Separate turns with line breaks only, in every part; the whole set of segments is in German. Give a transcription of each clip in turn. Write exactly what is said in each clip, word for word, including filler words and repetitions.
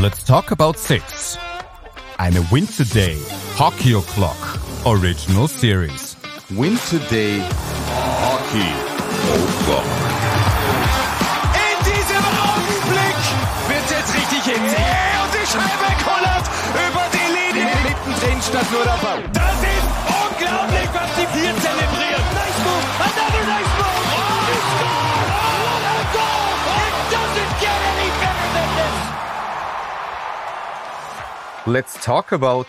Let's talk about six. Eine Win Today Hockey O'Clock Original Series.
Win Today Hockey O'Clock.
In diesem Augenblick wird jetzt richtig hitzig. Yeah, und die Scheibe kullert über die Linie. Mittendrin statt nur der Ball. Das ist unglaublich, was die hier zelebrieren. Nice move, another nice move. Oh, he scored! Oh, what a goal! It doesn't get any better than this.
Let's talk about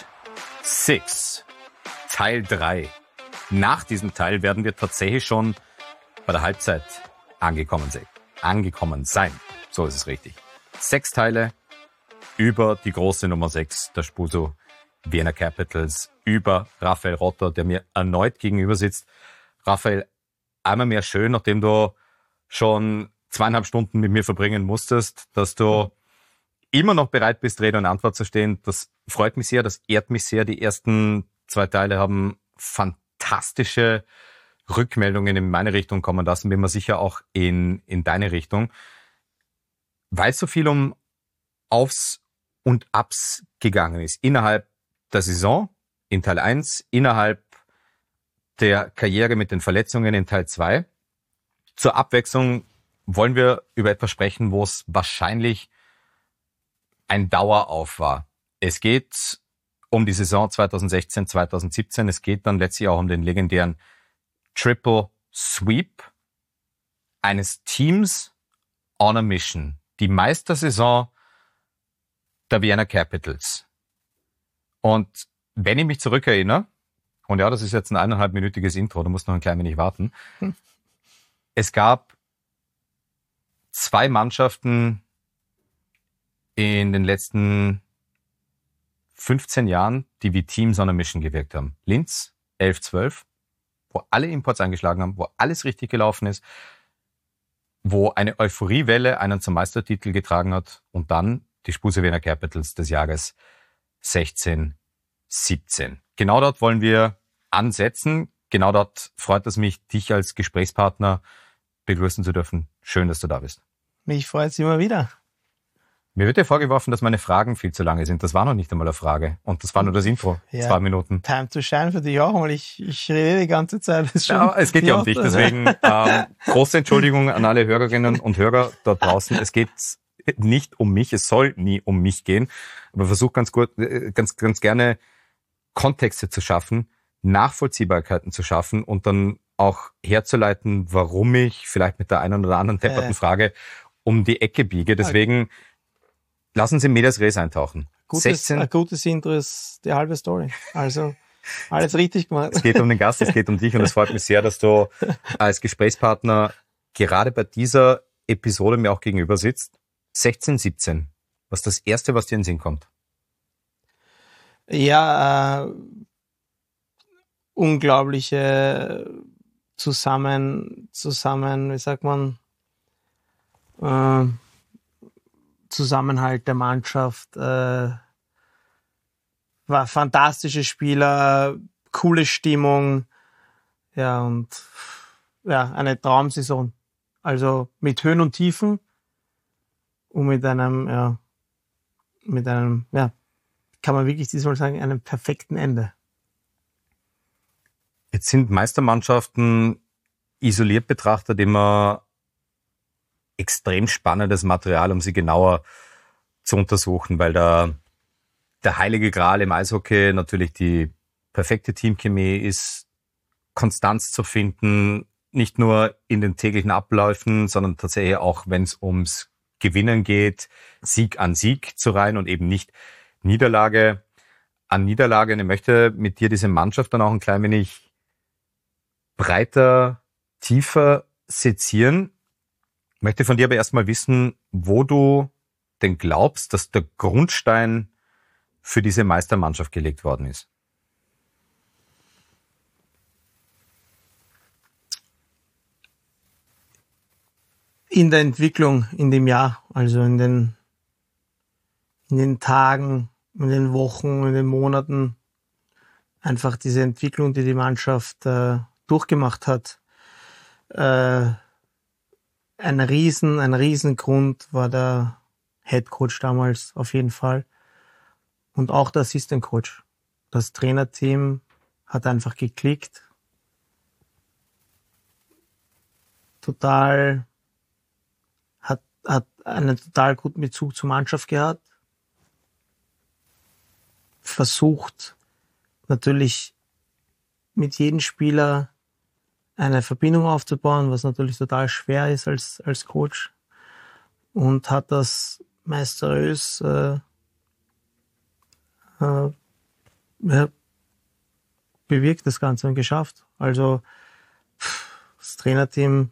six. Teil drei. Nach diesem Teil werden wir tatsächlich schon bei der Halbzeit angekommen sein. Angekommen sein. So ist es richtig. Sechs Teile über die große Nummer sechs der Spuso Vienna Capitals, über Raphael Rotter, der mir erneut gegenüber sitzt. Raphael, einmal mehr schön, nachdem du schon zweieinhalb Stunden mit mir verbringen musstest, dass du immer noch bereit bist, Rede und Antwort zu stehen. Das freut mich sehr, das ehrt mich sehr. Die ersten zwei Teile haben fantastische Rückmeldungen in meine Richtung kommen lassen, bin mir sicher auch in, in deine Richtung. Weil so viel um Aufs und Abs gegangen ist, innerhalb der Saison in Teil eins, innerhalb der Karriere mit den Verletzungen in Teil zwei. Zur Abwechslung wollen wir über etwas sprechen, wo es wahrscheinlich ein Dauerauf war. Es geht um die Saison zwanzig sechzehn zwanzig siebzehn. Es geht dann letztlich auch um den legendären Triple Sweep eines Teams on a Mission. Die Meistersaison der Vienna Capitals. Und wenn ich mich zurückerinnere, und ja, das ist jetzt ein eineinhalbminütiges Intro, du musst noch ein klein wenig warten. Hm. Es gab zwei Mannschaften in den letzten fünfzehn Jahren, die wie Teams on a Mission gewirkt haben. Linz, elf zwölf, wo alle Imports eingeschlagen haben, wo alles richtig gelaufen ist, wo eine Euphoriewelle einen zum Meistertitel getragen hat und dann die Spuso Vienna Capitals des Jahres sechzehn siebzehn. Genau dort wollen wir ansetzen. Genau dort freut es mich, dich als Gesprächspartner begrüßen zu dürfen. Schön, dass du da bist.
Mich freut es immer wieder.
Mir wird ja vorgeworfen, dass meine Fragen viel zu lange sind. Das war noch nicht einmal eine Frage. Und das war nur das Intro. Ja, zwei Minuten.
Time to shine für dich auch, weil ich, ich rede die ganze Zeit. Das
ja, es geht ja um dich. Deswegen ähm, große Entschuldigung an alle Hörerinnen und Hörer dort draußen. Es geht nicht um mich. Es soll nie um mich gehen. Aber versuch ganz gut, ganz, ganz gerne Kontexte zu schaffen, Nachvollziehbarkeiten zu schaffen und dann auch herzuleiten, warum ich vielleicht mit der einen oder anderen depperten Frage um die Ecke biege. Deswegen lassen Sie Medias Res eintauchen.
Gutes, sechzehn Ein gutes Intro ist die halbe Story. Also alles richtig gemacht.
Es geht um den Gast, es geht um dich und es freut mich sehr, dass du als Gesprächspartner gerade bei dieser Episode mir auch gegenüber sitzt. sechzehn siebzehn. Was ist das Erste, was dir in den Sinn kommt?
Ja, äh, unglaubliche zusammen, zusammen, wie sagt man, äh, Zusammenhalt der Mannschaft, äh, war fantastische Spieler, coole Stimmung, ja, und ja, eine Traumsaison. Also mit Höhen und Tiefen und mit einem, ja, mit einem, ja, kann man wirklich diesmal sagen, einem perfekten Ende.
Jetzt sind Meistermannschaften isoliert betrachtet immer extrem spannendes Material, um sie genauer zu untersuchen, weil da der heilige Gral im Eishockey natürlich die perfekte Teamchemie ist, Konstanz zu finden, nicht nur in den täglichen Abläufen, sondern tatsächlich auch, wenn es ums Gewinnen geht, Sieg an Sieg zu reihen und eben nicht Niederlage an Niederlage. Und ich möchte mit dir diese Mannschaft dann auch ein klein wenig breiter, tiefer sezieren. Ich möchte von dir aber erstmal wissen, wo du denn glaubst, dass der Grundstein für diese Meistermannschaft gelegt worden ist.
In der Entwicklung in dem Jahr, also in den, in den Tagen, in den Wochen, in den Monaten, einfach diese Entwicklung, die die Mannschaft äh, durchgemacht hat. Äh, ein Riesen, ein Riesengrund war der Head Coach damals auf jeden Fall. Und auch der Assistant Coach. Das Trainerteam hat einfach geklickt. Total, hat, hat einen total guten Bezug zur Mannschaft gehabt. Versucht natürlich mit jedem Spieler eine Verbindung aufzubauen, was natürlich total schwer ist als, als Coach. Und hat das meisterös äh, äh, ja, bewirkt, das Ganze, und geschafft. Also das Trainerteam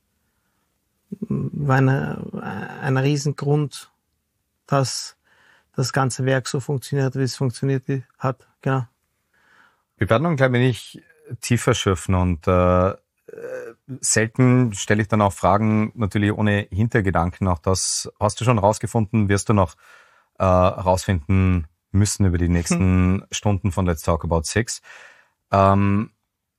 war eine, ein Riesengrund, dass das ganze Werk so funktioniert, wie es funktioniert hat. Genau.
Wir werden uns, glaube ich, nicht tiefer schürfen und äh, selten stelle ich dann auch Fragen, natürlich ohne Hintergedanken. Auch das hast du schon rausgefunden, wirst du noch äh, rausfinden müssen über die nächsten hm. Stunden von Let's Talk About Six. Ähm,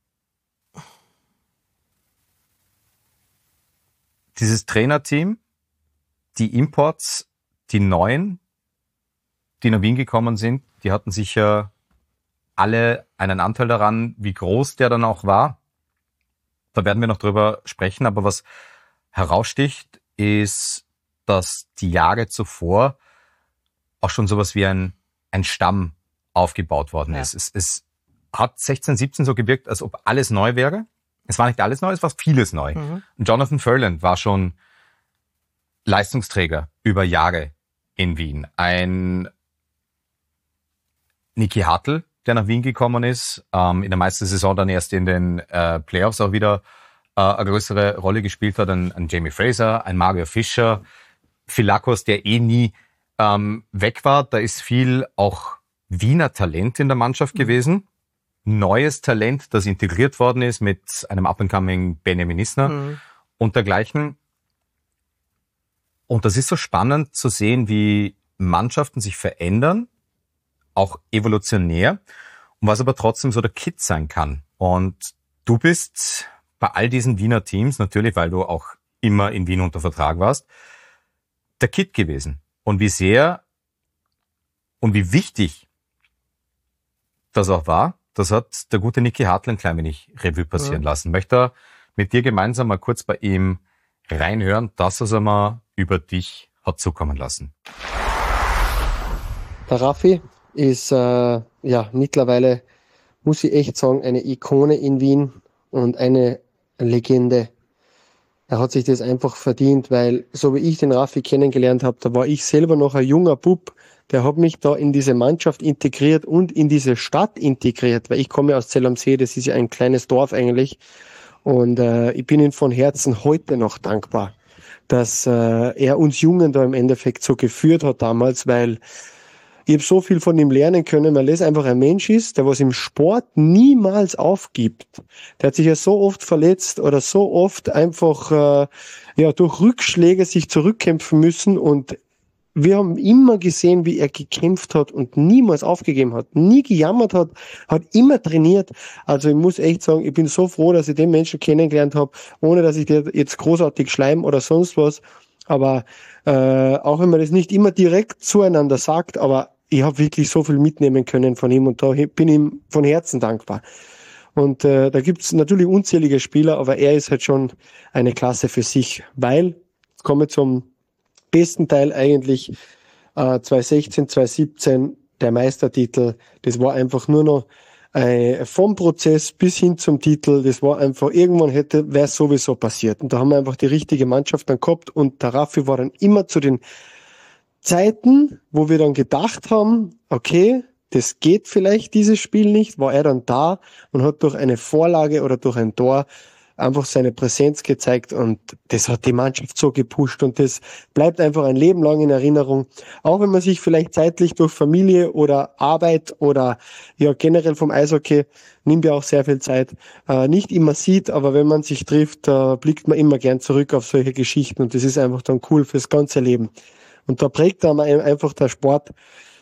dieses Trainerteam, die Imports, die Neuen, die nach Wien gekommen sind, die hatten sicher alle einen Anteil daran, wie groß der dann auch war. Da werden wir noch drüber sprechen, aber was heraussticht, ist, dass die Jahre zuvor auch schon sowas wie ein, ein Stamm aufgebaut worden ist. Ja. Es, es hat sechzehn, siebzehn so gewirkt, als ob alles neu wäre. Es war nicht alles neu, es war vieles neu. Mhm. Und Jonathan Ferland war schon Leistungsträger über Jahre in Wien. Ein Niki Hartl, der nach Wien gekommen ist, ähm, in der Meistersaison dann erst in den äh, Playoffs auch wieder äh, eine größere Rolle gespielt hat. Ein, ein Jamie Fraser, ein Mario Fischer, Phil Lakos, der eh nie ähm, weg war. Da ist viel auch Wiener Talent in der Mannschaft mhm. gewesen. Neues Talent, das integriert worden ist mit einem up-and-coming Benjamin Isner mhm. und dergleichen. Und das ist so spannend zu sehen, wie Mannschaften sich verändern, auch evolutionär, und was aber trotzdem so der Kit sein kann. Und du bist bei all diesen Wiener Teams, natürlich, weil du auch immer in Wien unter Vertrag warst, der Kit gewesen. Und wie sehr und wie wichtig das auch war, das hat der gute Niki Hartl ein klein wenig Revue passieren ja. lassen. Möchte mit dir gemeinsam mal kurz bei ihm reinhören, dass er mal über dich hat zukommen lassen.
Der Raffi ist äh, ja mittlerweile, muss ich echt sagen, eine Ikone in Wien und eine Legende. Er hat sich das einfach verdient, weil so wie ich den Raffi kennengelernt habe, da war ich selber noch ein junger Bub, der hat mich da in diese Mannschaft integriert und in diese Stadt integriert, weil ich komme aus Zell am See, das ist ja ein kleines Dorf eigentlich, und äh, ich bin ihm von Herzen heute noch dankbar, dass äh, er uns Jungen da im Endeffekt so geführt hat damals, weil ich habe so viel von ihm lernen können, weil er einfach ein Mensch ist, der was im Sport niemals aufgibt. Der hat sich ja so oft verletzt oder so oft einfach äh, ja durch Rückschläge sich zurückkämpfen müssen, und wir haben immer gesehen, wie er gekämpft hat und niemals aufgegeben hat, nie gejammert hat, hat immer trainiert. Also ich muss echt sagen, ich bin so froh, dass ich den Menschen kennengelernt habe, ohne dass ich dir jetzt großartig schleim oder sonst was. Aber äh, auch wenn man das nicht immer direkt zueinander sagt, aber ich habe wirklich so viel mitnehmen können von ihm, und da bin ich ihm von Herzen dankbar. Und äh, da gibt's natürlich unzählige Spieler, aber er ist halt schon eine Klasse für sich, weil, jetzt kommen wir zum besten Teil eigentlich, äh, zwanzig sechzehn, zwanzig siebzehn, der Meistertitel, das war einfach nur noch äh, vom Prozess bis hin zum Titel, das war einfach, irgendwann hätte, wäre sowieso passiert. Und da haben wir einfach die richtige Mannschaft dann gehabt, und der Raffi war dann immer zu den Zeiten, wo wir dann gedacht haben, okay, das geht vielleicht dieses Spiel nicht, war er dann da und hat durch eine Vorlage oder durch ein Tor einfach seine Präsenz gezeigt, und das hat die Mannschaft so gepusht, und das bleibt einfach ein Leben lang in Erinnerung. Auch wenn man sich vielleicht zeitlich durch Familie oder Arbeit oder ja generell vom Eishockey, nimmt ja auch sehr viel Zeit, äh, nicht immer sieht, aber wenn man sich trifft, da blickt man immer gern zurück auf solche Geschichten, und das ist einfach dann cool fürs ganze Leben. Und da prägt dann einfach der Sport,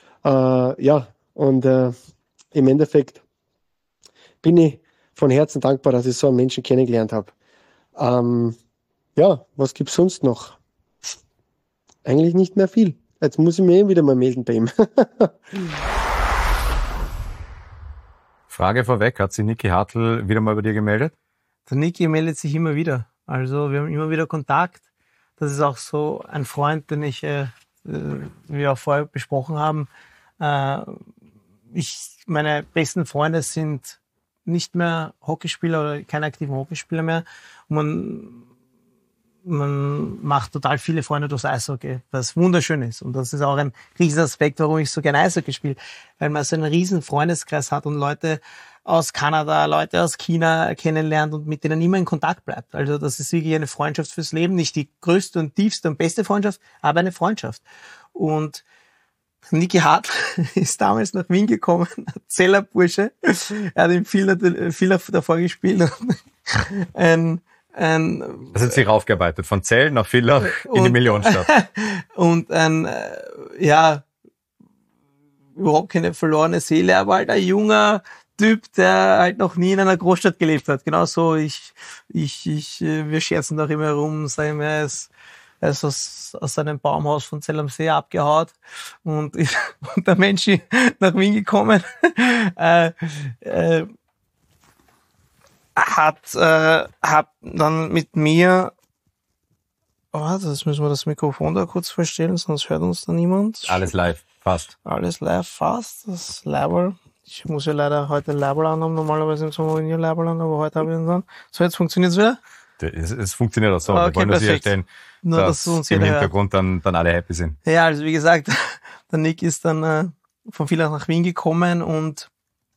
äh, ja, und äh, im Endeffekt bin ich von Herzen dankbar, dass ich so einen Menschen kennengelernt habe. Ähm, ja, was gibt's sonst noch? eigentlich nicht mehr viel. Jetzt muss ich mir wieder mal melden bei ihm.
Frage vorweg, hat sich Niki Hartl wieder mal bei dir gemeldet?
Der Niki meldet sich immer wieder. Also wir haben immer wieder Kontakt. Das ist auch so ein Freund, den ich, äh, wie wir auch vorher besprochen haben. Äh, ich, meine besten Freunde sind nicht mehr Hockeyspieler oder keine aktiven Hockeyspieler mehr. Und man, man macht total viele Freunde durchs Eishockey, was wunderschön ist. Und das ist auch ein riesen Aspekt, warum ich so gerne Eishockey spiele. Weil man so einen riesen Freundeskreis hat und Leute aus Kanada, Leute aus China kennenlernt und mit denen immer in Kontakt bleibt. Also das ist wirklich eine Freundschaft fürs Leben. Nicht die größte und tiefste und beste Freundschaft, aber eine Freundschaft. Und Niki Hartl ist damals nach Wien gekommen, Zellerbursche. Er hat im viel, viel davor gespielt. ein, ein,
da sind Sie raufgearbeitet, von Zell nach Villach in die Millionenstadt.
Und ein, ja, überhaupt keine verlorene Seele, aber halt ein junger Typ, der halt noch nie in einer Großstadt gelebt hat. Genauso, ich, ich, ich, wir scherzen doch immer rum, sagen wir, er ist, er ist aus, aus seinem Baumhaus von Zell am See abgehaut und, ist, und der Mensch nach Wien gekommen, äh, äh, hat, äh, hat dann mit mir, oh, das müssen wir das Mikrofon da kurz verstellen, sonst hört uns da niemand.
Alles live, fast.
Alles live, fast, das Label. Ich muss ja leider heute ein Label anhaben, normalerweise im Sommer nie ein Label an, aber heute habe ich ihn dann. So, jetzt funktioniert's wieder?
Es, es funktioniert auch so.
Okay,
wir wollen nur sicherstellen,
nur,
dass,
dass uns
im
jeder
Hintergrund dann, dann alle happy sind.
Ja, also wie gesagt, der Nick ist dann äh, von Villach nach Wien gekommen und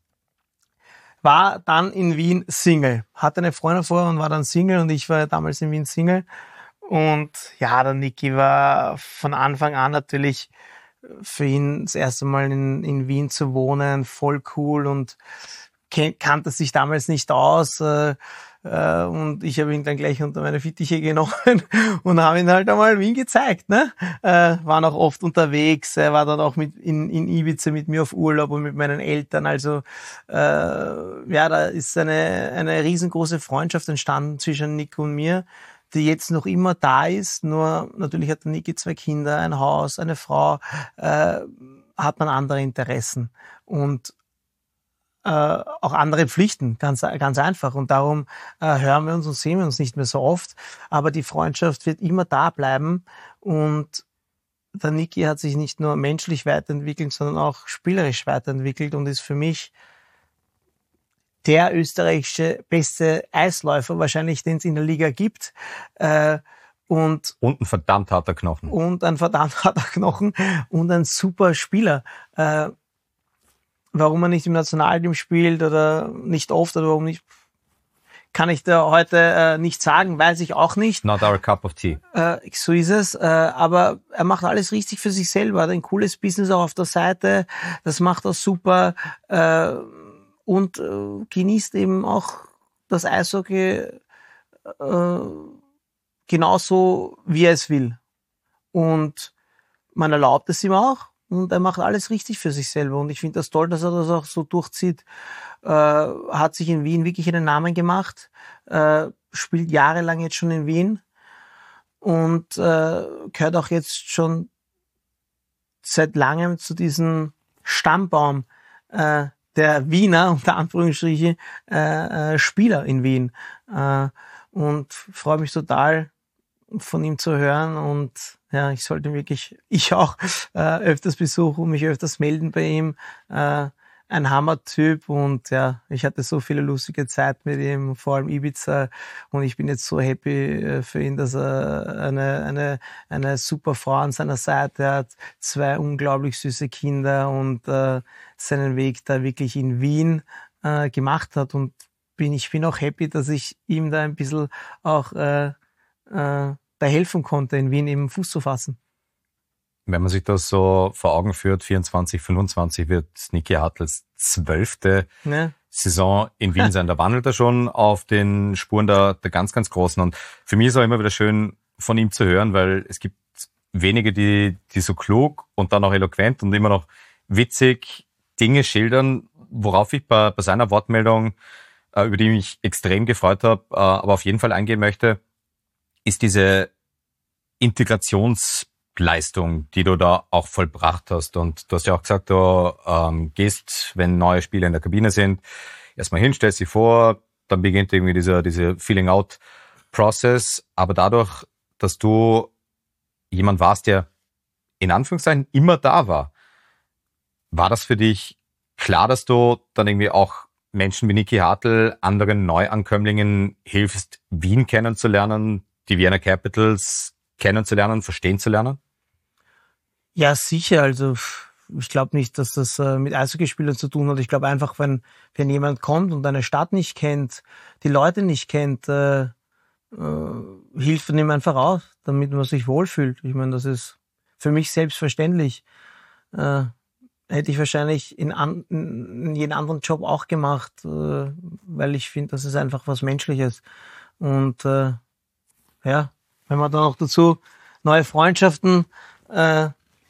war dann in Wien Single. Hatte eine Freundin vorher und war dann Single und ich war damals in Wien Single. Und ja, der Niki war von Anfang an natürlich für ihn das erste Mal in, in Wien zu wohnen, voll cool und kannte sich damals nicht aus. Äh, äh, und ich habe ihn dann gleich unter meine Fittiche genommen und habe ihn halt einmal Wien gezeigt. Ne? Äh, war noch oft unterwegs, er war dann auch mit in, in Ibiza mit mir auf Urlaub und mit meinen Eltern. Also äh, ja, da ist eine, eine riesengroße Freundschaft entstanden zwischen Nick und mir, die jetzt noch immer da ist, nur natürlich hat der Niki zwei Kinder, ein Haus, eine Frau, äh, hat man andere Interessen und äh, auch andere Pflichten, ganz ganz einfach. Und darum äh, hören wir uns und sehen wir uns nicht mehr so oft, aber die Freundschaft wird immer da bleiben und der Niki hat sich nicht nur menschlich weiterentwickelt, sondern auch spielerisch weiterentwickelt und ist für mich der österreichische beste Eisläufer, wahrscheinlich, den es in der Liga gibt. Äh, und,
und ein verdammt harter Knochen.
Und ein verdammt harter Knochen und ein super Spieler. Äh, warum er nicht im Nationalteam spielt oder nicht oft oder warum nicht, kann ich da heute äh, nicht sagen, weiß ich auch nicht.
Not our cup of tea.
Äh, so ist es. Äh, aber er macht alles richtig für sich selber. Hat ein cooles Business auch auf der Seite. Das macht er super. Äh, Und äh, genießt eben auch das Eishockey äh, genauso, wie er es will. Und man erlaubt es ihm auch. Und er macht alles richtig für sich selber. Und ich finde das toll, dass er das auch so durchzieht. Äh, hat sich in Wien wirklich einen Namen gemacht. Äh, spielt jahrelang jetzt schon in Wien. Und äh, gehört auch jetzt schon seit langem zu diesem Stammbaum äh, der Wiener, unter Anführungsstrichen, äh, äh, Spieler in Wien. Äh, und freue mich total, von ihm zu hören. Und ja, ich sollte wirklich, ich auch, äh, öfters besuchen, mich öfters melden bei ihm. Äh, ein Hammer-Typ und ja, ich hatte so viele lustige Zeit mit ihm, vor allem Ibiza, und ich bin jetzt so happy für ihn, dass er eine eine eine super Frau an seiner Seite hat, zwei unglaublich süße Kinder und äh, seinen Weg da wirklich in Wien äh, gemacht hat, und bin ich bin auch happy, dass ich ihm da ein bisschen auch äh, äh, da helfen konnte, in Wien eben Fuß zu fassen.
Wenn man sich das so vor Augen führt, vierundzwanzig, fünfundzwanzig wird Niki Hartls zwölfte ja. Saison in Wien sein. Da wandelt er schon auf den Spuren der, der ganz, ganz Großen. Und für mich ist auch immer wieder schön, von ihm zu hören, weil es gibt wenige, die, die so klug und dann auch eloquent und immer noch witzig Dinge schildern, worauf ich bei, bei seiner Wortmeldung, äh, über die ich mich extrem gefreut habe, äh, aber auf jeden Fall eingehen möchte, ist diese Integrations- Leistung, die du da auch vollbracht hast. Und du hast ja auch gesagt, du ähm, gehst, wenn neue Spieler in der Kabine sind, erstmal hin, stellst sie vor, dann beginnt irgendwie dieser diese Feeling-out-Process. Aber dadurch, dass du jemand warst, der in Anführungszeichen immer da war, war das für dich klar, dass du dann irgendwie auch Menschen wie Niki Hartl, anderen Neuankömmlingen hilfst, Wien kennenzulernen, die Vienna Capitals kennenzulernen, verstehen zu lernen?
Ja, sicher. Also ich glaube nicht, dass das äh, mit Eishockeyspielern zu tun hat. Ich glaube einfach, wenn wenn jemand kommt und eine Stadt nicht kennt, die Leute nicht kennt, äh, äh, hilft man ihm einfach aus, damit man sich wohlfühlt. Ich meine, das ist für mich selbstverständlich. Äh, hätte ich wahrscheinlich in, an, in jedem anderen Job auch gemacht, äh, weil ich finde, das ist einfach was Menschliches. Und äh, ja, wenn man dann noch dazu neue Freundschaften äh,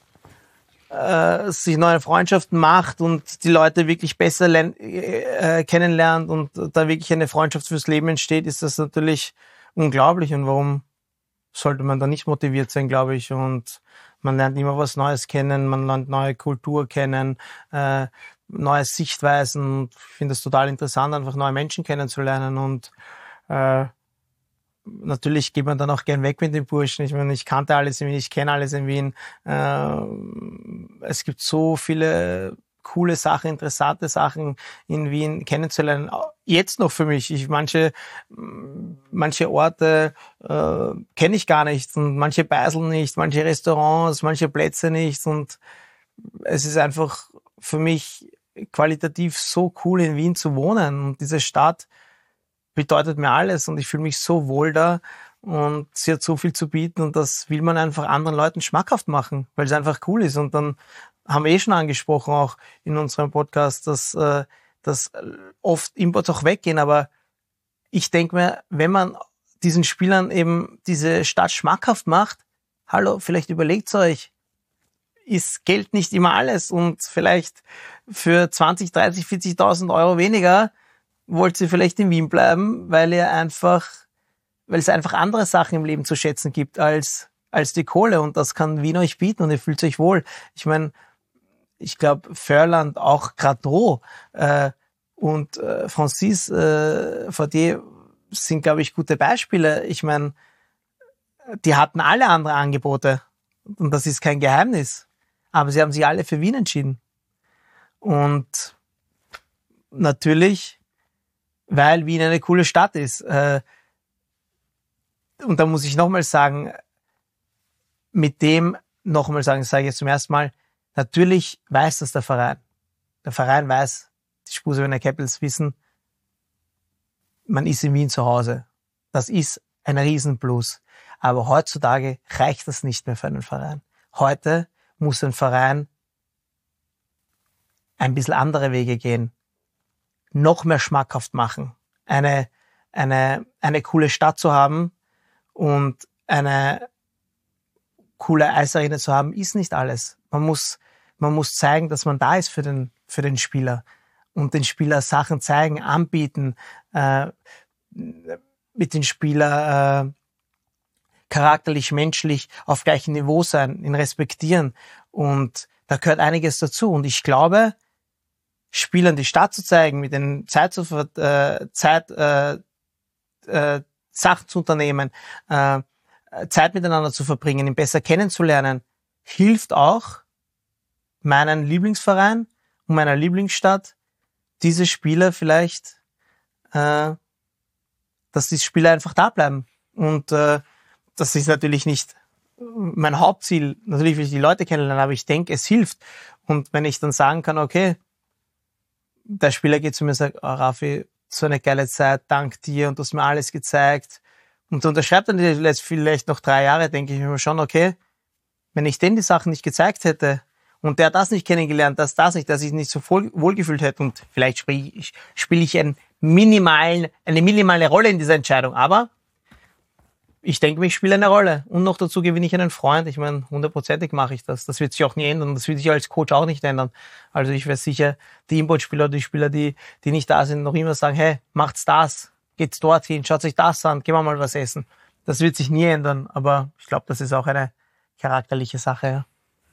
äh, sich neue Freundschaften macht und die Leute wirklich besser äh, kennenlernt und da wirklich eine Freundschaft fürs Leben entsteht, ist das natürlich unglaublich. Und warum sollte man da nicht motiviert sein, glaube ich. Und man lernt immer was Neues kennen, man lernt neue Kultur kennen, äh, neue Sichtweisen. Ich finde es total interessant, einfach neue Menschen kennenzulernen. Und äh, natürlich geht man dann auch gern weg mit den Burschen. Ich meine, ich kannte alles in Wien, ich kenne alles in Wien. Äh, es gibt so viele coole Sachen, interessante Sachen in Wien kennenzulernen. Jetzt noch für mich. Ich manche manche Orte äh, kenne ich gar nicht und manche Beisel nicht, manche Restaurants, manche Plätze nicht. Und es ist einfach für mich qualitativ so cool, in Wien zu wohnen. Und diese Stadt bedeutet mir alles und ich fühle mich so wohl da und sie hat so viel zu bieten und das will man einfach anderen Leuten schmackhaft machen, weil es einfach cool ist. Und dann haben wir eh schon angesprochen, auch in unserem Podcast, dass, äh, dass oft Imports auch weggehen, aber ich denke mir, wenn man diesen Spielern eben diese Stadt schmackhaft macht, hallo, vielleicht überlegt's euch, ist Geld nicht immer alles und vielleicht für zwanzig, dreißig, vierzigtausend Euro weniger wollt ihr vielleicht in Wien bleiben, weil ihr einfach, weil es einfach andere Sachen im Leben zu schätzen gibt als, als die Kohle und das kann Wien euch bieten und ihr fühlt euch wohl. Ich meine, ich glaube, Förland, auch Gratteau äh, und äh, Francis äh, Fortier sind, glaube ich, gute Beispiele. Ich meine, die hatten alle andere Angebote und das ist kein Geheimnis. Aber sie haben sich alle für Wien entschieden. Und natürlich, weil Wien eine coole Stadt ist. Äh, und da muss ich nochmal sagen, mit dem, nochmal sagen, das sage ich jetzt zum ersten Mal, natürlich weiß das der Verein. Der Verein weiß, die Spurs Vienna Capitals wissen, man ist in Wien zu Hause. Das ist ein Riesenplus. Aber heutzutage reicht das nicht mehr für einen Verein. Heute muss ein Verein ein bisschen andere Wege gehen, noch mehr schmackhaft machen, eine, eine, eine coole Stadt zu haben und eine coole Eisarena zu haben, ist nicht alles. Man muss, man muss zeigen, dass man da ist für den, für den Spieler und den Spieler Sachen zeigen, anbieten, äh, mit den Spieler äh, charakterlich, menschlich auf gleichem Niveau sein, ihn respektieren. Und da gehört einiges dazu. Und ich glaube, Spielern die Stadt zu zeigen, mit den Zeit zu äh, Zeit äh, äh, Sachen zu unternehmen, äh, Zeit miteinander zu verbringen, ihn besser kennenzulernen, hilft auch meinen Lieblingsverein und meiner Lieblingsstadt, diese Spieler vielleicht, äh, dass die Spieler einfach da bleiben. Und äh, das ist natürlich nicht mein Hauptziel. Natürlich will ich die Leute kennenlernen, aber ich denke, es hilft. Und wenn ich dann sagen kann, okay, der Spieler geht zu mir und sagt, oh, Raffi, so eine geile Zeit, dank dir und du hast mir alles gezeigt. Und unterschreibt dann jetzt vielleicht noch drei Jahre, denke ich mir schon, okay, wenn ich denn die Sachen nicht gezeigt hätte und der das nicht kennengelernt, das das nicht, dass ich nicht so wohl, wohlgefühlt hätte und vielleicht spiele ich, spiele ich einen minimalen, eine minimale Rolle in dieser Entscheidung, aber ich denke mir, ich spiele eine Rolle und noch dazu gewinne ich einen Freund. Ich meine, hundertprozentig mache ich das. Das wird sich auch nie ändern. Das wird sich als Coach auch nicht ändern. Also ich werde sicher die Importspieler oder die Spieler, die die nicht da sind, noch immer sagen, hey, macht's das, geht's dorthin, schaut euch das an, gehen wir mal was essen. Das wird sich nie ändern. Aber ich glaube, das ist auch eine charakterliche Sache. Ja.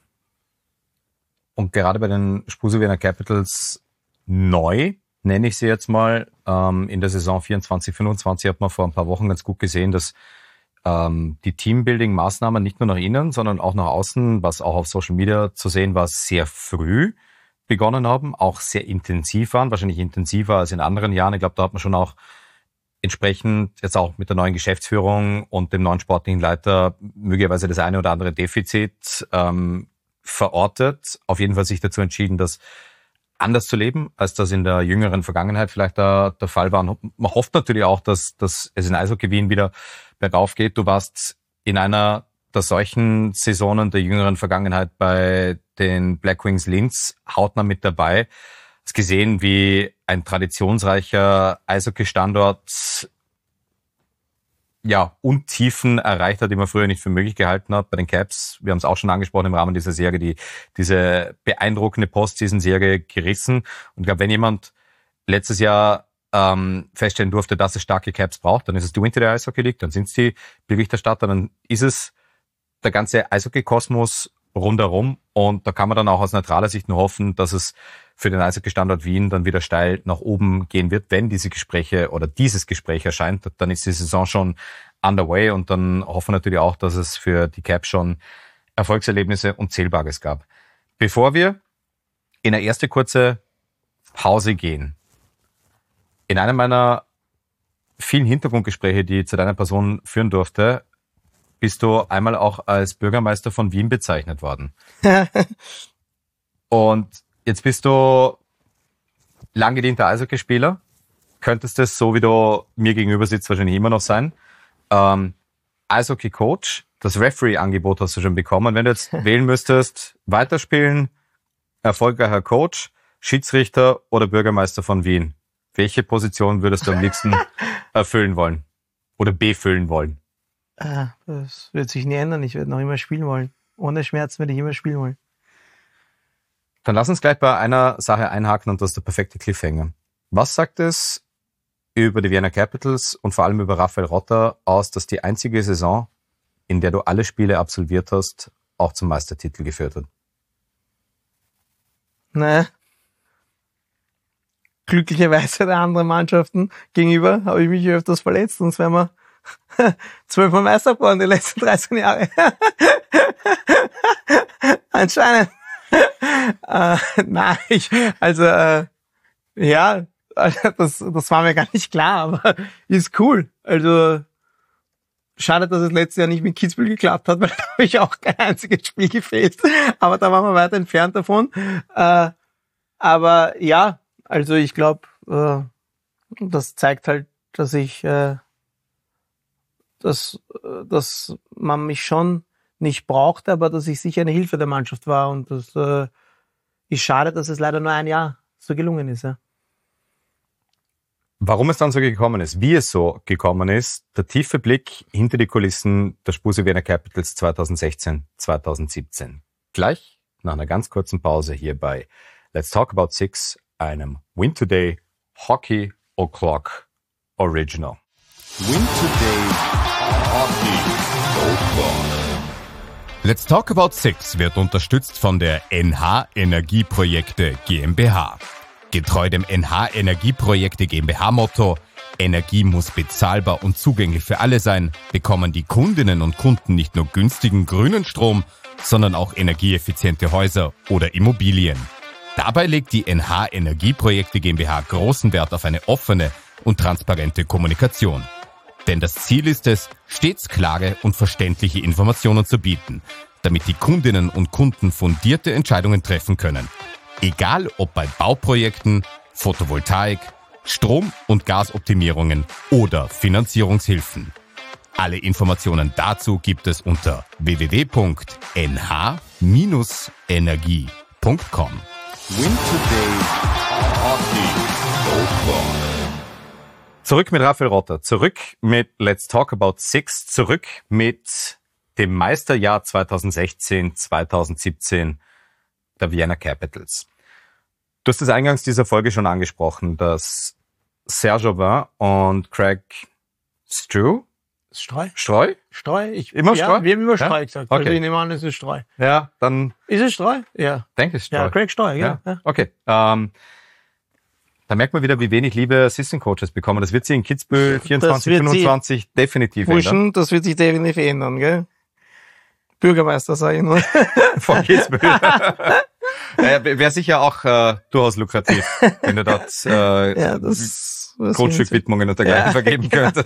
Und gerade bei den Spusi Vienna Capitals neu, nenne ich sie jetzt mal, ähm, in der Saison vierundzwanzig fünfundzwanzig hat man vor ein paar Wochen ganz gut gesehen, dass ähm, die Teambuilding-Maßnahmen nicht nur nach innen, sondern auch nach außen, was auch auf Social Media zu sehen war, sehr früh begonnen haben, auch sehr intensiv waren, wahrscheinlich intensiver als in anderen Jahren. Ich glaube, da hat man schon auch entsprechend jetzt auch mit der neuen Geschäftsführung und dem neuen sportlichen Leiter möglicherweise das eine oder andere Defizit ähm, verortet. Auf jeden Fall sich dazu entschieden, das anders zu leben, als das in der jüngeren Vergangenheit vielleicht der, der Fall war. Und man hofft natürlich auch, dass, dass es in Eishockey Wien wieder bergauf geht. Du warst in einer der solchen Saisonen der jüngeren Vergangenheit bei den Black Wings Linz hautnah mit dabei. Hast gesehen, wie ein traditionsreicher Eishockey-Standort ja, Untiefen erreicht hat, die man früher nicht für möglich gehalten hat. Bei den Caps, wir haben es auch schon angesprochen im Rahmen dieser Serie, die diese beeindruckende Postseason-Serie gerissen. Und ich glaube, wenn jemand letztes Jahr ähm, feststellen durfte, dass es starke Caps braucht, dann ist es die Winter der Eishockey League, dann sind es die Berichterstatter, dann ist es der ganze Eishockey-Kosmos rundherum. Und da kann man dann auch aus neutraler Sicht nur hoffen, dass es für den Eishockey-Standort Wien dann wieder steil nach oben gehen wird. Wenn diese Gespräche oder dieses Gespräch erscheint, dann ist die Saison schon underway und dann hoffen wir natürlich auch, dass es für die Caps schon Erfolgserlebnisse und Zählbares gab. Bevor wir in eine erste kurze Pause gehen, in einem meiner vielen Hintergrundgespräche, die ich zu deiner Person führen durfte, bist du einmal auch als Bürgermeister von Wien bezeichnet worden. Und jetzt bist du lang gedienter Eishockeyspieler. Könntest es, so wie du mir gegenüber sitzt, wahrscheinlich immer noch sein. Ähm, Eishockey-Coach, das Referee-Angebot hast du schon bekommen. Wenn du jetzt wählen müsstest, weiterspielen, erfolgreicher Coach, Schiedsrichter oder Bürgermeister von Wien, welche Position würdest du am liebsten erfüllen wollen oder befüllen wollen?
Das wird sich nie ändern. Ich werde noch immer spielen wollen. Ohne Schmerzen werde ich immer spielen wollen.
Dann lass uns gleich bei einer Sache einhaken und das ist der perfekte Cliffhanger. Was sagt es über die Vienna Capitals und vor allem über Raphael Rotter aus, dass die einzige Saison, in der du alle Spiele absolviert hast, auch zum Meistertitel geführt hat?
Naja. Glücklicherweise der anderen Mannschaften gegenüber habe ich mich öfters verletzt, sonst wären wir zwölfmal Meister geworden die letzten dreizehn Jahre. Anscheinend. äh, nein, ich, also äh, ja, das, das war mir gar nicht klar, aber ist cool. Also schade, dass es letztes Jahr nicht mit Kitzbühel geklappt hat, weil da habe ich auch kein einziges Spiel gefehlt. Aber da waren wir weit entfernt davon. Äh, aber ja, also ich glaube, äh, das zeigt halt, dass ich äh, dass, dass man mich schon nicht brauchte, aber dass ich sicher eine Hilfe der Mannschaft war. Und das äh, ist schade, dass es leider nur ein Jahr so gelungen ist. Ja.
Warum es dann so gekommen ist, wie es so gekommen ist, der tiefe Blick hinter die Kulissen der Spusi Vienna Capitals zweitausendsechzehn zweitausendsiebzehn. Gleich nach einer ganz kurzen Pause hier bei Let's Talk About Six, einem Win Today Hockey O'Clock Original.
Win Today Hockey O'Clock.
Let's Talk About Six wird unterstützt von der N H Energieprojekte GmbH. Getreu dem N H Energieprojekte GmbH-Motto Energie muss bezahlbar und zugänglich für alle sein, bekommen die Kundinnen und Kunden nicht nur günstigen grünen Strom, sondern auch energieeffiziente Häuser oder Immobilien. Dabei legt die N H Energieprojekte GmbH großen Wert auf eine offene und transparente Kommunikation. Denn das Ziel ist es, stets klare und verständliche Informationen zu bieten, damit die Kundinnen und Kunden fundierte Entscheidungen treffen können. Egal ob bei Bauprojekten, Photovoltaik, Strom- und Gasoptimierungen oder Finanzierungshilfen. Alle Informationen dazu gibt es unter w w w punkt n h dash energie punkt com.
Win Today Hockey O'Clock.
Zurück mit Raphael Rotter, zurück mit Let's Talk About Six, zurück mit dem Meisterjahr zweitausendsechzehn zweitausendsiebzehn der Vienna Capitals. Du hast es eingangs dieser Folge schon angesprochen, dass Serge Aubin und Craig Struhe
Streu?
Streu?
Streu? Ich,
Immer
ja,
Streu?
Wir haben immer
Ja?
Streu gesagt.
Okay.
Also ich nehme an, es ist Streu.
Ja, dann
Ist es Streu? Ja.
denke ich Streu.
Ja, Craig Streu, ja. ja.
Okay. Ähm, da merkt man wieder, wie wenig Liebe Assistant Coaches bekommen. Das wird sich in Kitzbühel vierundzwanzig,
wird sich-
fünfundzwanzig definitiv ändern.
Burschen, das wird sich definitiv ändern, gell? Bürgermeister, sag ich nur.
Von Kitzbühel. Naja, wäre sicher auch äh, durchaus lukrativ, wenn du dort äh,
Ja, das, das
Coachstück-Widmungen und dergleichen
Ja.
vergeben könntest.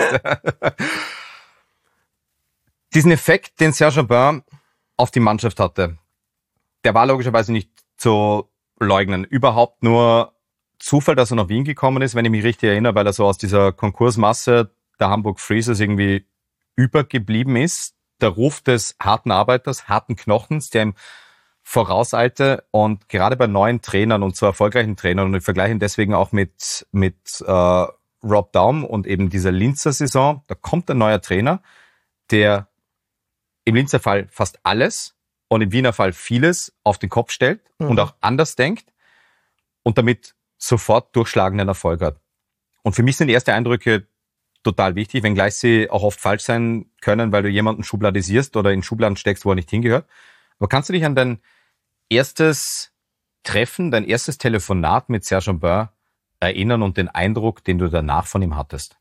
Diesen Effekt, den Serge Aubin auf die Mannschaft hatte, der war logischerweise nicht zu leugnen. Überhaupt nur Zufall, dass er nach Wien gekommen ist, wenn ich mich richtig erinnere, weil er so aus dieser Konkursmasse der Hamburg Freezers irgendwie übergeblieben ist. Der Ruf des harten Arbeiters, harten Knochens, der ihm vorauseilte, und gerade bei neuen Trainern und so erfolgreichen Trainern, und ich vergleiche ihn deswegen auch mit, mit äh, Rob Daum und eben dieser Linzer Saison, da kommt ein neuer Trainer, der im Linzer Fall fast alles und im Wiener Fall vieles auf den Kopf stellt
Mhm.
und auch anders denkt und damit sofort durchschlagenden Erfolg hat. Und für mich sind erste Eindrücke total wichtig, wenngleich sie auch oft falsch sein können, weil du jemanden schubladisierst oder in Schubladen steckst, wo er nicht hingehört. Aber kannst du dich an dein erstes Treffen, dein erstes Telefonat mit Serge Aubin erinnern und den Eindruck, den du danach von ihm hattest?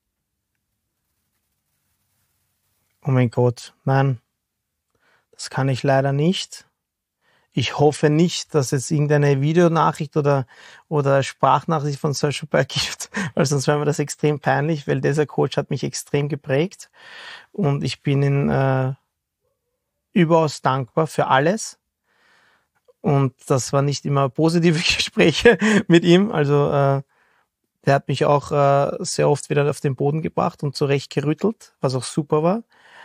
Oh mein Gott, nein, das kann ich leider nicht. Ich hoffe nicht, dass es irgendeine Videonachricht oder, oder Sprachnachricht von Serge Aubin gibt, weil sonst wäre mir das extrem peinlich, weil dieser Coach hat mich extrem geprägt und ich bin ihm äh, überaus dankbar für alles. Und das waren nicht immer positive Gespräche mit ihm, also äh, der hat mich auch äh, sehr oft wieder auf den Boden gebracht und zurecht gerüttelt, was auch super war.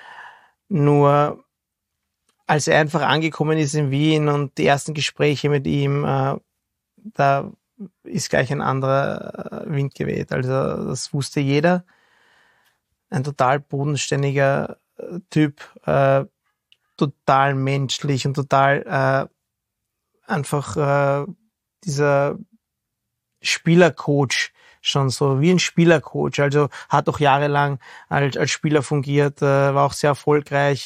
Nur als er einfach angekommen ist in Wien und die ersten Gespräche mit ihm, äh, da ist gleich ein anderer äh, Wind geweht. Also das wusste jeder. Ein total bodenständiger äh, Typ, äh, total menschlich und total äh, einfach äh, dieser Spielercoach, schon so wie ein Spielercoach, also hat auch jahrelang als, als Spieler fungiert, äh, war auch sehr erfolgreich,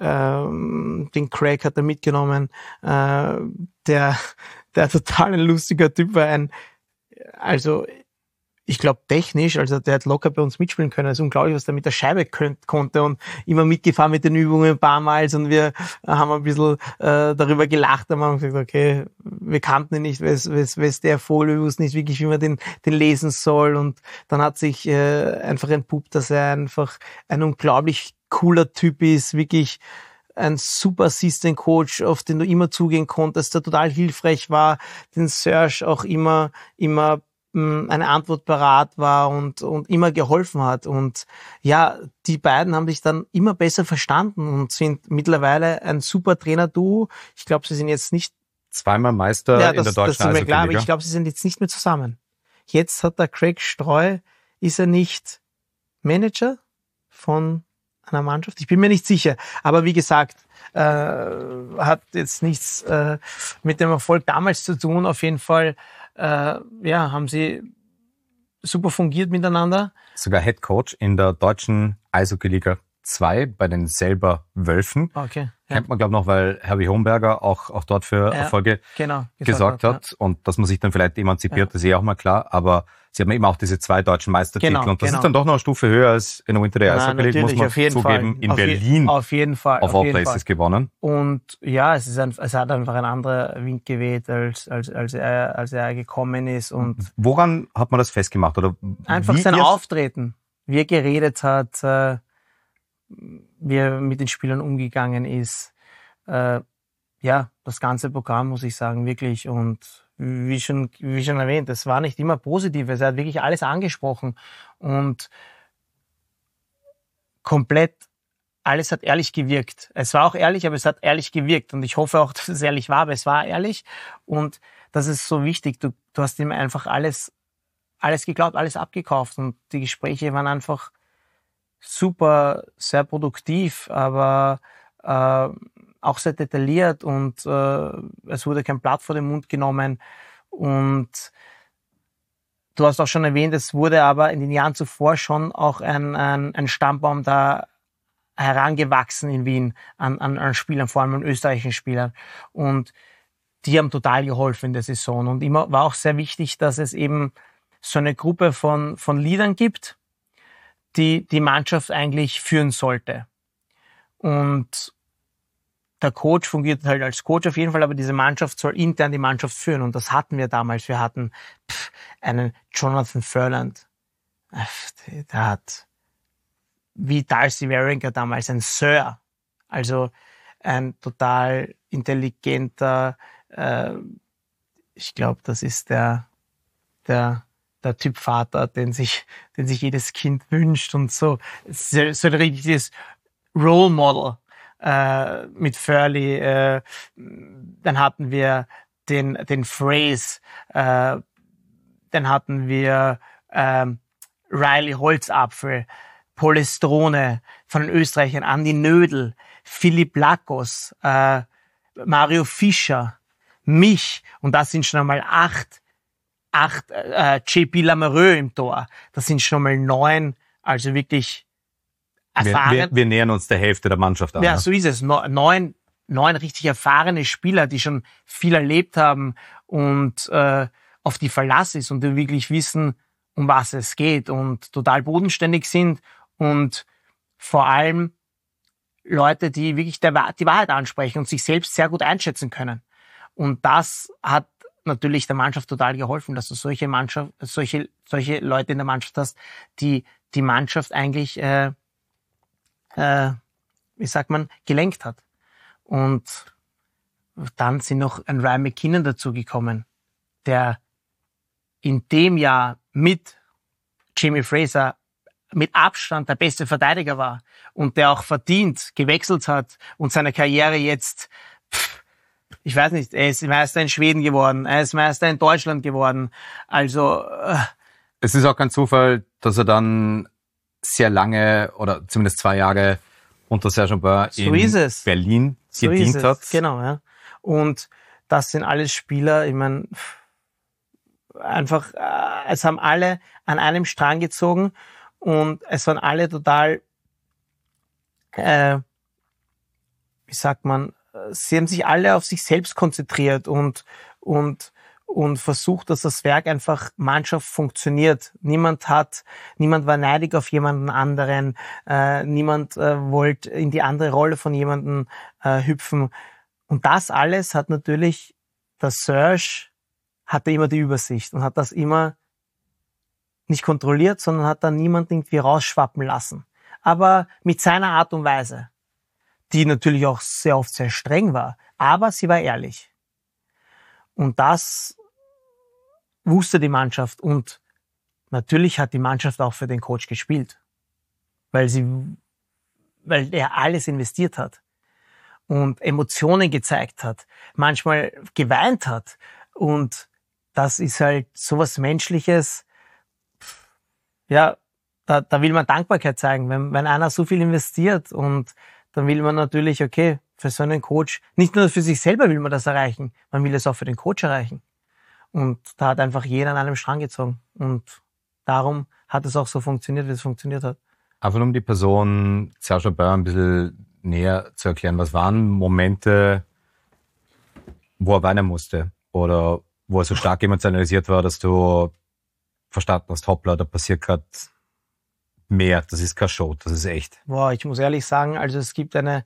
ähm, den Craig hat er mitgenommen, äh, der, der total ein lustiger Typ war, ein, also ich glaube technisch, also der hat locker bei uns mitspielen können, also unglaublich, was der mit der Scheibe könnt, konnte und immer mitgefahren mit den Übungen ein paar Mal und wir haben ein bisschen äh, darüber gelacht und haben gesagt, okay, wir kannten ihn nicht, weiß, weiß, weiß der Vogel, wir wussten nicht wirklich, wie man den, den lesen soll und dann hat sich äh, einfach entpuppt, dass er einfach ein unglaublich cooler Typ ist, wirklich ein super Assistant Coach, auf den du immer zugehen konntest, der total hilfreich war, den Serge auch immer, immer eine Antwort parat war und, und immer geholfen hat. Und ja, die beiden haben sich dann immer besser verstanden und sind mittlerweile ein super Trainer-Duo. Ich glaube, sie sind jetzt nicht...
Zweimal Meister
ja,
in
das,
der deutschen
das ist mir klar, aber
Eishockey-Liga.
ich glaube, sie sind jetzt nicht mehr zusammen. Jetzt hat der Craig Streu, ist er nicht Manager von einer Mannschaft? Ich bin mir nicht sicher. Aber wie gesagt, äh, hat jetzt nichts äh, mit dem Erfolg damals zu tun. Auf jeden Fall Äh, ja, haben sie super fungiert miteinander.
Sogar Head Coach in der deutschen Eishockey-Liga zwei bei den selber Wölfen.
Okay. Ja.
Kennt man, glaube ich, noch, weil Herbie Homberger auch, auch dort für
Ja,
Erfolge
genau,
gesorgt
hat.
hat. Und dass man sich dann vielleicht emanzipiert,
Ja.
das ist eh auch mal klar. Aber sie haben eben auch diese zwei deutschen Meistertitel.
Genau,
und das
genau.
ist dann doch noch eine Stufe höher als in der Winter Day
Nein,
Eishockey League, muss
natürlich,
man
auf jeden
zugeben.
Fall.
In
auf
Berlin
Je, auf jeden Fall.
auf
auf
All
jeden
Places
Fall.
gewonnen.
Und ja, es, ist ein, es hat einfach ein anderer Wind geweht, als, als, als, er, als er gekommen ist. Und
Woran hat man das festgemacht? Oder
einfach
wie
sein
ihr-
Auftreten, wie er geredet hat, äh, wie er mit den Spielern umgegangen ist. Äh, ja, das ganze Programm, muss ich sagen, wirklich. Und wie schon, wie schon erwähnt, es war nicht immer positiv. Er hat wirklich alles angesprochen und komplett alles hat ehrlich gewirkt. Es war auch ehrlich, aber es hat ehrlich gewirkt. Und ich hoffe auch, dass es ehrlich war, aber es war ehrlich. Und das ist so wichtig. Du, du hast ihm einfach alles, alles geglaubt, alles abgekauft. Und die Gespräche waren einfach super, sehr produktiv, aber äh, auch sehr detailliert und äh, es wurde kein Blatt vor den Mund genommen und du hast auch schon erwähnt, es wurde aber in den Jahren zuvor schon auch ein, ein, ein Stammbaum da herangewachsen in Wien an, an, an Spielern, vor allem an österreichischen Spielern. Und die haben total geholfen in der Saison. Und immer war auch sehr wichtig, dass es eben so eine Gruppe von, von Leadern gibt, die die Mannschaft eigentlich führen sollte. Und der Coach fungiert halt als Coach auf jeden Fall, aber diese Mannschaft soll intern die Mannschaft führen. Und das hatten wir damals. Wir hatten pff, einen Jonathan Furland. Der hat, wie Darcy Warringer damals, ein Sir. Also ein total intelligenter, äh, ich glaube, das ist der, der, der Typ Vater, den sich, den sich jedes Kind wünscht und so. So, so ein richtiges Role Model. Äh, mit Furley, äh, dann hatten wir den, den Phrase, äh, dann hatten wir äh, Riley Holzapfel, Polestrone von den Österreichern, Andi Nödel, Philipp Lakos, äh, Mario Fischer, mich, und das sind schon einmal acht, acht äh, J P Lamoureux im Tor, das sind schon einmal neun, also wirklich erfahren.
Wir, wir, wir nähern uns der Hälfte der Mannschaft an.
Ja,
ne?
so ist es. Neun, neun richtig erfahrene Spieler, die schon viel erlebt haben und äh, auf die Verlass ist und die wirklich wissen, um was es geht und total bodenständig sind und vor allem Leute, die wirklich der, die Wahrheit ansprechen und sich selbst sehr gut einschätzen können. Und das hat natürlich der Mannschaft total geholfen, dass du solche Mannschaft, solche, solche Leute in der Mannschaft hast, die die Mannschaft eigentlich äh, Äh, wie sagt man, gelenkt hat. Und dann sind noch ein Ryan McKinnon dazugekommen, der in dem Jahr mit Jimmy Fraser mit Abstand der beste Verteidiger war und der auch verdient gewechselt hat und seine Karriere jetzt, pff, ich weiß nicht, er ist Meister in Schweden geworden, er ist Meister in Deutschland geworden. Also äh,
es ist auch kein Zufall, dass er dann sehr lange oder zumindest zwei Jahre unter Serge Aubin
so
in
ist es.
Berlin
so
gedient
ist es.
hat.
Genau, ja. Und das sind alles Spieler, ich meine, einfach, äh, es haben alle an einem Strang gezogen und es waren alle total, äh, wie sagt man, sie haben sich alle auf sich selbst konzentriert und, und und versucht, dass das Werk einfach Mannschaft funktioniert. Niemand hat, niemand war neidig auf jemanden anderen, äh, niemand äh, wollte in die andere Rolle von jemandem äh, hüpfen. Und das alles hat natürlich, der Serge hatte immer die Übersicht und hat das immer nicht kontrolliert, sondern hat da niemand irgendwie rausschwappen lassen. Aber mit seiner Art und Weise, die natürlich auch sehr oft sehr streng war, aber sie war ehrlich. Und das wusste die Mannschaft und natürlich hat die Mannschaft auch für den Coach gespielt, weil sie, weil er alles investiert hat und Emotionen gezeigt hat, manchmal geweint hat und das ist halt sowas Menschliches. Ja, da, da will man Dankbarkeit zeigen, wenn, wenn einer so viel investiert und dann will man natürlich, okay, für so einen Coach, nicht nur für sich selber will man das erreichen, man will es auch für den Coach erreichen. Und da hat einfach jeder an einem Strang gezogen. Und darum hat es auch so funktioniert, wie es funktioniert hat.
Einfach um die Person Serge Aubin ein bisschen näher zu erklären. Was waren Momente, wo er weinen musste? Oder wo er so stark emotionalisiert war, dass du verstanden hast, hoppla, da passiert gerade mehr. Das ist keine Show, das ist echt.
Boah, ich muss ehrlich sagen, also es gibt eine,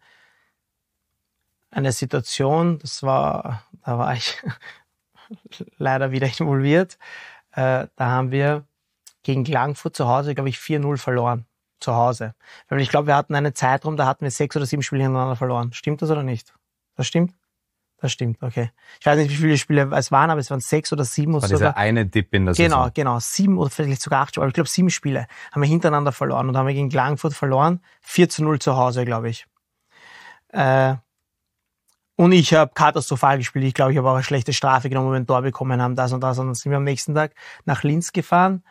eine Situation, das war, da war ich leider wieder involviert. Äh, da haben wir gegen Klagenfurt zu Hause, glaube ich, vier null verloren. Zu Hause. Weil ich glaube, wir hatten einen Zeitraum, da hatten wir sechs oder sieben Spiele hintereinander verloren. Stimmt das oder nicht? Das stimmt? Das stimmt, okay. Ich weiß nicht, wie viele Spiele es waren, aber es waren sechs oder sieben.
War
oder
dieser
sogar.
eine Dip in der
Genau,
Saison.
genau. Sieben oder vielleicht sogar acht Spiele. Aber ich glaube, sieben Spiele haben wir hintereinander verloren. Und haben wir gegen Klagenfurt verloren. vier zu null zu Hause, glaube ich. Äh, Und ich habe katastrophal gespielt. Ich glaube, ich habe auch eine schlechte Strafe genommen, wenn wir ein Tor bekommen haben, das und das. Und dann sind wir am nächsten Tag nach Linz gefahren.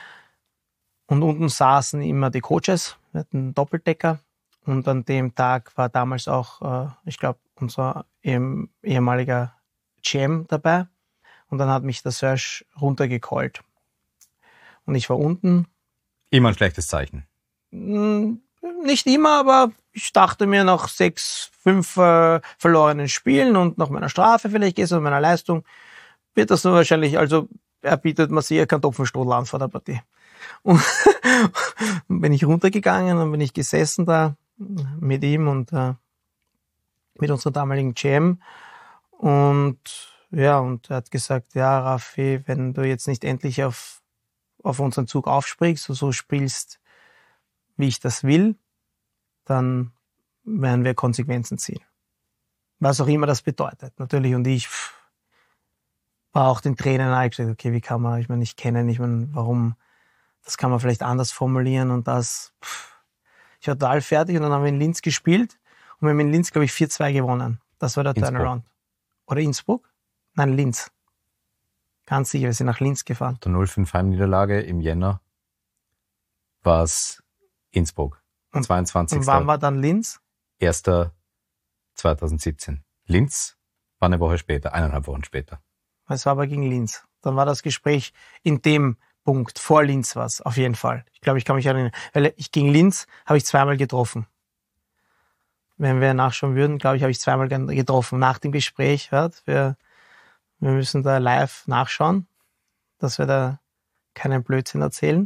Und unten saßen immer die Coaches. Wir hatten einen Doppeldecker. Und an dem Tag war damals auch, äh, ich glaube, unser ehem- ehemaliger G M dabei. Und dann hat mich der Serge runtergecallt. und ich war unten.
Immer ein schlechtes Zeichen.
Nicht immer, aber ich dachte mir nach sechs, fünf äh, verlorenen Spielen und nach meiner Strafe vielleicht gestern und meiner Leistung wird das nur wahrscheinlich, also er bietet mir sehr Kartoffelstrudel an vor der Partie. Und bin ich runtergegangen und bin ich gesessen da mit ihm und äh, mit unserer damaligen G M und ja, und er hat gesagt, ja Raffi, wenn du jetzt nicht endlich auf auf unseren Zug aufspringst und so spielst, wie ich das will, dann werden wir Konsequenzen ziehen. Was auch immer das bedeutet, natürlich. Und ich pff, war auch den Trainern nahe gesagt, okay, wie kann man, ich meine, ich kenne, ich meine, warum, das kann man vielleicht anders formulieren und das, pff. Ich war total fertig und dann haben wir in Linz gespielt und wir haben in Linz, glaube ich, vier zwei gewonnen. Das war der
Innsbruck.
Turnaround. Oder Innsbruck? Nein, Linz. Ganz sicher, wir sind nach Linz gefahren.
Der null fünf Heimniederlage im Jänner war es Innsbruck.
Und-
zweiundzwanzigster
Und wann war dann Linz?
erster zweitausendsiebzehn. Linz war eine Woche später, eineinhalb Wochen später.
Es war aber gegen Linz. Dann war das Gespräch in dem Punkt, vor Linz was, auf jeden Fall. Ich glaube, ich kann mich erinnern. Weil ich gegen Linz habe ich zweimal getroffen. Wenn wir nachschauen würden, glaube ich, habe ich zweimal getroffen. Nach dem Gespräch, ja, wir, wir müssen da live nachschauen, dass wir da keinen Blödsinn erzählen.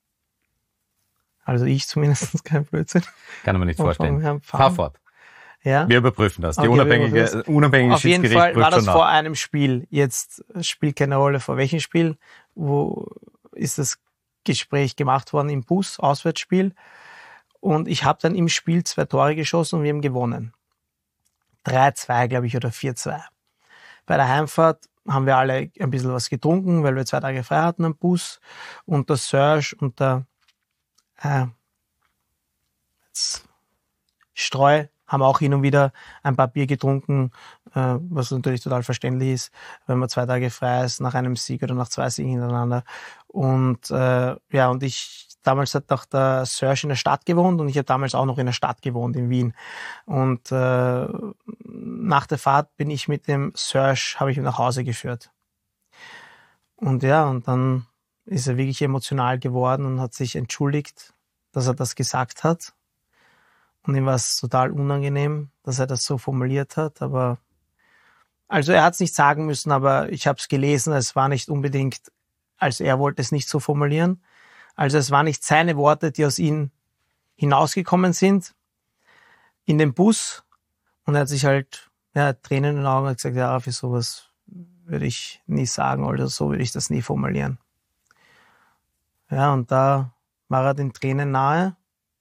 Also ich zumindest keinen Blödsinn.
Kann man nicht
Und
vorstellen.
von Herrn Pfamm.
Fahr fort.
Ja.
Wir überprüfen das. Die
Okay, wir
unabhängige,
überprüfen das.
unabhängige
Auf jeden
Schiedsgericht
Fall war
prüft
das
schon
vor
nach.
einem Spiel. Jetzt spielt keine Rolle vor welchem Spiel. Wo ist das Gespräch gemacht worden? Im Bus, Auswärtsspiel. Und ich habe dann im Spiel zwei Tore geschossen und wir haben gewonnen. drei zwei, glaube ich, oder vier zwei. Bei der Heimfahrt haben wir alle ein bisschen was getrunken, weil wir zwei Tage frei hatten am Bus. Und der Serge und der äh, jetzt Streu haben auch hin und wieder ein paar Bier getrunken, äh, was natürlich total verständlich ist, wenn man zwei Tage frei ist, nach einem Sieg oder nach zwei Siegen hintereinander. Und äh, ja, und ich, damals hat auch der Serge in der Stadt gewohnt und ich habe damals auch noch in der Stadt gewohnt, in Wien. Und äh, nach der Fahrt bin ich mit dem Serge, habe ich ihn nach Hause geführt. Und ja, und dann ist er wirklich emotional geworden und hat sich entschuldigt, dass er das gesagt hat. Und ihm war es total unangenehm, dass er das so formuliert hat. Aber also er hat es nicht sagen müssen, aber ich habe es gelesen. Es war nicht unbedingt, also er wollte es nicht so formulieren. Also es waren nicht seine Worte, die aus ihm hinausgekommen sind in den Bus. Und er hat sich halt ja, Tränen in den Augen und gesagt, ja, für sowas würde ich nie sagen oder so würde ich das nie formulieren. Ja, und da war er den Tränen nahe.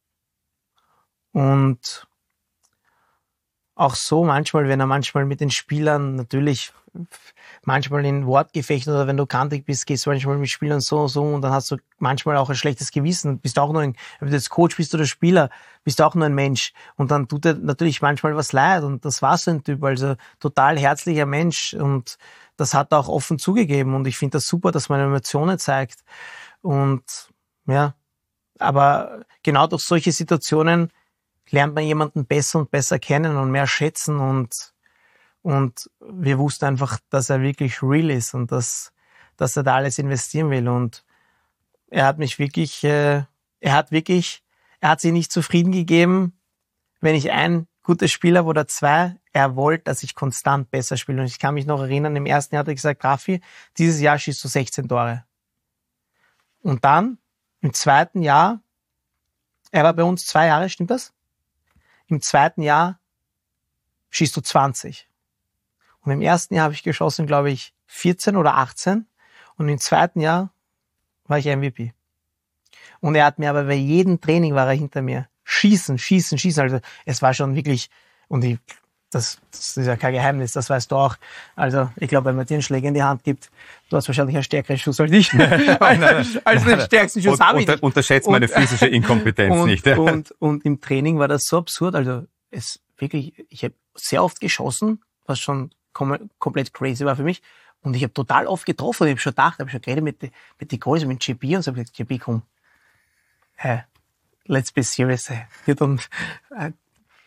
Und auch so manchmal, wenn er manchmal mit den Spielern natürlich manchmal in Wortgefechten oder wenn du kantig bist, gehst du manchmal mit Spielern so und so und dann hast du manchmal auch ein schlechtes Gewissen. Bist auch nur ein, ob du jetzt Coach bist oder Spieler, bist auch nur ein Mensch. Und dann tut dir natürlich manchmal was leid und das war so ein Typ, also total herzlicher Mensch und das hat er auch offen zugegeben und ich finde das super, dass man Emotionen zeigt. Und ja, aber genau durch solche Situationen lernt man jemanden besser und besser kennen und mehr schätzen und, und wir wussten einfach, dass er wirklich real ist und dass, dass er da alles investieren will und er hat mich wirklich, äh, er hat wirklich, er hat sich nicht zufrieden gegeben, wenn ich ein gutes Spiel habe oder zwei, er wollte, dass ich konstant besser spiele und ich kann mich noch erinnern, im ersten Jahr hat er gesagt, Raffi, dieses Jahr schießt du sechzehn Tore. Und dann, im zweiten Jahr, er war bei uns zwei Jahre, stimmt das? Im zweiten Jahr schießt du zwanzig. Und im ersten Jahr habe ich geschossen, glaube ich, vierzehn oder achtzehn. Und im zweiten Jahr war ich M V P. Und er hat mir aber bei jedem Training war er hinter mir. Schießen, schießen, schießen. Also es war schon wirklich, und ich, das, das ist ja kein Geheimnis, das weißt du auch. Also ich glaube, wenn man dir einen Schläger in die Hand gibt, du hast wahrscheinlich einen stärkeren Schuss als ich. als, als den stärksten Schuss habe ich
Unter,
nicht.
Unterschätzt meine
Und-
physische Inkompetenz
und,
nicht. Ja.
Und, und im Training war das so absurd. Also es wirklich, ich habe sehr oft geschossen, was schon kom komplett crazy war für mich. Und ich habe total oft getroffen. Ich habe schon gedacht, habe schon geredet mit, die- mit den Goalies, mit J B und so habe gesagt, J B, komm, hey, let's be serious. Hey. You don't, I,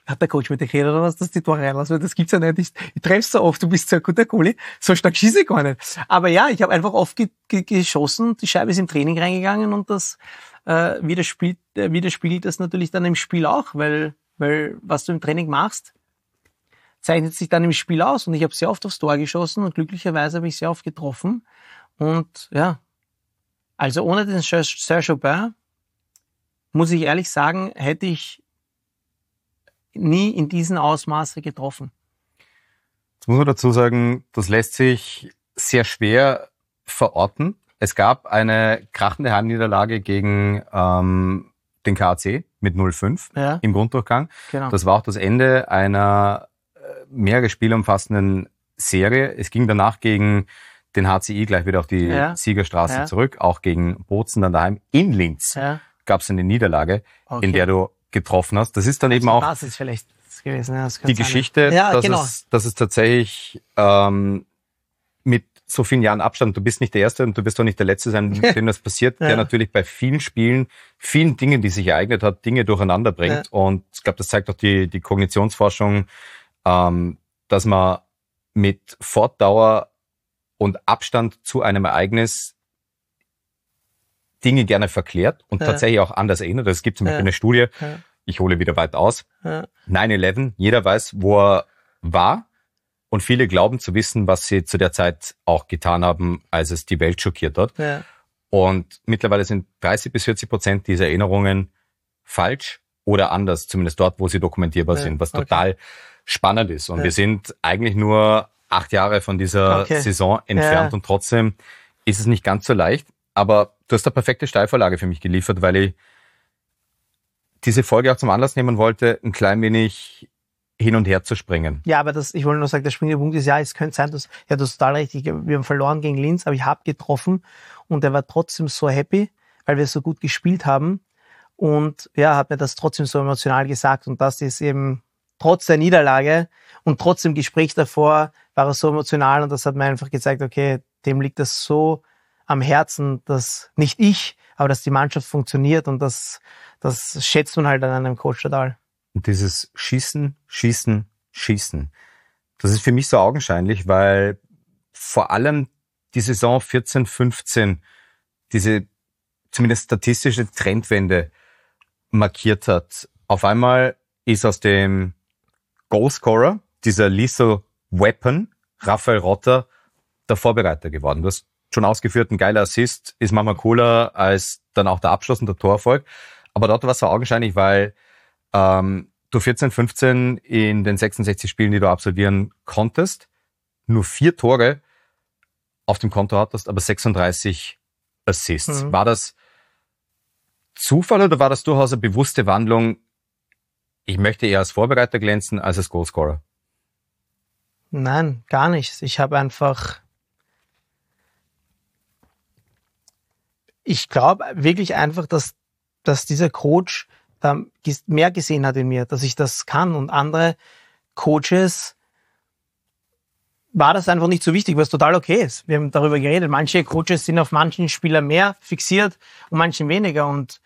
hat der Coach mit dir geredet oder was, dass die Tore reinlassen? Weil das gibt's ja nicht. Ich, ich treff's so oft, du bist so ein guter Goalie, so stark schieße ich gar nicht. Aber ja, ich habe einfach oft ge- ge- geschossen, die Scheibe ist im Training reingegangen und das äh, widerspiegelt, äh, widerspiegelt das natürlich dann im Spiel auch, weil, weil was du im Training machst, zeichnet sich dann im Spiel aus. Und ich habe sehr oft aufs Tor geschossen und glücklicherweise habe ich sehr oft getroffen. Und ja, also ohne den Serge Aubin, muss ich ehrlich sagen, hätte ich nie in diesem Ausmaße getroffen.
Jetzt muss man dazu sagen, das lässt sich sehr schwer verorten. Es gab eine krachende Heimniederlage gegen ähm, den K A C mit null fünf
Ja.
im Grunddurchgang.
Genau.
Das war auch das Ende einer äh, mehrere Spiele umfassenden Serie. Es ging danach gegen den H C I gleich wieder auf die
Ja.
Siegerstraße
Ja.
zurück, auch gegen Bozen dann daheim. In Linz
Ja.
gab es eine Niederlage,
Okay.
in der du getroffen hast. Das ist dann eben auch
Das ist vielleicht das gewesen. Ja, das
die
könnte sein.
Geschichte,
Ja,
dass,
genau.
es, dass es tatsächlich ähm, mit so vielen Jahren Abstand, du bist nicht der Erste und du wirst auch nicht der Letzte sein, dem das passiert,
Ja.
der natürlich bei vielen Spielen, vielen Dingen, die sich ereignet hat, Dinge durcheinander bringt.
Ja.
Und ich glaube, das zeigt auch die, die Kognitionsforschung, ähm, dass man mit Fortdauer und Abstand zu einem Ereignis Dinge gerne verklärt und
Ja.
tatsächlich auch anders erinnert. Es gibt zum Beispiel
Ja.
eine Studie,
Ja.
ich hole wieder weit aus,
Ja.
nine eleven, jeder weiß, wo er war und viele glauben zu wissen, was sie zu der Zeit auch getan haben, als es die Welt schockiert hat.
Ja.
Und mittlerweile sind dreißig bis vierzig Prozent dieser Erinnerungen falsch oder anders, zumindest dort, wo sie dokumentierbar
Ja,
sind, was
okay.
total spannend ist. Und
Ja.
wir sind eigentlich nur acht Jahre von dieser
Okay.
Saison entfernt
Ja.
und trotzdem ist es nicht ganz so leicht. Aber du hast eine perfekte Steilvorlage für mich geliefert, weil ich diese Folge auch zum Anlass nehmen wollte, ein klein wenig hin und her zu springen.
Ja, aber das, ich wollte nur sagen, der springende Punkt ist, ja, es könnte sein, dass, ja, du hast total recht, ich, wir haben verloren gegen Linz, aber ich habe getroffen und er war trotzdem so happy, weil wir so gut gespielt haben und ja, hat mir das trotzdem so emotional gesagt und das ist eben trotz der Niederlage und trotz dem Gespräch davor war er so emotional und das hat mir einfach gezeigt, okay, dem liegt das so am Herzen, dass nicht ich, aber dass die Mannschaft funktioniert und das, das schätzt man halt an einem Coach total.
Und dieses Schießen, Schießen, Schießen, das ist für mich so augenscheinlich, weil vor allem die Saison vierzehn, fünfzehn diese zumindest statistische Trendwende markiert hat. Auf einmal ist aus dem Goalscorer, dieser Lethal Weapon, Raphael Rotter, der Vorbereiter geworden. Du hast schon ausgeführt, ein geiler Assist ist manchmal cooler als dann auch der Abschluss und der Torerfolg. Aber dort war es so augenscheinlich, weil ähm, du vierzehn, fünfzehn in den sechsundsechzig Spielen, die du absolvieren konntest, nur vier Tore auf dem Konto hattest, aber sechsunddreißig Assists.
Mhm.
War das Zufall oder war das durchaus eine bewusste Wandlung? Ich möchte eher als Vorbereiter glänzen als als Goalscorer.
Nein, gar nichts. Ich habe einfach, ich glaube wirklich einfach, dass, dass dieser Coach da ges- mehr gesehen hat in mir, dass ich das kann und andere Coaches war das einfach nicht so wichtig, was total okay ist. Wir haben darüber geredet. Manche Coaches sind auf manchen Spieler mehr fixiert und manchen weniger und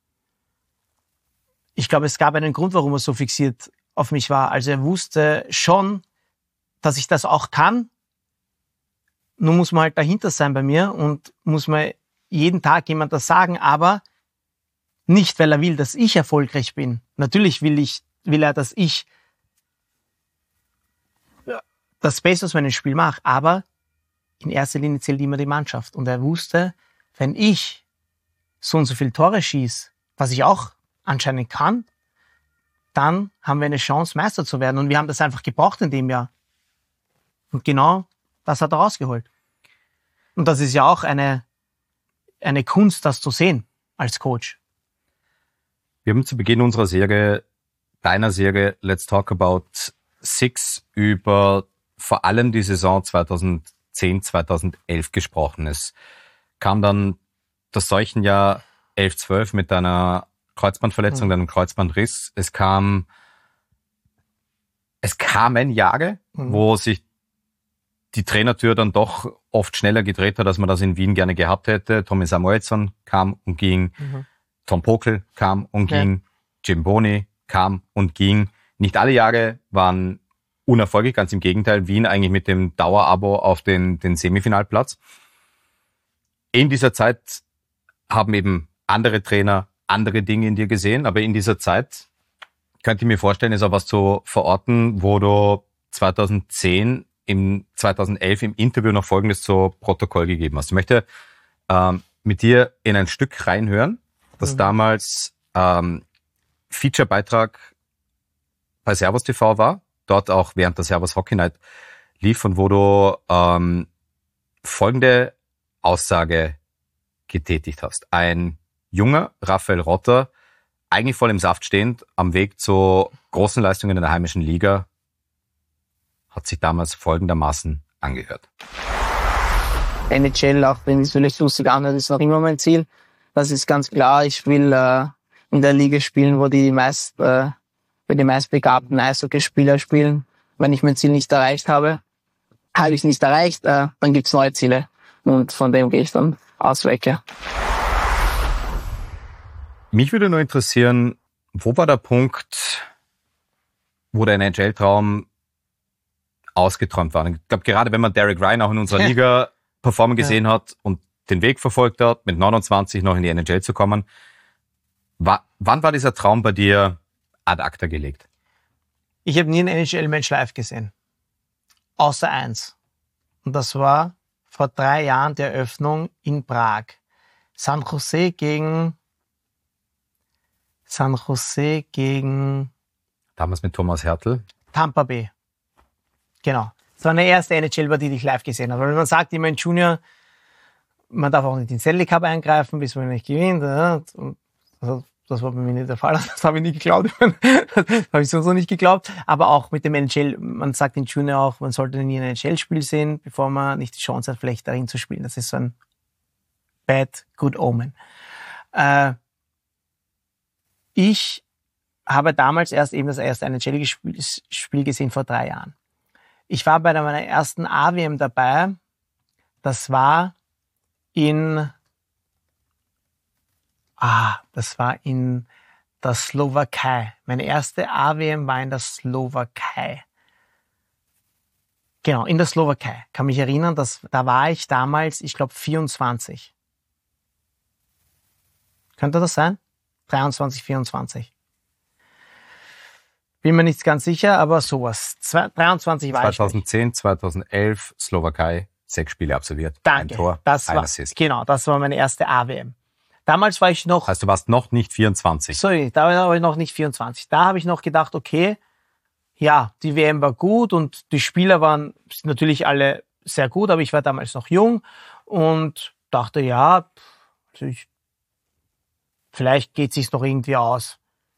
ich glaube, es gab einen Grund, warum er so fixiert auf mich war. Also er wusste schon, dass ich das auch kann. Nur muss man halt dahinter sein bei mir und muss man jeden Tag jemand das sagen, aber nicht, weil er will, dass ich erfolgreich bin. Natürlich will ich, will er, dass ich das Beste aus meinem Spiel mache, aber in erster Linie zählt immer die Mannschaft. Und er wusste, wenn ich so und so viele Tore schieße, was ich auch anscheinend kann, dann haben wir eine Chance, Meister zu werden. Und wir haben das einfach gebraucht in dem Jahr. Und genau das hat er rausgeholt. Und das ist ja auch eine, eine Kunst, das zu sehen als Coach.
Wir haben zu Beginn unserer Serie, deiner Serie Let's Talk About Six, über vor allem die Saison zweitausendzehn, zweitausendelf gesprochen. Es kam dann das Seuchenjahr elf zwölf mit deiner Kreuzbandverletzung,
Mhm.
deinem Kreuzbandriss. Es kam, es kamen Jahre,
Mhm.
wo sich die Trainertür dann doch oft schneller gedreht hat, als man das in Wien gerne gehabt hätte. Tommy Samuelsson kam und ging.
Mhm.
Tom Pokel kam und
Ja.
ging. Jim Boni kam und ging. Nicht alle Jahre waren unerfolgreich, ganz im Gegenteil. Wien eigentlich mit dem Dauerabo auf den, den Semifinalplatz. In dieser Zeit haben eben andere Trainer andere Dinge in dir gesehen, aber in dieser Zeit könnte ich mir vorstellen, ist auch was zu verorten, wo du zweitausendzehn, im zweitausendelf im Interview noch Folgendes zu Protokoll gegeben hast. Ich möchte ähm, mit dir in ein Stück reinhören, das mhm. damals ähm, Feature-Beitrag bei Servus T V war, dort auch während der Servus Hockey Night lief und wo du ähm, folgende Aussage getätigt hast. Ein junger Raphael Rotter, eigentlich voll im Saft stehend, am Weg zu großen Leistungen in der heimischen Liga, hat sich damals folgendermaßen angehört.
N H L, auch wenn es vielleicht lustig anhört, ist noch immer mein Ziel. Das ist ganz klar. Ich will äh, in der Liga spielen, wo die meist, äh, wo die meistbegabten Eishockeyspieler spielen. Wenn ich mein Ziel nicht erreicht habe, habe ich es nicht erreicht, äh, dann gibt's neue Ziele. Und von dem gehe ich dann aus weg. Ja.
Mich würde nur interessieren, wo war der Punkt, wo der N H L-Traum ausgeträumt war? Ich glaube, gerade wenn man Derek Ryan auch in unserer Liga performen gesehen ja. hat und den Weg verfolgt hat, mit neunundzwanzig noch in die N H L zu kommen, war, wann war dieser Traum bei dir ad acta gelegt?
Ich habe nie ein N H L-Match live gesehen. Außer eins. Und das war vor drei Jahren die Eröffnung in Prag. San Jose gegen... San Jose gegen...
Damals mit Thomas Hertl.
Tampa Bay. Genau. Das war eine erste N H L-Partie, die ich live gesehen habe. Weil man sagt immer in Junior, man darf auch nicht in den Stanley Cup eingreifen, bis man nicht gewinnt. Und das war bei mir nicht der Fall. Das habe ich nie geglaubt. Das habe ich sowieso nicht geglaubt. Aber auch mit dem N H L, man sagt in Junior auch, man sollte nie ein N H L-Spiel sehen, bevor man nicht die Chance hat, vielleicht darin zu spielen. Das ist so ein bad, good omen. Äh, Ich habe damals erst eben das erste N H L-Spiel gesehen vor drei Jahren. Ich war bei meiner ersten A W M dabei. Das war in, ah, das war in der Slowakei. Meine erste A W M war in der Slowakei. Genau, in der Slowakei. Kann mich erinnern, dass, da war ich damals, ich glaube, vierundzwanzig. Könnte das sein? dreiundzwanzig, vierundzwanzig. Bin mir nicht ganz sicher, aber sowas. dreiundzwanzig war
zweitausendzehn, ich. zweitausendelf, Slowakei, sechs Spiele absolviert.
Danke.
Ein Tor,
das
ein
war,
Assist.
Genau, das war meine erste A W M. Damals war ich noch...
Also du warst noch nicht vierundzwanzig.
Sorry, da war ich noch nicht vierundzwanzig. Da habe ich noch gedacht, okay, ja, die W M war gut und die Spieler waren natürlich alle sehr gut, aber ich war damals noch jung und dachte, ja, also ich, vielleicht geht es sich noch irgendwie aus.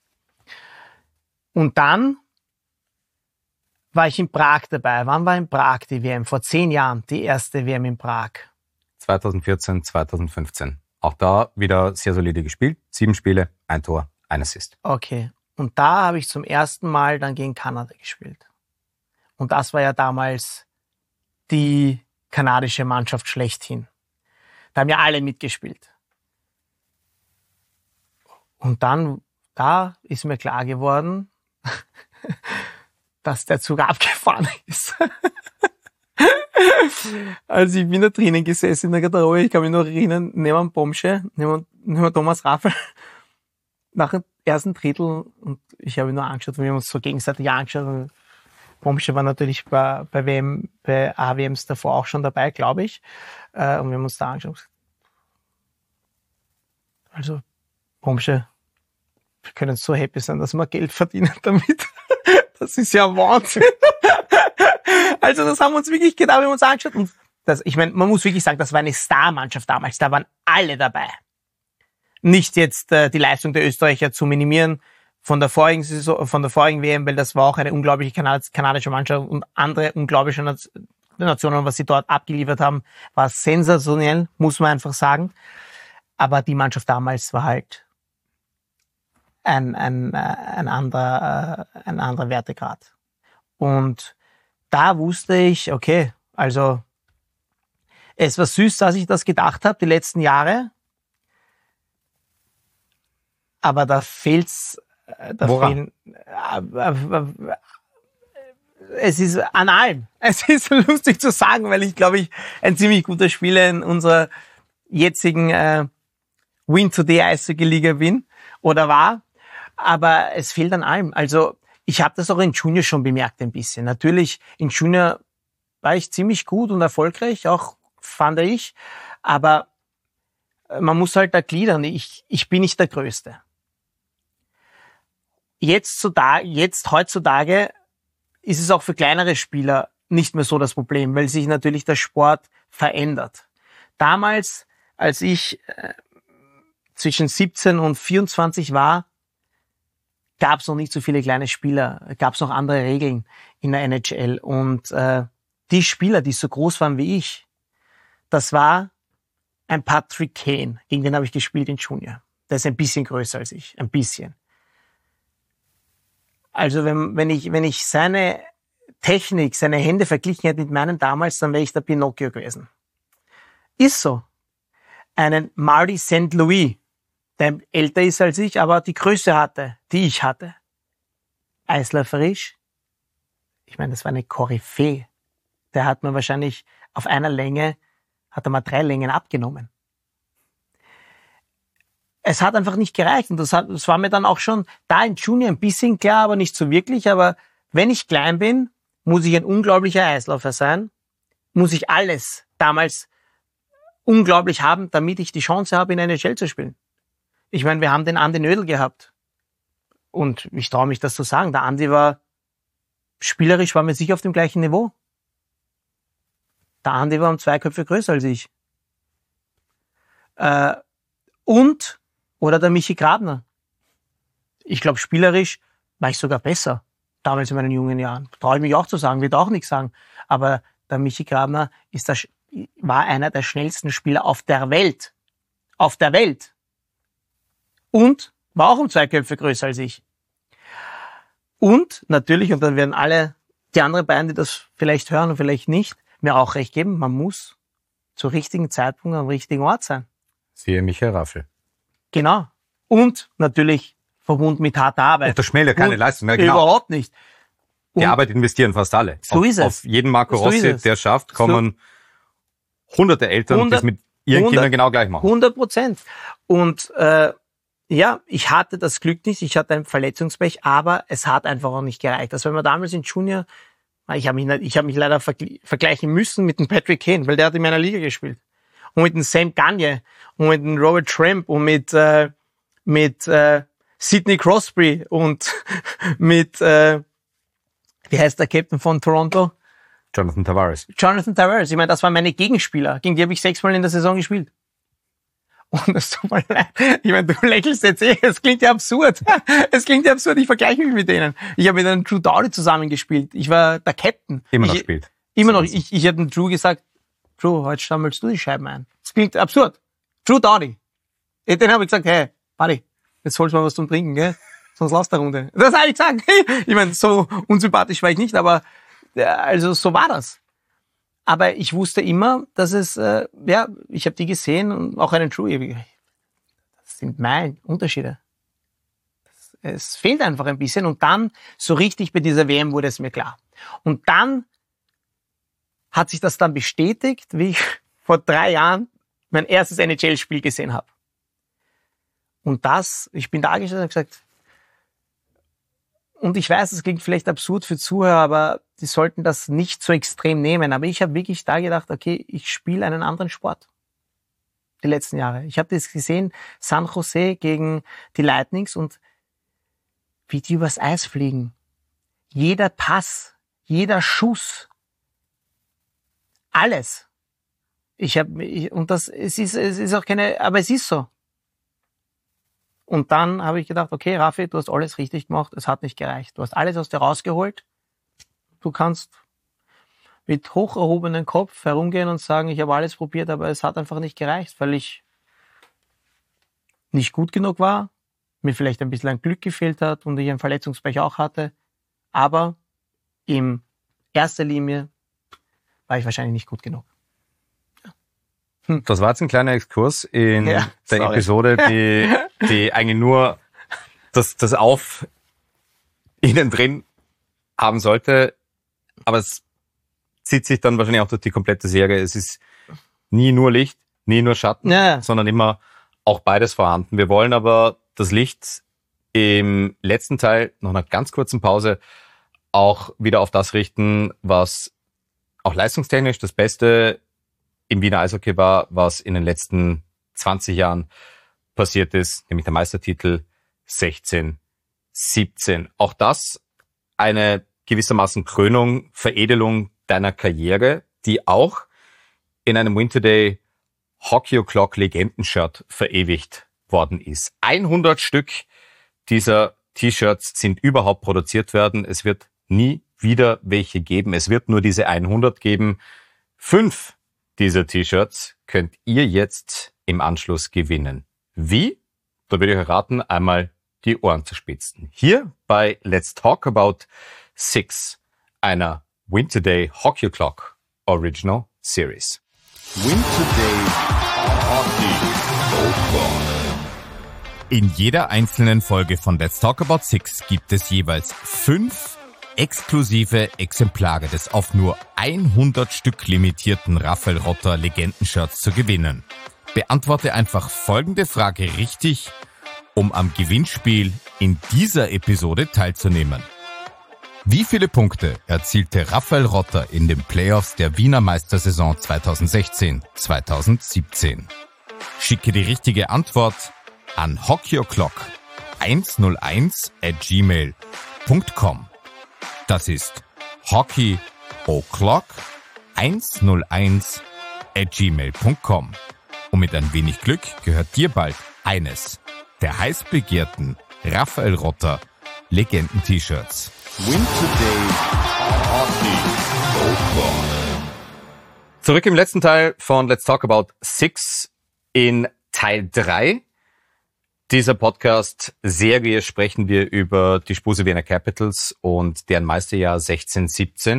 Und dann war ich in Prag dabei. Wann war in Prag die W M? Vor zehn Jahren, die erste W M in Prag.
zweitausendvierzehn, zweitausendfünfzehn. Auch da wieder sehr solide gespielt. Sieben Spiele, ein Tor, ein Assist.
Okay. Und da habe ich zum ersten Mal dann gegen Kanada gespielt. Und das war ja damals die kanadische Mannschaft schlechthin. Da haben ja alle mitgespielt. Und dann, da ist mir klar geworden, dass der Zug abgefahren ist. Also ich bin da drinnen gesessen in der Garderobe, ich kann mich noch erinnern, neben dem Bomsche, neben, neben Thomas Raffel, nach dem ersten Drittel, und ich habe ihn nur angeschaut, wir haben uns so gegenseitig angeschaut, und Bomsche war natürlich bei, bei, W M, bei A W Ms davor auch schon dabei, glaube ich, und wir haben uns da angeschaut. Also, Bomsche, wir können so happy sein, dass wir Geld verdienen damit. Das ist ja Wahnsinn. Also das haben wir uns wirklich gedacht, wir haben uns angeschaut. Und das, ich meine, man muss wirklich sagen, das war eine Star-Mannschaft damals. Da waren alle dabei. Nicht jetzt äh, die Leistung der Österreicher zu minimieren von der vorigen Saison, von der vorigen W M, weil das war auch eine unglaubliche Kanad- kanadische Mannschaft und andere unglaubliche Nationen, was sie dort abgeliefert haben, war sensationell, muss man einfach sagen. Aber die Mannschaft damals war halt ein, ein, ein anderer, ein anderer Wertegrad. Und da wusste ich, okay, also es war süß, dass ich das gedacht habe, die letzten Jahre. Aber da fehlt's Da
Woran?
fehlen, es ist an allem. Es ist lustig zu sagen, weil ich, glaube ich, ein ziemlich guter Spieler in unserer jetzigen äh, Win-Today-Eishockey-Liga bin oder war. Aber es fehlt an allem. Also ich habe das auch in Junior schon bemerkt ein bisschen. Natürlich, in Junior war ich ziemlich gut und erfolgreich, auch fand ich. Aber man muss halt da gliedern. Ich, ich bin nicht der Größte. Jetzt, zu da, jetzt heutzutage ist es auch für kleinere Spieler nicht mehr so das Problem, weil sich natürlich der Sport verändert. Damals, als ich äh, zwischen siebzehn und vierundzwanzig war, gab es noch nicht so viele kleine Spieler, gab es noch andere Regeln in der N H L. Und äh, die Spieler, die so groß waren wie ich, das war ein Patrick Kane, gegen den habe ich gespielt in Junior. Der ist ein bisschen größer als ich, ein bisschen. Also wenn, wenn ich, wenn ich seine Technik, seine Hände verglichen hätte mit meinen damals, dann wäre ich der Pinocchio gewesen. Ist so. Einen Marty Saint Louis, der älter ist als ich, aber die Größe hatte, die ich hatte. Eisläuferisch. Ich meine, das war eine Koryphäe. Der hat mir wahrscheinlich auf einer Länge, hat er mal drei Längen abgenommen. Es hat einfach nicht gereicht. Und das, hat, das war mir dann auch schon da in Junior ein bisschen klar, aber nicht so wirklich. Aber wenn ich klein bin, muss ich ein unglaublicher Eisläufer sein. Muss ich alles damals unglaublich haben, damit ich die Chance habe, in N H L zu spielen. Ich meine, wir haben den Andi Nödel gehabt. Und ich traue mich das zu sagen. Der Andi war, spielerisch waren wir sicher auf dem gleichen Niveau. Der Andi war um zwei Köpfe größer als ich. Äh, und Oder der Michi Grabner. Ich glaube, spielerisch war ich sogar besser. Damals in meinen jungen Jahren. Traue ich mich auch zu sagen, wird auch nichts sagen. Aber der Michi Grabner ist der, war einer der schnellsten Spieler auf der Welt. Auf der Welt. Und war auch um zwei Köpfe größer als ich. Und natürlich, und dann werden alle die anderen beiden, die das vielleicht hören und vielleicht nicht, mir auch recht geben, man muss zur richtigen Zeitpunkt am richtigen Ort sein.
Siehe Michael Raffel.
Genau. Und natürlich verbunden mit harter Arbeit.
Und das schmälert keine
Und
Leistung. Ja, genau.
Überhaupt nicht. Und
die Arbeit investieren fast alle.
So
auf,
ist es.
Auf jeden Marco
So
Rossi,
ist es.
der schafft, kommen hunderte Eltern, die es mit ihren
hundert
Kindern genau gleich machen.
hundert Prozent. Und äh, ja, ich hatte das Glück nicht, ich hatte ein Verletzungspech, aber es hat einfach auch nicht gereicht. Also wenn man damals in Junior, ich habe mich, nicht, ich hab mich leider vergl- vergleichen müssen mit dem Patrick Kane, weil der hat in meiner Liga gespielt. Und mit dem Sam Gagne und mit dem Robert Tramp und mit äh, mit äh, Sidney Crosby und mit, äh, wie heißt der Captain von Toronto?
Jonathan Tavares.
Jonathan Tavares. Ich meine, das waren meine Gegenspieler. Gegen die habe ich sechsmal in der Saison gespielt. Und es tut mir leid. Ich meine, du lächelst jetzt eh. Es klingt ja absurd. Es klingt ja absurd. Ich vergleiche mich mit denen. Ich habe mit einem Drew Doughty zusammengespielt. Ich war der Captain.
Immer noch
ich,
spielt.
Immer noch. Ich, ich habe dem Drew gesagt, Drew, heute sammelst du die Scheiben ein. Das klingt absurd. Drew Doughty. Den habe ich gesagt, hey, Buddy, jetzt holst du mal was zum Trinken, gell? Sonst lass der Runde. Das habe ich gesagt. Ich meine, so unsympathisch war ich nicht, aber ja, also so war das. Aber ich wusste immer, dass es, äh, ja, ich habe die gesehen und auch einen Drew. Das sind meine Unterschiede. Das, es fehlt einfach ein bisschen. Und dann, so richtig bei dieser W M wurde es mir klar. Und dann hat sich das dann bestätigt, wie ich vor drei Jahren mein erstes N H L-Spiel gesehen habe. Und das, ich bin da gestanden und gesagt, und ich weiß, es klingt vielleicht absurd für Zuhörer, aber die sollten das nicht so extrem nehmen. Aber ich habe wirklich da gedacht, okay, ich spiele einen anderen Sport. Die letzten Jahre. Ich habe das gesehen, San Jose gegen die Lightnings und wie die übers Eis fliegen. Jeder Pass, jeder Schuss, alles. Ich habe, ich, und das, es ist, es ist auch keine, aber es ist so. Und dann habe ich gedacht, okay, Raffi, du hast alles richtig gemacht, es hat nicht gereicht. Du hast alles aus dir rausgeholt. Du kannst mit hoch erhobenem Kopf herumgehen und sagen, ich habe alles probiert, aber es hat einfach nicht gereicht, weil ich nicht gut genug war, mir vielleicht ein bisschen an Glück gefehlt hat und ich ein Verletzungspech auch hatte. Aber in erster Linie war ich wahrscheinlich nicht gut genug.
Das war jetzt ein kleiner Exkurs in
Ja,
der
sorry.
Episode, die, die eigentlich nur das, das auf innen drin haben sollte. Aber es zieht sich dann wahrscheinlich auch durch die komplette Serie. Es ist nie nur Licht, nie nur Schatten,
Ja.
sondern immer auch beides vorhanden. Wir wollen aber das Licht im letzten Teil, nach einer ganz kurzen Pause, auch wieder auf das richten, was auch leistungstechnisch das Beste im Wiener Eishockey war, was in den letzten zwanzig Jahren passiert ist, nämlich der Meistertitel sechzehn siebzehn. Auch das eine gewissermaßen Krönung, Veredelung deiner Karriere, die auch in einem Win Today Hockey O'Clock Legenden-Shirt verewigt worden ist. hundert Stück dieser T-Shirts sind überhaupt produziert werden. Es wird nie wieder welche geben. Es wird nur diese hundert geben. Fünf dieser T-Shirts könnt ihr jetzt im Anschluss gewinnen. Wie? Da würde ich euch raten, einmal die Ohren zu spitzen. Hier bei Let's Talk About Six, einer Win Today Hockey O'Clock Original Series.
Win Today Hockey O'Clock.
In jeder einzelnen Folge von Let's Talk About Six gibt es jeweils fünf exklusive Exemplare des auf nur hundert Stück limitierten Raphael Rotter Legenden-Shirts zu gewinnen. Beantworte einfach folgende Frage richtig, um am Gewinnspiel in dieser Episode teilzunehmen. Wie viele Punkte erzielte Raphael Rotter in den Playoffs der Wiener Meistersaison zweitausendsechzehn zweitausendsiebzehn? Schicke die richtige Antwort an hockeyoclock hunderteins at gmail punkt com. Das ist hockeyoclock hunderteins at gmail punkt com. Und mit ein wenig Glück gehört dir bald eines der heiß begehrten Raphael Rotter Legenden-T-Shirts.
Win Today Hockey O'Clock.
Zurück im letzten Teil von Let's Talk About Six. In Teil drei dieser Podcast-Serie sprechen wir über die Spuse Wiener Capitals und deren Meisterjahr sechzehn siebzehn.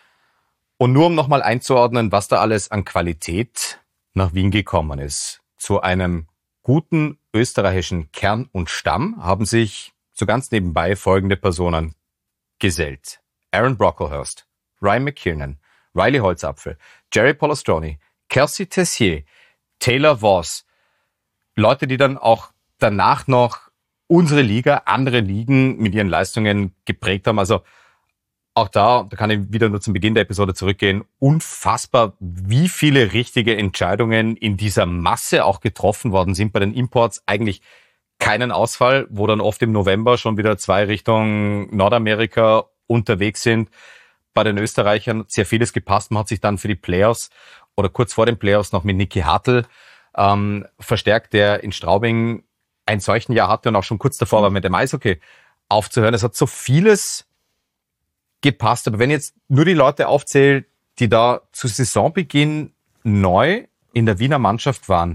Und nur um nochmal einzuordnen, was da alles an Qualität nach Wien gekommen ist. Zu einem guten österreichischen Kern und Stamm haben sich so ganz nebenbei folgende Personen gesellt. Aaron Brocklehurst, Ryan McKiernan, Riley Holzapfel, Jerry Polostroni, Kelsey Tessier, Taylor Voss. Leute, die dann auch danach noch unsere Liga, andere Ligen mit ihren Leistungen geprägt haben. Also auch da, da kann ich wieder nur zum Beginn der Episode zurückgehen, unfassbar, wie viele richtige Entscheidungen in dieser Masse auch getroffen worden sind bei den Imports. Eigentlich keinen Ausfall, wo dann oft im November schon wieder zwei Richtung Nordamerika unterwegs sind. Bei den Österreichern sehr vieles gepasst. Man hat sich dann für die Playoffs oder kurz vor den Playoffs noch mit Niki Hartl ähm, verstärkt, der in Straubing ein solchen Jahr hatte und auch schon kurz davor war, mit dem Eishockey aufzuhören. Es hat so vieles gepasst. Aber wenn jetzt nur die Leute aufzählt, die da zu Saisonbeginn neu in der Wiener Mannschaft waren,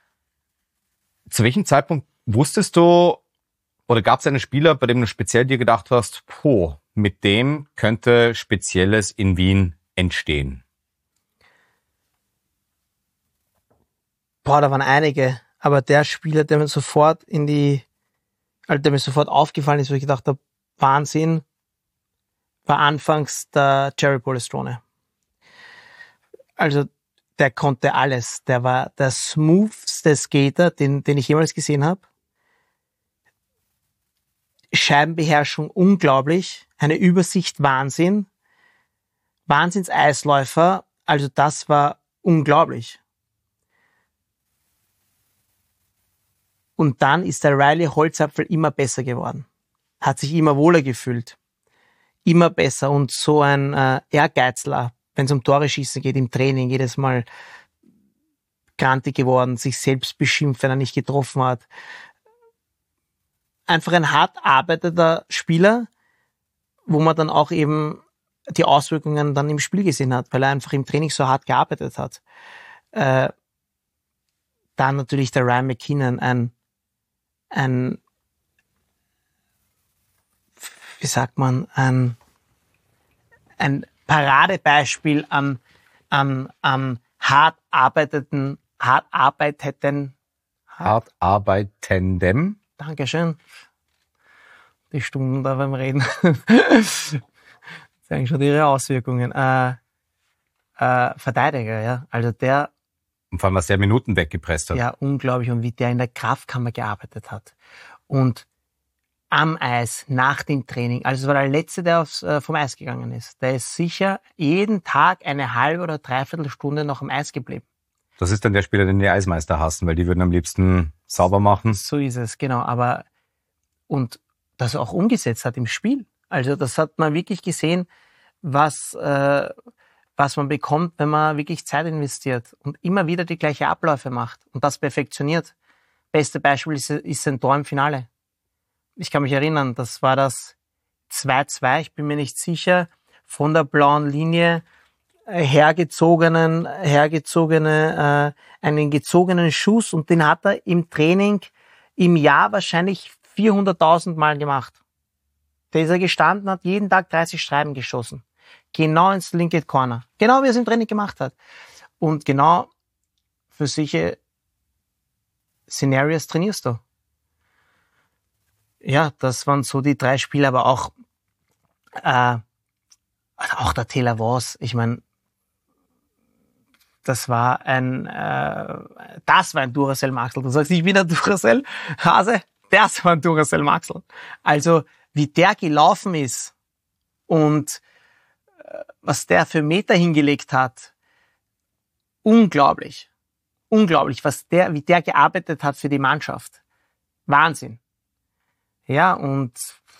zu welchem Zeitpunkt wusstest du oder gab es einen Spieler, bei dem du speziell dir gedacht hast, puh, mit dem könnte Spezielles in Wien entstehen?
Boah, da waren einige. Aber der Spieler, der mir sofort in die, also der mir sofort aufgefallen ist, wo ich gedacht habe, Wahnsinn, war anfangs der Jerry Polostroni. Also der konnte alles. Der war der smoothste Skater, den, den ich jemals gesehen habe. Scheibenbeherrschung unglaublich, eine Übersicht Wahnsinn, Wahnsinns-Eisläufer, also das war unglaublich. Und dann ist der Riley Holzapfel immer besser geworden, hat sich immer wohler gefühlt, immer besser und so ein äh, Ehrgeizler, wenn es um Tore schießen geht im Training, jedes Mal grantig geworden, sich selbst beschimpft, wenn er nicht getroffen hat. Einfach ein hart arbeitender Spieler, wo man dann auch eben die Auswirkungen dann im Spiel gesehen hat, weil er einfach im Training so hart gearbeitet hat. Äh, dann natürlich der Ryan McKinnon, ein, ein, wie sagt man, ein, ein Paradebeispiel an, an, an hart arbeiteten, hart arbeiteten,
Hart arbeitendem.
Dankeschön. die Stunden da beim Reden. Das zeigen schon ihre Auswirkungen. Äh, äh, Verteidiger, ja. Also der,
Und vor allem, was der Minuten weggepresst hat.
ja, unglaublich. Und wie der in der Kraftkammer gearbeitet hat. Und am Eis, nach dem Training. Also es war der Letzte, der aufs, äh, vom Eis gegangen ist. Der ist sicher jeden Tag eine halbe oder dreiviertel Stunde noch am Eis geblieben.
Das ist dann der Spieler, den die Eismeister hassen, weil die würden am liebsten sauber machen.
So ist es, genau. Aber, und das auch umgesetzt hat im Spiel. Also das hat man wirklich gesehen, was, äh, was man bekommt, wenn man wirklich Zeit investiert und immer wieder die gleichen Abläufe macht und das perfektioniert. Beste Beispiel ist, ist sein Tor im Finale. Ich kann mich erinnern, das war das zwei zwei, ich bin mir nicht sicher, von der blauen Linie äh, hergezogenen, hergezogene, äh, einen gezogenen Schuss, und den hat er im Training im Jahr wahrscheinlich vierhunderttausend Mal gemacht. Da ist er gestanden, hat jeden Tag dreißig Scheiben geschossen. Genau ins linke Corner. Genau wie er es im Training gemacht hat. Und genau für solche Szenarios trainierst du. Ja, das waren so die drei Spiele, aber auch, äh, auch der Taylor Voss. Ich meine, das war ein, äh, das war ein Duracell-Maxl. Du sagst, ich bin ein Duracell-Hase, das war ein Duracell-Maxl. Also, wie der gelaufen ist und äh, was der für Meter hingelegt hat, unglaublich. Unglaublich, was der, wie der gearbeitet hat für die Mannschaft. Wahnsinn. Ja, und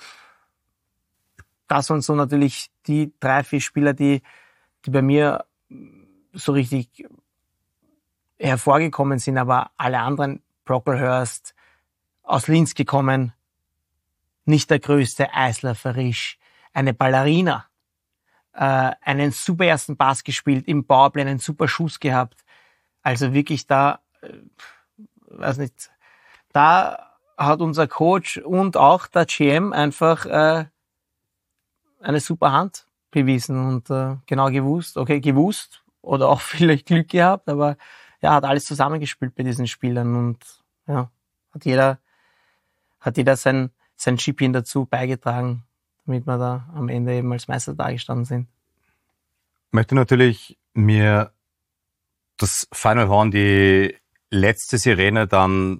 das waren so natürlich die drei, vier Spieler, die, die bei mir so richtig hervorgekommen sind, aber alle anderen, Brocklehurst, aus Linz gekommen, nicht der größte, Eisler, Frisch, eine Ballerina, äh, einen super ersten Pass gespielt, im Powerplay einen super Schuss gehabt. Also wirklich da, äh, weiß nicht, da hat unser Coach und auch der G M einfach äh, eine super Hand bewiesen und äh, genau gewusst, okay, gewusst oder auch vielleicht Glück gehabt, aber ja, hat alles zusammengespielt bei diesen Spielern und ja, hat jeder, hat jeder sein, sein Chipchen dazu beigetragen, damit wir da am Ende eben als Meister dagestanden sind.
Ich möchte natürlich mir das Final Horn, die letzte Sirene dann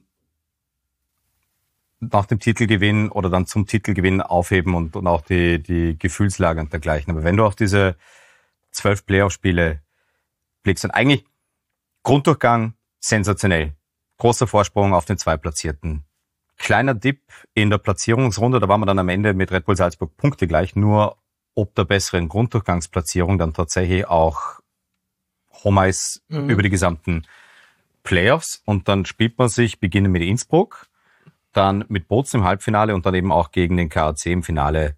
nach dem Titelgewinn oder dann zum Titelgewinn aufheben und, und auch die, die Gefühlslage und dergleichen. Aber wenn du auf diese zwölf Playoff-Spiele blickst, und eigentlich Grunddurchgang sensationell. Großer Vorsprung auf den Zweitplatzierten. Kleiner Dip in der Platzierungsrunde, da waren wir dann am Ende mit Red Bull Salzburg Punkte gleich, nur ob der besseren Grunddurchgangsplatzierung dann tatsächlich auch Home Ice mhm. über die gesamten Playoffs. Und dann spielt man sich, beginnen mit Innsbruck, dann mit Bozen im Halbfinale und dann eben auch gegen den K A C im Finale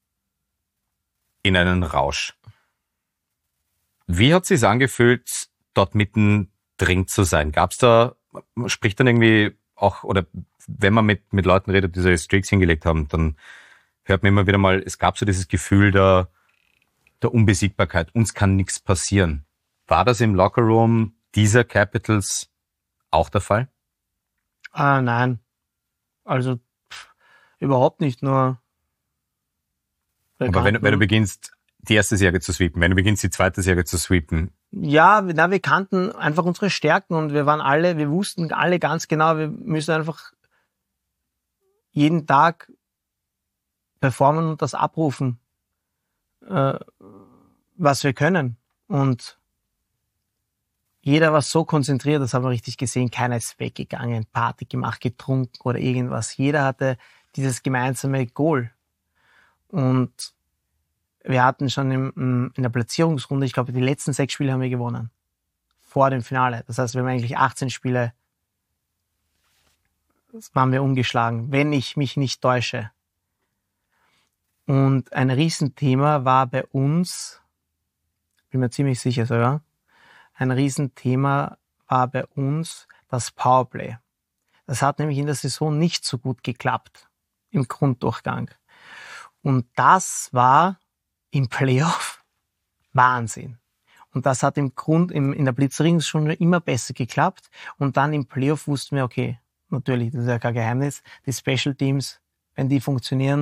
in einen Rausch. Wie hat es sich angefühlt, dort mittendrin zu sein? Gab es da, spricht dann irgendwie auch, oder wenn man mit, mit Leuten redet, die diese Streaks hingelegt haben, dann hört man immer wieder mal, es gab so dieses Gefühl der, der Unbesiegbarkeit. Uns kann nichts passieren. War das im Lockerroom dieser Capitals auch der Fall?
Ah, nein. Also pff, überhaupt nicht, nur.
Aber wenn, wenn du beginnst, die erste Serie zu sweepen, wenn du beginnst, die zweite Serie zu sweepen.
Ja, na, wir kannten einfach unsere Stärken und wir waren alle, wir wussten alle ganz genau, wir müssen einfach jeden Tag performen und das abrufen, äh, was wir können. Und jeder war so konzentriert, das haben wir richtig gesehen, keiner ist weggegangen, Party gemacht, getrunken oder irgendwas. Jeder hatte dieses gemeinsame Goal. Und wir hatten schon im, in der Platzierungsrunde, ich glaube, die letzten sechs Spiele haben wir gewonnen. Vor dem Finale. Das heißt, wir haben eigentlich achtzehn Spiele, das waren wir umgeschlagen, wenn ich mich nicht täusche. Und ein Riesenthema war bei uns, bin mir ziemlich sicher sogar, ein Riesenthema war bei uns das Powerplay. Das hat nämlich in der Saison nicht so gut geklappt, im Grunddurchgang. Und das war im Playoff Wahnsinn. Und das hat im Grund, im, in der Blitzring schon immer besser geklappt. Und dann im Playoff wussten wir, okay, natürlich, das ist ja kein Geheimnis, die Special Teams, wenn die funktionieren,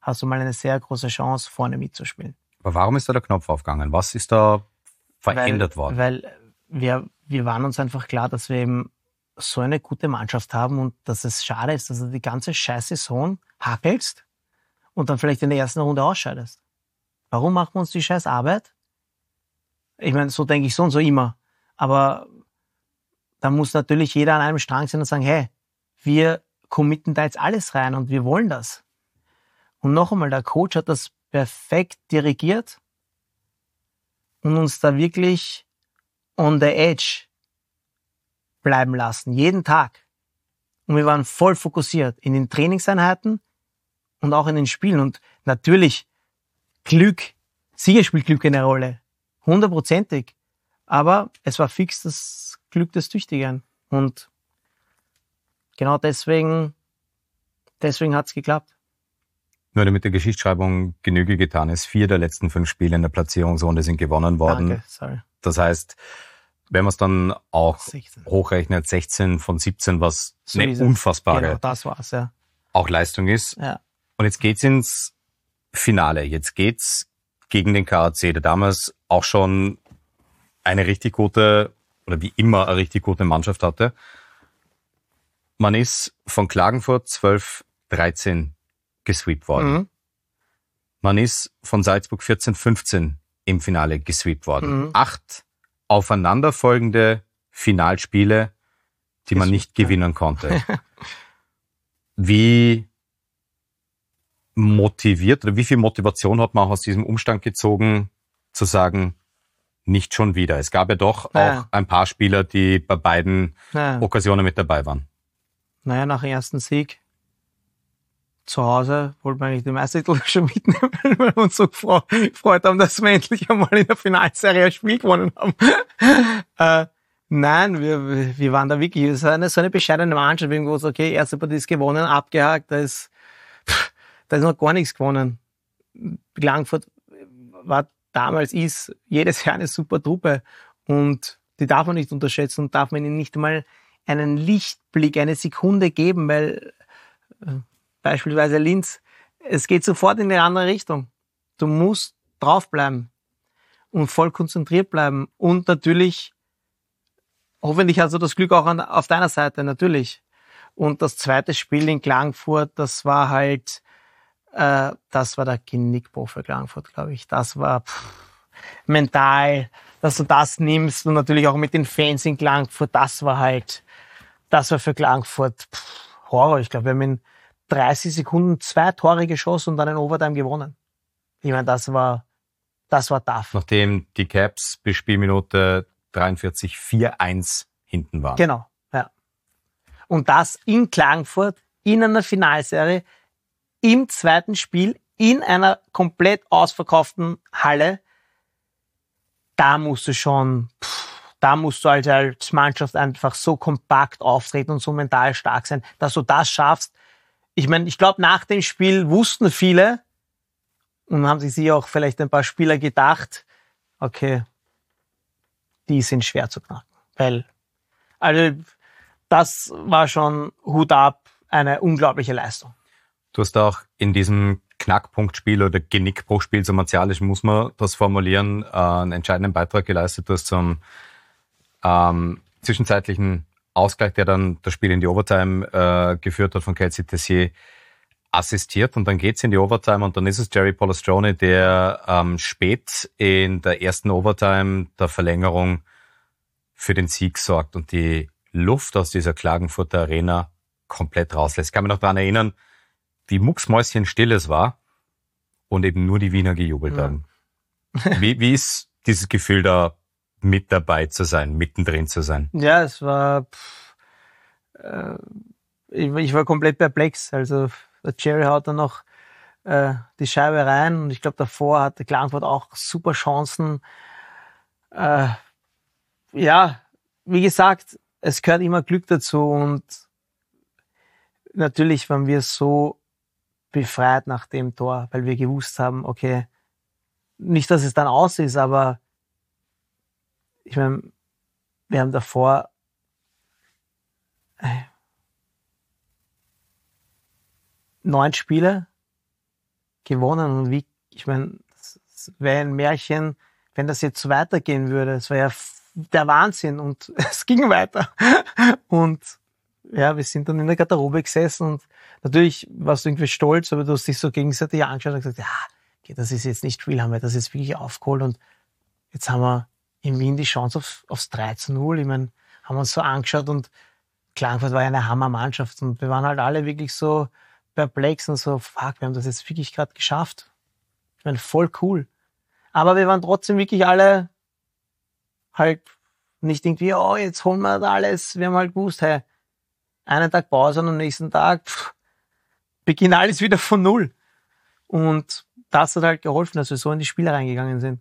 hast du mal eine sehr große Chance, vorne mitzuspielen.
Aber warum ist da der Knopf aufgegangen? Was ist da verändert
weil,
worden?
Weil wir, wir waren uns einfach klar, dass wir eben so eine gute Mannschaft haben und dass es schade ist, dass du die ganze Scheiß-Saison hackelst und dann vielleicht in der ersten Runde ausscheidest. Warum machen wir uns die scheiß Arbeit? Ich meine, so denke ich so und so immer. Aber da muss natürlich jeder an einem Strang sein und sagen, hey, wir committen da jetzt alles rein und wir wollen das. Und noch einmal, der Coach hat das perfekt dirigiert und uns da wirklich on the edge bleiben lassen, jeden Tag. Und wir waren voll fokussiert in den Trainingseinheiten und auch in den Spielen. Und natürlich, Glück, sicher spielt Glück eine Rolle, hundertprozentig. Aber es war fix das Glück des Tüchtigen. Und genau deswegen, deswegen hat es geklappt.
Nur damit der Geschichtsschreibung Genüge getan ist, vier der letzten fünf Spiele in der Platzierungsrunde sind gewonnen worden.
Danke, sorry.
Das heißt, wenn man es dann auch
sechzehn
hochrechnet, sechzehn von siebzehn, was
So
eine
ist es.
unfassbare
Genau, das war's, ja.
auch Leistung ist.
ja.
Und jetzt geht's ins Finale. Jetzt geht's gegen den K A C, der damals auch schon eine richtig gute, oder wie immer eine richtig gute Mannschaft hatte. Man ist von Klagenfurt zwölf dreizehn gesweept worden.
Mhm.
Man ist von Salzburg vierzehn fünfzehn im Finale gesweept worden.
Mhm.
Acht aufeinanderfolgende Finalspiele, die man nicht
Gesweept, ja.
gewinnen konnte. Wie motiviert oder wie viel Motivation hat man auch aus diesem Umstand gezogen, zu sagen, nicht schon wieder? Es gab ja doch
Ja.
auch ein paar Spieler, die bei beiden
Naja.
Okkasionen mit dabei waren.
naja, nach dem ersten Sieg zu Hause wollten wir eigentlich die Meistertitel schon mitnehmen, weil wir uns so gefreut haben, dass wir endlich einmal in der Finalserie ein Spiel gewonnen haben. äh, nein, wir, wir waren da wirklich, es war eine, so eine bescheidene Mannschaft, wir haben gesagt, okay, erste Partie ist gewonnen, abgehakt, da ist, da ist noch gar nichts gewonnen. Klagenfurt war damals, ist jedes Jahr eine super Truppe und die darf man nicht unterschätzen und darf man ihnen nicht einmal einen Lichtblick, eine Sekunde geben, weil äh, beispielsweise Linz, es geht sofort in die andere Richtung. Du musst draufbleiben und voll konzentriert bleiben. Und natürlich, hoffentlich hast du das Glück auch an, auf deiner Seite, natürlich. Und das zweite Spiel in Klagenfurt, das war halt, äh, das war der Genickbruch für Klagenfurt, glaube ich. Das war pff, mental, dass du das nimmst und natürlich auch mit den Fans in Klagenfurt, das war halt, das war für Klagenfurt pff, Horror. Ich glaube, wir haben in dreißig Sekunden zwei Tore geschossen und dann in Overtime gewonnen. Ich meine, das war, das war tough.
Nachdem die Caps bis Spielminute dreiundvierzig vier eins hinten waren.
Genau, ja. Und das in Klagenfurt, in einer Finalserie, im zweiten Spiel, in einer komplett ausverkauften Halle, da musst du schon, pff, da musst du als, als Mannschaft einfach so kompakt auftreten und so mental stark sein, dass du das schaffst. Ich meine, ich glaube, nach dem Spiel wussten viele und haben sich sicher auch vielleicht ein paar Spieler gedacht, okay, die sind schwer zu knacken. Weil, also, das war schon Hut ab, eine unglaubliche Leistung.
Du hast auch in diesem Knackpunktspiel oder Genickbruchspiel, so martialisch muss man das formulieren, äh, einen entscheidenden Beitrag geleistet. Du hast zum ähm, zwischenzeitlichen Ausgleich, der dann das Spiel in die Overtime äh, geführt hat, von Kelsey Tessier assistiert. Und dann geht's in die Overtime und dann ist es Jerry Palastrone, der ähm, spät in der ersten Overtime der Verlängerung für den Sieg sorgt und die Luft aus dieser Klagenfurter Arena komplett rauslässt. Ich kann mich noch daran erinnern, wie mucksmäuschenstill es war und eben nur die Wiener gejubelt
Ja.
haben. Wie, wie ist dieses Gefühl, da mit dabei zu sein, mittendrin zu sein?
Ja, es war, pff, äh, ich, ich war komplett perplex. Also der Jerry haut dann noch äh, die Scheibe rein und ich glaube davor hatte Klagenfurt auch super Chancen. Äh, ja, wie gesagt, es gehört immer Glück dazu und natürlich waren wir so befreit nach dem Tor, weil wir gewusst haben, okay, nicht, dass es dann aus ist, aber ich meine, wir haben davor neun Spiele gewonnen. Und wie, ich meine, es wäre ein Märchen, wenn das jetzt so weitergehen würde. Es war ja der Wahnsinn und es ging weiter. Und ja, wir sind dann in der Garderobe gesessen und natürlich warst du irgendwie stolz, aber du hast dich so gegenseitig angeschaut und gesagt, ja, okay, das ist jetzt nicht Spiel, haben wir das jetzt wirklich aufgeholt und jetzt haben wir in Wien die Chance auf, aufs drei zu null. Ich meine, haben wir uns so angeschaut und Klagenfurt war ja eine Hammermannschaft und wir waren halt alle wirklich so perplex und so, fuck, wir haben das jetzt wirklich gerade geschafft. Ich meine, voll cool. Aber wir waren trotzdem wirklich alle halt nicht irgendwie, oh, jetzt holen wir da alles. Wir haben halt gewusst, hey, einen Tag Pause und am nächsten Tag pff, beginnt alles wieder von Null. Und das hat halt geholfen, dass wir so in die Spiele reingegangen sind.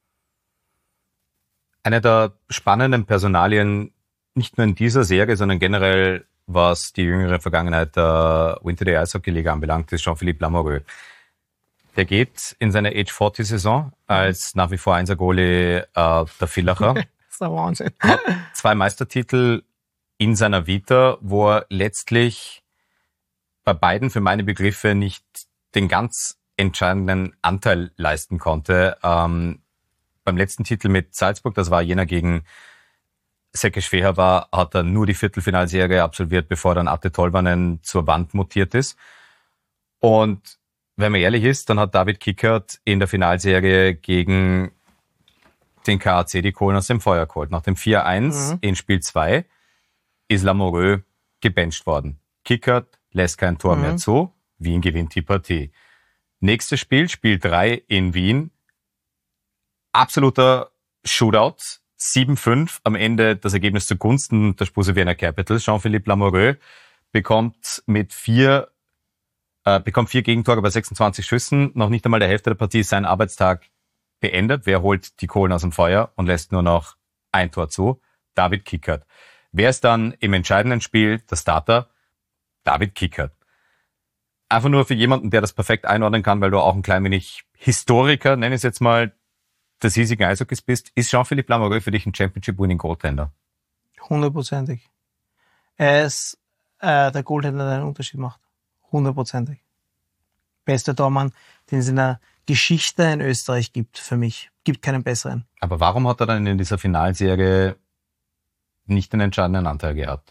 Eine der spannenden Personalien, nicht nur in dieser Serie, sondern generell, was die jüngere Vergangenheit der Winter Day Eishockey Liga anbelangt, ist Jean-Philippe Lamoureux. Der geht in seine Age vierzig Saison als nach wie vor Einser-Goalie äh, der Villacher.
Das ist der Wahnsinn.
Hat zwei Meistertitel in seiner Vita, wo er letztlich bei beiden für meine Begriffe nicht den ganz entscheidenden Anteil leisten konnte. Ähm, beim letzten Titel mit Salzburg, das war jener gegen Szekes Feher war, hat er nur die Viertelfinalserie absolviert, bevor dann Atte Tolvanen zur Wand mutiert ist. Und wenn man ehrlich ist, dann hat David Kickert in der Finalserie gegen den K A C die Kohlen aus dem Feuer geholt. Nach dem vier eins mhm. in Spiel zwei ist Lamoureux gebencht worden. Kickert lässt kein Tor mhm. mehr zu. Wien gewinnt die Partie. Nächstes Spiel, Spiel drei in Wien. Absoluter Shootout. sieben fünf. Am Ende das Ergebnis zugunsten der Spuse Wiener Capitals. Jean-Philippe Lamoureux bekommt mit vier Äh, bekommt vier Gegentore bei sechsundzwanzig Schüssen. Noch nicht einmal der Hälfte der Partie ist sein Arbeitstag beendet. Wer holt die Kohlen aus dem Feuer und lässt nur noch ein Tor zu? David Kickert. Wer ist dann im entscheidenden Spiel der Starter? David Kickert. Einfach nur für jemanden, der das perfekt einordnen kann, weil du auch ein klein wenig Historiker, nenne ich es jetzt mal, des hiesigen Eishockeys bist. Ist Jean-Philippe Lamoureux für dich ein Championship-Winning-Goaltender?
Hundertprozentig. Er ist äh, der Goaltender, der einen Unterschied macht. Hundertprozentig. Bester Tormann, den es in der Geschichte in Österreich gibt, für mich. Gibt keinen besseren.
Aber warum hat er dann in dieser Finalserie nicht den entscheidenden Anteil gehabt?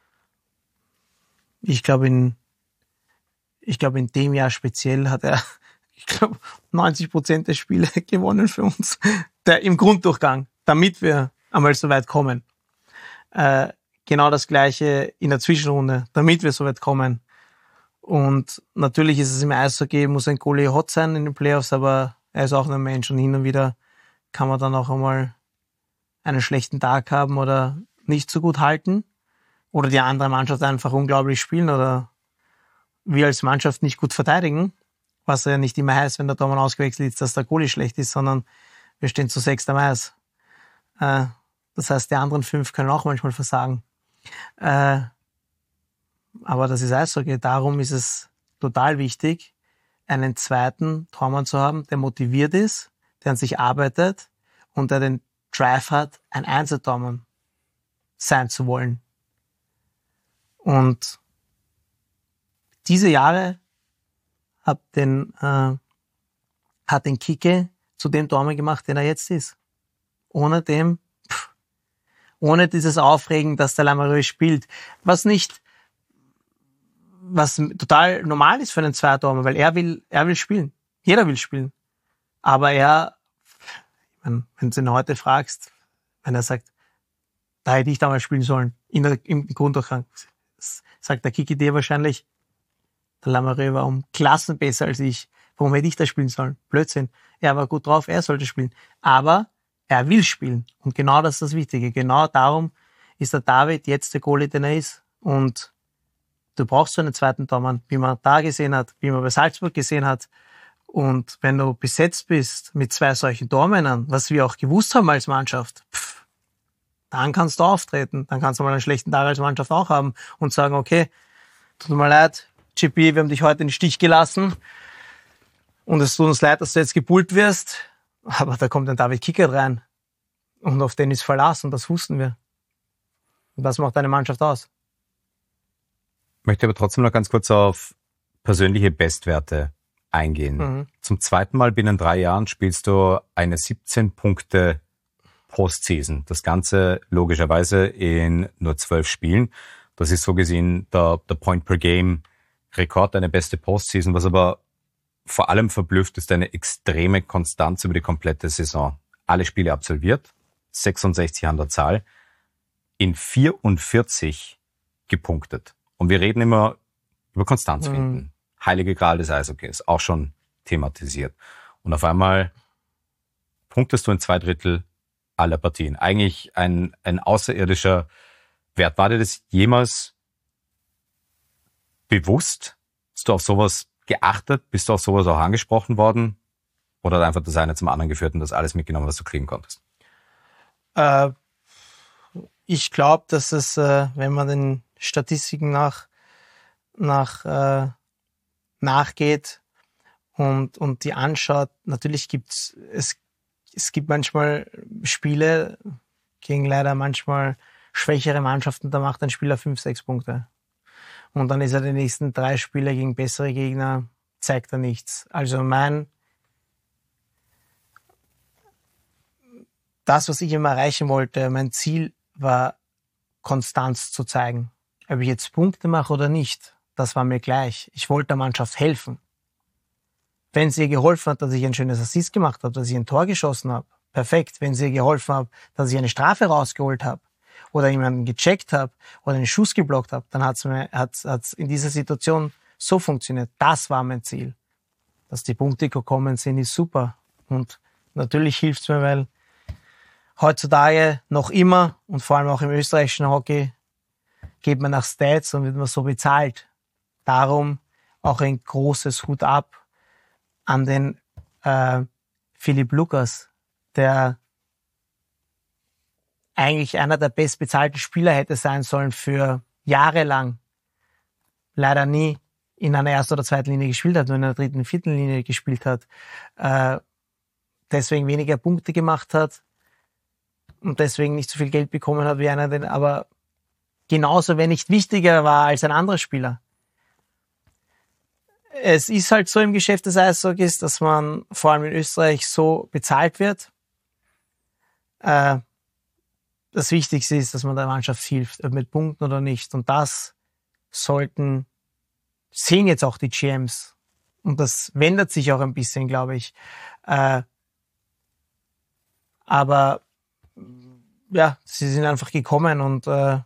Ich glaube, in, ich glaube, in dem Jahr speziell hat er, ich glaube, neunzig Prozent der Spiele gewonnen für uns. Der, im Grunddurchgang, damit wir einmal so weit kommen. Äh, genau das Gleiche in der Zwischenrunde, damit wir so weit kommen. Und natürlich ist es im Eishockey, muss ein Goalie hot sein in den Playoffs, aber er ist auch ein Mensch und hin und wieder kann man dann auch einmal einen schlechten Tag haben oder nicht so gut halten oder die andere Mannschaft einfach unglaublich spielen oder wir als Mannschaft nicht gut verteidigen, was ja nicht immer heißt, wenn der Tormann ausgewechselt ist, dass der Goalie schlecht ist, sondern wir stehen zu sechst am Eis. Äh, das heißt, die anderen fünf können auch manchmal versagen. Äh, Aber das ist Eishockey. Darum ist es total wichtig, einen zweiten Tormann zu haben, der motiviert ist, der an sich arbeitet und der den Drive hat, ein Einzeltormann sein zu wollen. Und diese Jahre hat den, äh, hat den Kike zu dem Tormann gemacht, den er jetzt ist. Ohne dem, pff, ohne dieses Aufregen, dass der Lamoureux spielt. Was nicht was total normal ist für einen Zweitormann, weil er will, er will spielen. Jeder will spielen. Aber er, wenn, wenn du ihn heute fragst, wenn er sagt, da hätte ich damals spielen sollen, in der, im Grunddurchgang, sagt der Kiki dir wahrscheinlich, der Lamoureux war um Klassen besser als ich. Warum hätte ich da spielen sollen? Blödsinn. Er war gut drauf, er sollte spielen. Aber er will spielen. Und genau das ist das Wichtige. Genau darum ist der David jetzt der Goalie, den er ist. Und du brauchst so einen zweiten Tormann, wie man da gesehen hat, wie man bei Salzburg gesehen hat. Und wenn du besetzt bist mit zwei solchen Tormännern, was wir auch gewusst haben als Mannschaft, pff, dann kannst du auftreten. Dann kannst du mal einen schlechten Tag als Mannschaft auch haben und sagen, okay, tut mir leid, G P, wir haben dich heute in den Stich gelassen und es tut uns leid, dass du jetzt gepult wirst, aber da kommt ein David Kickert rein und auf den ist Verlass und das wussten wir. Und das macht eine Mannschaft aus.
Ich möchte aber trotzdem noch ganz kurz auf persönliche Bestwerte eingehen.
Mhm.
Zum zweiten Mal binnen drei Jahren spielst du eine siebzehn Punkte Postseason. Das Ganze logischerweise in nur zwölf Spielen. Das ist so gesehen der, der Point-per-Game-Rekord, deine beste Postseason. Was aber vor allem verblüfft, ist eine extreme Konstanz über die komplette Saison. Alle Spiele absolviert, sechsundsechzig an der Zahl, in vierundvierzig gepunktet. Und wir reden immer über Konstanz finden. Mhm. Heilige Gral des Eishockeys, auch schon thematisiert. Und auf einmal punktest du in zwei Drittel aller Partien. Eigentlich ein, ein außerirdischer Wert. War dir das jemals bewusst? Hast du auf sowas geachtet? Bist du auf sowas auch angesprochen worden? Oder hat einfach das eine zum anderen geführt und das alles mitgenommen, was du kriegen konntest?
Äh, ich glaube, dass es, äh, wenn man den Statistiken nach, nach äh, nachgeht und, und die anschaut, natürlich gibt's, es, es gibt manchmal Spiele gegen leider manchmal schwächere Mannschaften, da macht ein Spieler fünf, sechs Punkte. Und dann ist er die nächsten drei Spiele gegen bessere Gegner, zeigt er nichts. Also mein, das, was ich immer erreichen wollte, mein Ziel war, Konstanz zu zeigen. Ob ich jetzt Punkte mache oder nicht, das war mir gleich. Ich wollte der Mannschaft helfen. Wenn es ihr geholfen hat, dass ich ein schönes Assist gemacht habe, dass ich ein Tor geschossen habe, perfekt. Wenn es ihr geholfen hat, dass ich eine Strafe rausgeholt habe oder jemanden gecheckt habe oder einen Schuss geblockt habe, dann hat es mir hat's, hat's in dieser Situation so funktioniert. Das war mein Ziel. Dass die Punkte gekommen sind, ist super. Und natürlich hilft es mir, weil heutzutage noch immer und vor allem auch im österreichischen Hockey geht man nach Stats und wird man so bezahlt. Darum auch ein großes Hut ab an den äh, Philipp Lukas, der eigentlich einer der bestbezahlten Spieler hätte sein sollen für jahrelang. Leider nie in einer ersten oder zweiten Linie gespielt hat, nur in einer dritten, vierten Linie gespielt hat. Äh, deswegen weniger Punkte gemacht hat und deswegen nicht so viel Geld bekommen hat wie einer, den aber genauso, wenn nicht wichtiger war als ein anderer Spieler. Es ist halt so im Geschäft des Eishockeys, dass man vor allem in Österreich so bezahlt wird. Äh, das Wichtigste ist, dass man der Mannschaft hilft, ob mit Punkten oder nicht. Und das sollten, sehen jetzt auch die G Ms. Und das wendet sich auch ein bisschen, glaube ich. Äh, aber ja, sie sind einfach gekommen und äh,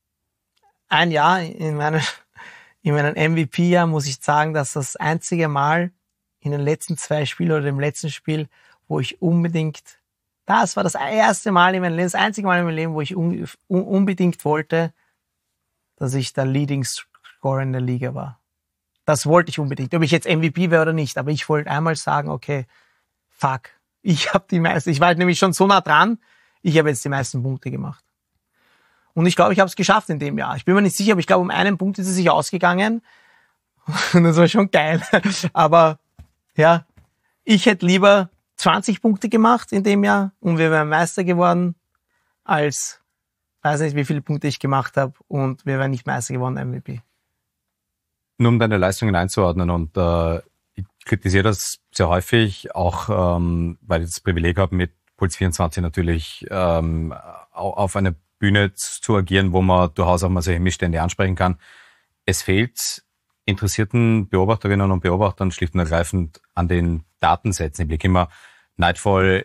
ein Jahr in meinem, in meinem M V P-Jahr muss ich sagen, dass das einzige Mal in den letzten zwei Spielen oder dem letzten Spiel, wo ich unbedingt, das war das erste Mal in meinem Leben, das einzige Mal in meinem Leben, wo ich un, un, unbedingt wollte, dass ich der Leading Scorer in der Liga war. Das wollte ich unbedingt. Ob ich jetzt M V P wäre oder nicht, aber ich wollte einmal sagen, okay, fuck, ich habe die meisten, ich war halt nämlich schon so nah dran, ich habe jetzt die meisten Punkte gemacht. Und ich glaube, ich habe es geschafft in dem Jahr. Ich bin mir nicht sicher, aber ich glaube, um einen Punkt ist es sich ausgegangen. Und das war schon geil. Aber ja, ich hätte lieber zwanzig Punkte gemacht in dem Jahr und wir wären Meister geworden, als, weiß nicht, wie viele Punkte ich gemacht habe und wir wären nicht Meister geworden, M V P.
Nur um deine Leistungen einzuordnen und äh, ich kritisiere das sehr häufig, auch ähm, weil ich das Privileg habe, mit Puls vierundzwanzig natürlich ähm, auf eine Bühne zu agieren, wo man durchaus auch mal solche Missstände ansprechen kann. Es fehlt interessierten Beobachterinnen und Beobachtern schlicht und ergreifend an den Datensätzen. Ich blicke immer neidvoll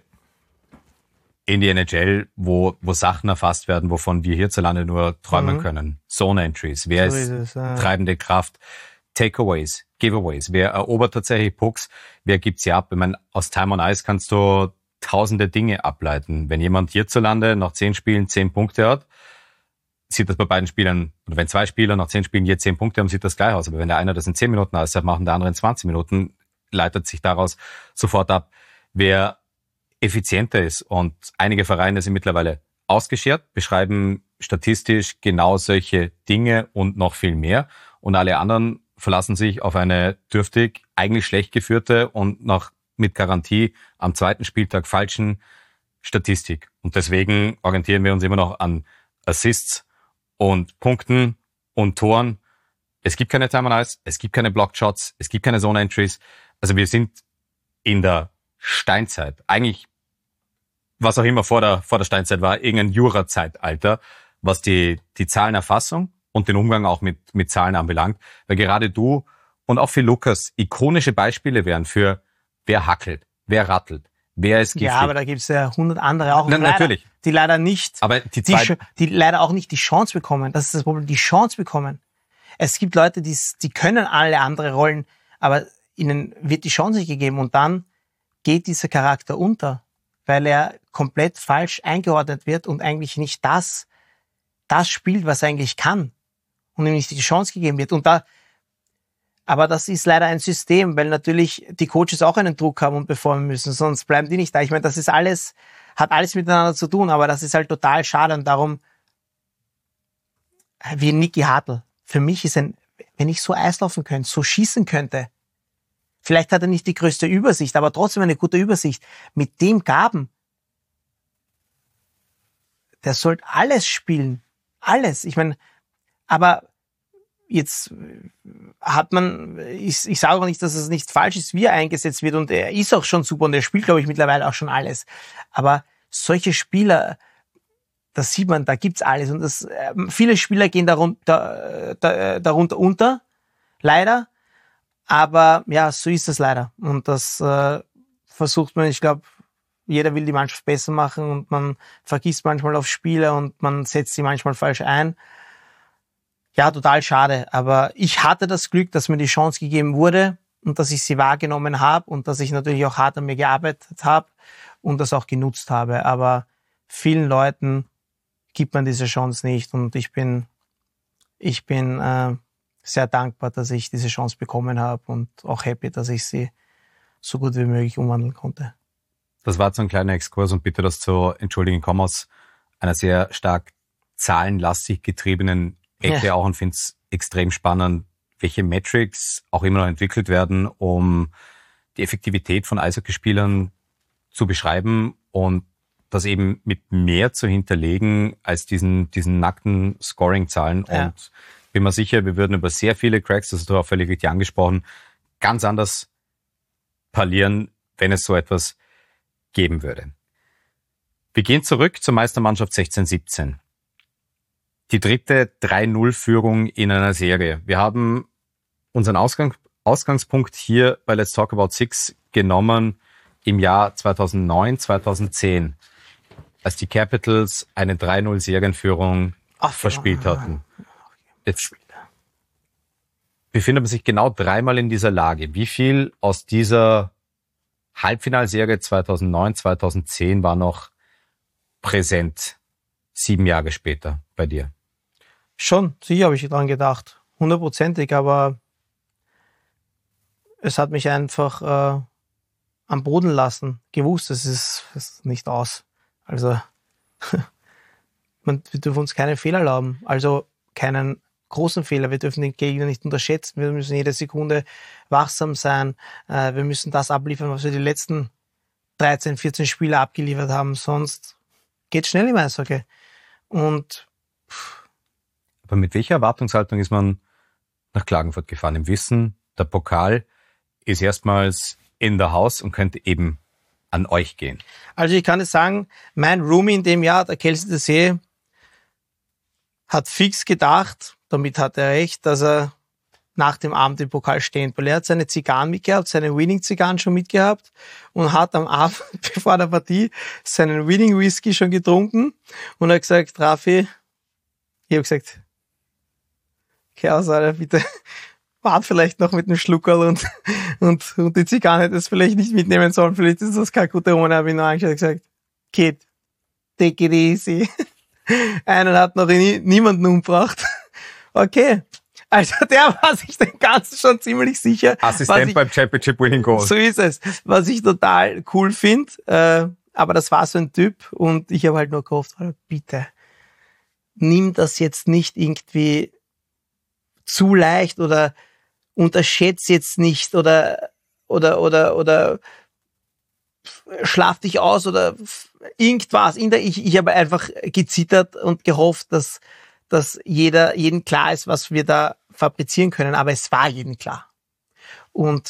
in die N H L, wo, wo Sachen erfasst werden, wovon wir hierzulande nur träumen mhm. können. Zone Entries, wer so ist, ist es, ja. treibende Kraft, Takeaways, Giveaways, wer erobert tatsächlich Pucks, wer gibt sie ab? Ich meine, aus Time on Ice kannst du tausende Dinge ableiten. Wenn jemand hierzulande nach zehn Spielen zehn Punkte hat, sieht das bei beiden Spielern, oder wenn zwei Spieler nach zehn Spielen je zehn Punkte haben, sieht das gleich aus. Aber wenn der eine das in zehn Minuten aussieht, machen der andere in zwanzig Minuten, leitet sich daraus sofort ab, wer effizienter ist. Und einige Vereine sind mittlerweile ausgeschert, beschreiben statistisch genau solche Dinge und noch viel mehr. Und alle anderen verlassen sich auf eine dürftig, eigentlich schlecht geführte und nach mit Garantie am zweiten Spieltag falschen Statistik. Und deswegen orientieren wir uns immer noch an Assists und Punkten und Toren. Es gibt keine Time on Ice, es gibt keine Blocked Shots, es gibt keine Zone Entries. Also wir sind in der Steinzeit, eigentlich was auch immer vor der, vor der Steinzeit war, irgendein Jura-Zeitalter, was die, die Zahlenerfassung und den Umgang auch mit, mit Zahlen anbelangt. Weil gerade du und auch für Lukas ikonische Beispiele wären für wer hackelt, wer rattelt, wer ist giftig.
Ja, aber da gibt's ja hundert andere auch.
Na,
leider,
natürlich.
Die leider nicht,
Aber die,
die,
zwei,
die leider auch nicht die Chance bekommen. Das ist das Problem, die Chance bekommen. Es gibt Leute, die, die können alle andere Rollen, aber ihnen wird die Chance nicht gegeben und dann geht dieser Charakter unter, weil er komplett falsch eingeordnet wird und eigentlich nicht das, das spielt, was er eigentlich kann und ihm nicht die Chance gegeben wird. Und da, aber das ist leider ein System, weil natürlich die Coaches auch einen Druck haben und performen müssen, sonst bleiben die nicht da. Ich meine, das ist alles, hat alles miteinander zu tun, aber das ist halt total schade und darum, wie Niki Hartl. Für mich ist ein, wenn ich so Eislaufen könnte, so schießen könnte, vielleicht hat er nicht die größte Übersicht, aber trotzdem eine gute Übersicht. Mit dem Gaben, der sollte alles spielen. Alles. Ich meine, aber jetzt hat man, ich, ich sage auch nicht, dass es nicht falsch ist, wie er eingesetzt wird und er ist auch schon super und er spielt, glaube ich, mittlerweile auch schon alles. Aber solche Spieler, das sieht man, da gibt's alles und das, viele Spieler gehen darunter, da, darunter unter, leider. Aber ja, so ist es leider. Und das äh, versucht man, ich glaube, jeder will die Mannschaft besser machen und man vergisst manchmal auf Spieler und man setzt sie manchmal falsch ein. Ja, total schade. Aber ich hatte das Glück, dass mir die Chance gegeben wurde und dass ich sie wahrgenommen habe und dass ich natürlich auch hart an mir gearbeitet habe und das auch genutzt habe. Aber vielen Leuten gibt man diese Chance nicht und ich bin, ich bin äh, sehr dankbar, dass ich diese Chance bekommen habe und auch happy, dass ich sie so gut wie möglich umwandeln konnte.
Das war so ein kleiner Exkurs und bitte das zu entschuldigen, ich komme aus einer sehr stark zahlenlastig getriebenen Ecke ja. auch und finde es extrem spannend, welche Metrics auch immer noch entwickelt werden, um die Effektivität von Eishockeyspielern zu beschreiben und das eben mit mehr zu hinterlegen als diesen, diesen nackten Scoring-Zahlen. Ja. Und bin mir sicher, wir würden über sehr viele Cracks, das hast du auch völlig richtig angesprochen, ganz anders parlieren, wenn es so etwas geben würde. Wir gehen zurück zur Meistermannschaft sechzehn siebzehn. Die dritte drei null Führung in einer Serie. Wir haben unseren Ausgang, Ausgangspunkt hier bei Let's Talk About Six genommen im Jahr zweitausendneun, zweitausendzehn, als die Capitals eine drei null Serienführung Ach, verspielt hatten. Jetzt befindet man sich genau dreimal in dieser Lage. Wie viel aus dieser Halbfinalserie zweitausendneun, zweitausendzehn war noch präsent, sieben Jahre später bei dir?
Schon, sicher habe ich dran gedacht, hundertprozentig, aber es hat mich einfach äh, am Boden lassen, gewusst, es ist, ist nicht aus. Also man, wir dürfen uns keinen Fehler erlauben, also keinen großen Fehler. Wir dürfen den Gegner nicht unterschätzen. Wir müssen jede Sekunde wachsam sein. Äh, wir müssen das abliefern, was wir die letzten dreizehn, vierzehn Spiele abgeliefert haben. Sonst geht's schnell im Eishockey. Und pff.
Aber mit welcher Erwartungshaltung ist man nach Klagenfurt gefahren? Im Wissen, der Pokal ist erstmals in der Haus und könnte eben an euch gehen. Also ich kann es sagen, mein Roomie in dem Jahr, der Kelsey Desee, hat fix gedacht, damit hat er recht, dass er nach dem Abend im Pokal stehen, weil er hat seine Zigarren mitgehabt, seine Winning-Zigarren schon mitgehabt und hat am Abend, bevor der Partie, seinen Winning-Whisky schon getrunken und hat gesagt, Rafi, ich habe gesagt, geh aus, Alter, bitte, wart vielleicht noch mit einem Schluckerl und, und, und die Zigarren hätte es vielleicht nicht mitnehmen sollen, vielleicht ist das keine gute Runde, habe ich noch angeschaut und gesagt, Kid, take it easy. Einen hat noch nie, niemanden umgebracht. Okay. Also der war sich dem Ganzen schon ziemlich sicher. Assistent ich, beim Championship Winning Goal. So ist es. Was ich total cool finde. Äh, aber das war so ein Typ und ich habe halt nur gehofft, bitte, nimm das jetzt nicht irgendwie zu leicht oder unterschätz jetzt nicht oder oder oder oder schlaf dich aus oder irgendwas. Ich, ich habe einfach gezittert und gehofft, dass, dass jeder, jedem klar ist, was wir da fabrizieren können. Aber es war jedem klar. Und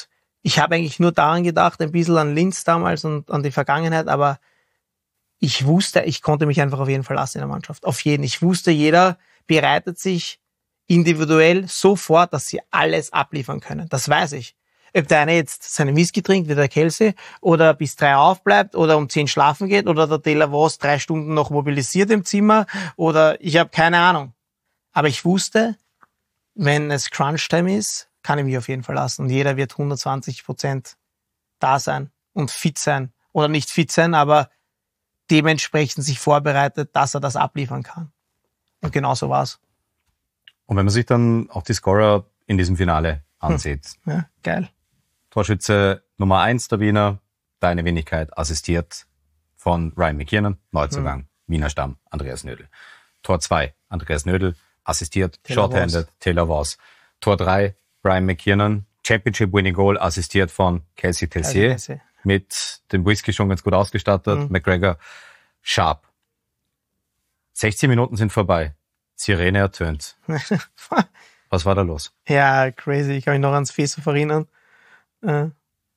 ich habe eigentlich nur daran gedacht, ein bisschen an Linz damals und an die Vergangenheit, aber ich wusste, ich konnte mich einfach auf jeden verlassen in der Mannschaft. Auf jeden. Ich wusste, jeder bereitet sich individuell so vor, dass sie alles abliefern können. Das weiß ich. Ob der eine jetzt seinen Whisky trinkt, wie der Kelsey, oder bis drei aufbleibt, oder um zehn schlafen geht, oder der Taylor Voss drei Stunden noch mobilisiert im Zimmer, oder ich habe keine Ahnung. Aber ich wusste, wenn es Crunch-Time ist, kann ich mich auf jeden Fall lassen. Und jeder wird hundertzwanzig Prozent da sein und fit sein. Oder nicht fit sein, aber dementsprechend sich vorbereitet, dass er das abliefern kann. Und genau so war's.
Und wenn man sich dann auch die Scorer in diesem Finale ansieht.
Hm. Ja, geil.
Torschütze Nummer eins der Wiener, deine Wenigkeit, assistiert von Ryan McKiernan, Neuzugang, hm. Wiener Stamm, Andreas Nödel. Tor zwei, Andreas Nödel, assistiert,
Taylor
shorthanded, Voss. Taylor Voss. Tor drei, Ryan McKiernan, Championship Winning Goal, assistiert von Kelsey Tessier, mit dem Whisky schon ganz gut ausgestattet, hm. McGregor, Sharp. sechzehn Minuten sind vorbei. Sirene ertönt. Was war da los?
Ja, crazy. Ich kann mich noch ans Face-Off erinnern. Äh,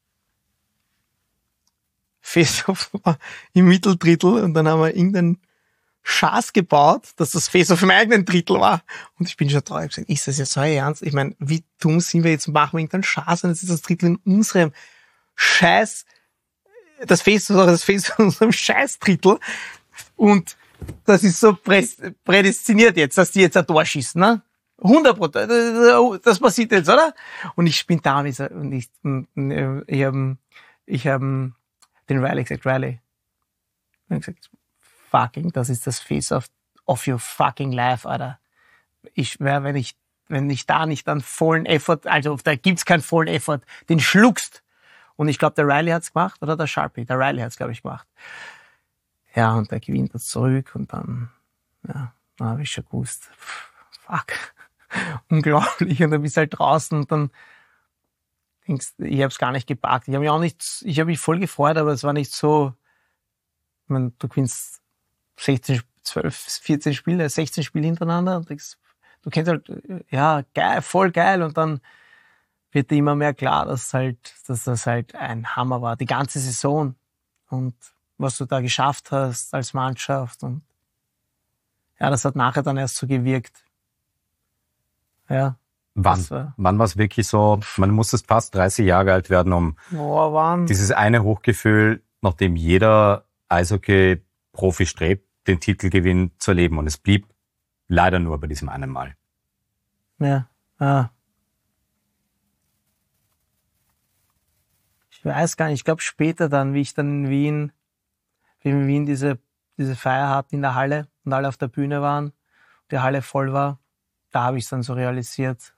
Face-Off war im Mitteldrittel und dann haben wir irgendeinen Schaß gebaut, dass das Face-Off im eigenen Drittel war. Und ich bin schon traurig gesagt, ist das jetzt so ernst? Ich meine, wie dumm sind wir jetzt? Machen wir irgendeinen Schaß und jetzt ist das Drittel in unserem Scheiß, das Face-Off, das Face-Off in unserem Scheiß-Drittel. Und das ist so prädestiniert jetzt, dass die jetzt ein Tor schießen, ne? hundert Prozent. Das passiert jetzt, oder? Und ich bin da und ich, ich habe ich hab den Riley gesagt, Riley. Ich habe gesagt, fucking, das ist das Face of, of your fucking life, Alter. Ich wäre, wenn ich, wenn ich da nicht einen vollen Effort, also da gibt's keinen vollen Effort, den schluckst. Und ich glaube, der Riley hat's gemacht, oder der Sharpie? Der Riley hat's, glaube ich, gemacht. Ja, und der gewinnt das zurück und dann, ja, dann habe ich schon gewusst, fuck, unglaublich. Und dann bist du halt draußen und dann denkst du, ich habe es gar nicht gepackt. Ich habe mich auch nicht, ich habe mich voll gefreut, aber es war nicht so, ich meine, du gewinnst sechzehn, zwölf, vierzehn Spiele, sechzehn Spiele hintereinander und denkst, du kennst halt, ja, geil, voll geil. Und dann wird dir immer mehr klar, dass halt, dass das halt ein Hammer war, die ganze Saison. Und was du da geschafft hast als Mannschaft. Und ja, das hat nachher dann erst so gewirkt. Ja.
Wann, war, wann war es wirklich so, man musste fast dreißig Jahre alt werden, um
oh, wann?
dieses eine Hochgefühl, nachdem jeder Eishockey-Profi strebt, den Titelgewinn zu erleben. Und es blieb leider nur bei diesem einen Mal.
Ja, ah. Ich weiß gar nicht, ich glaube später dann, wie ich dann in Wien wie wir in Wien diese, diese Feier hatten in der Halle und alle auf der Bühne waren, die Halle voll war, da habe ich es dann so realisiert.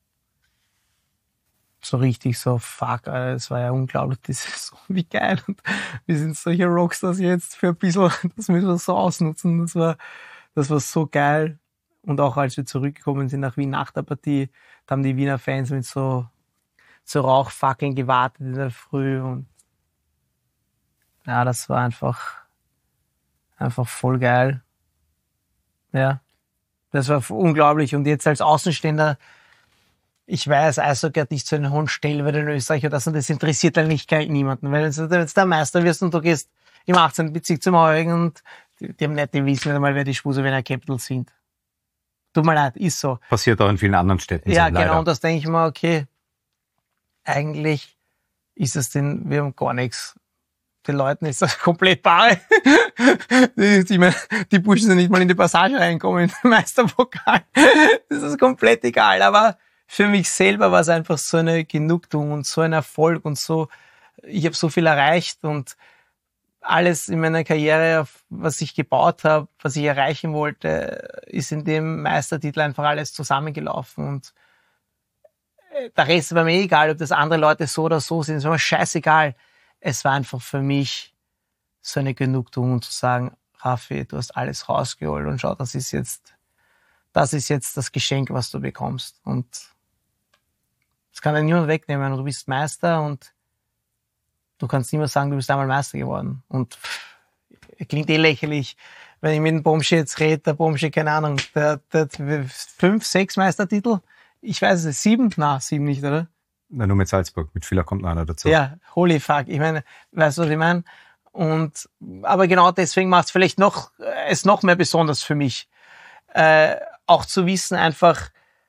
So richtig so, fuck, Alter, es war ja unglaublich, das ist so, wie geil. Und wir sind solche Rockstars jetzt für ein bisschen, das müssen wir so ausnutzen. Das war, das war so geil. Und auch als wir zurückgekommen sind nach Wien nach der Partie, da haben die Wiener Fans mit so, so Rauchfackeln gewartet in der Früh und ja, das war einfach, einfach voll geil. Ja, das war unglaublich. Und jetzt als Außenstehender, ich weiß, Eishockey hat nicht so einen hohen Stellenwert in Österreich und das, und das interessiert eigentlich niemanden. Weil wenn du jetzt der Meister wirst und du gehst im achtzehnten Bezirk zum Heugen und die, die haben nicht, die wissen nicht einmal, wer die Spusewiener Capitals sind. Tut mir leid, ist so.
Passiert auch in vielen anderen Städten.
Ja,
so,
genau,
leider.
und das denke ich mir, okay, eigentlich ist es denn, wir haben gar nichts. Den Leuten ist das komplett bare. Ich meine, die Burschen sind nicht mal in die Passage reinkommen, in den Meisterpokal. Das ist komplett egal. Aber für mich selber war es einfach so eine Genugtuung und so ein Erfolg und so, ich habe so viel erreicht und alles in meiner Karriere, was ich gebaut habe, was ich erreichen wollte, ist in dem Meistertitel einfach alles zusammengelaufen und der Rest war mir egal, ob das andere Leute so oder so sind, es war mir scheißegal. Es war einfach für mich so eine Genugtuung zu sagen, Raffi, du hast alles rausgeholt und schau, das ist jetzt, das ist jetzt das Geschenk, was du bekommst. Und das kann dir niemand wegnehmen. Und du bist Meister und du kannst nicht mehr sagen, du bist einmal Meister geworden. Und pff, klingt eh lächerlich, wenn ich mit dem Bomsche jetzt rede, der Bomsche, keine Ahnung, der, der hat fünf, sechs Meistertitel. Ich weiß es nicht, sieben? Na, sieben nicht, oder?
Na, nur mit Salzburg. Mit Villach kommt noch einer dazu.
Ja, holy fuck. Ich meine, weißt du, was ich meine? Und, aber genau deswegen macht es vielleicht noch, es noch mehr besonders für mich. Äh, auch zu wissen einfach,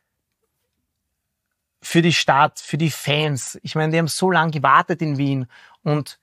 für die Stadt, für die Fans. Ich meine, die haben so lange gewartet in Wien und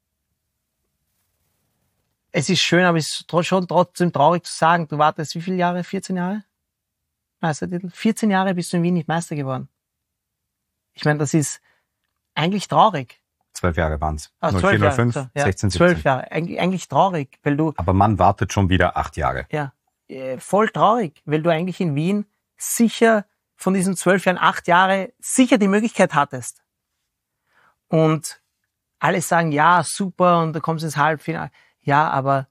es ist schön, aber es ist schon trotzdem traurig zu sagen, du wartest wie viele Jahre? vierzehn Jahre? Meistertitel? vierzehn Jahre bist du in Wien nicht Meister geworden. Ich meine, das ist eigentlich traurig.
Zwölf Jahre waren es.
Ah,
null
zwölf
vier, null fünf,
Jahre, ja,
sechzehn,
zwölf
siebzehn.
Jahre. Eig eigentlich traurig, weil du,
Aber man wartet schon wieder acht Jahre.
ja, äh, voll traurig, weil du eigentlich in Wien sicher von diesen zwölf Jahren acht Jahre sicher die Möglichkeit hattest. Und alle sagen, ja, super, und du kommst ins Halbfinale. Ja, aber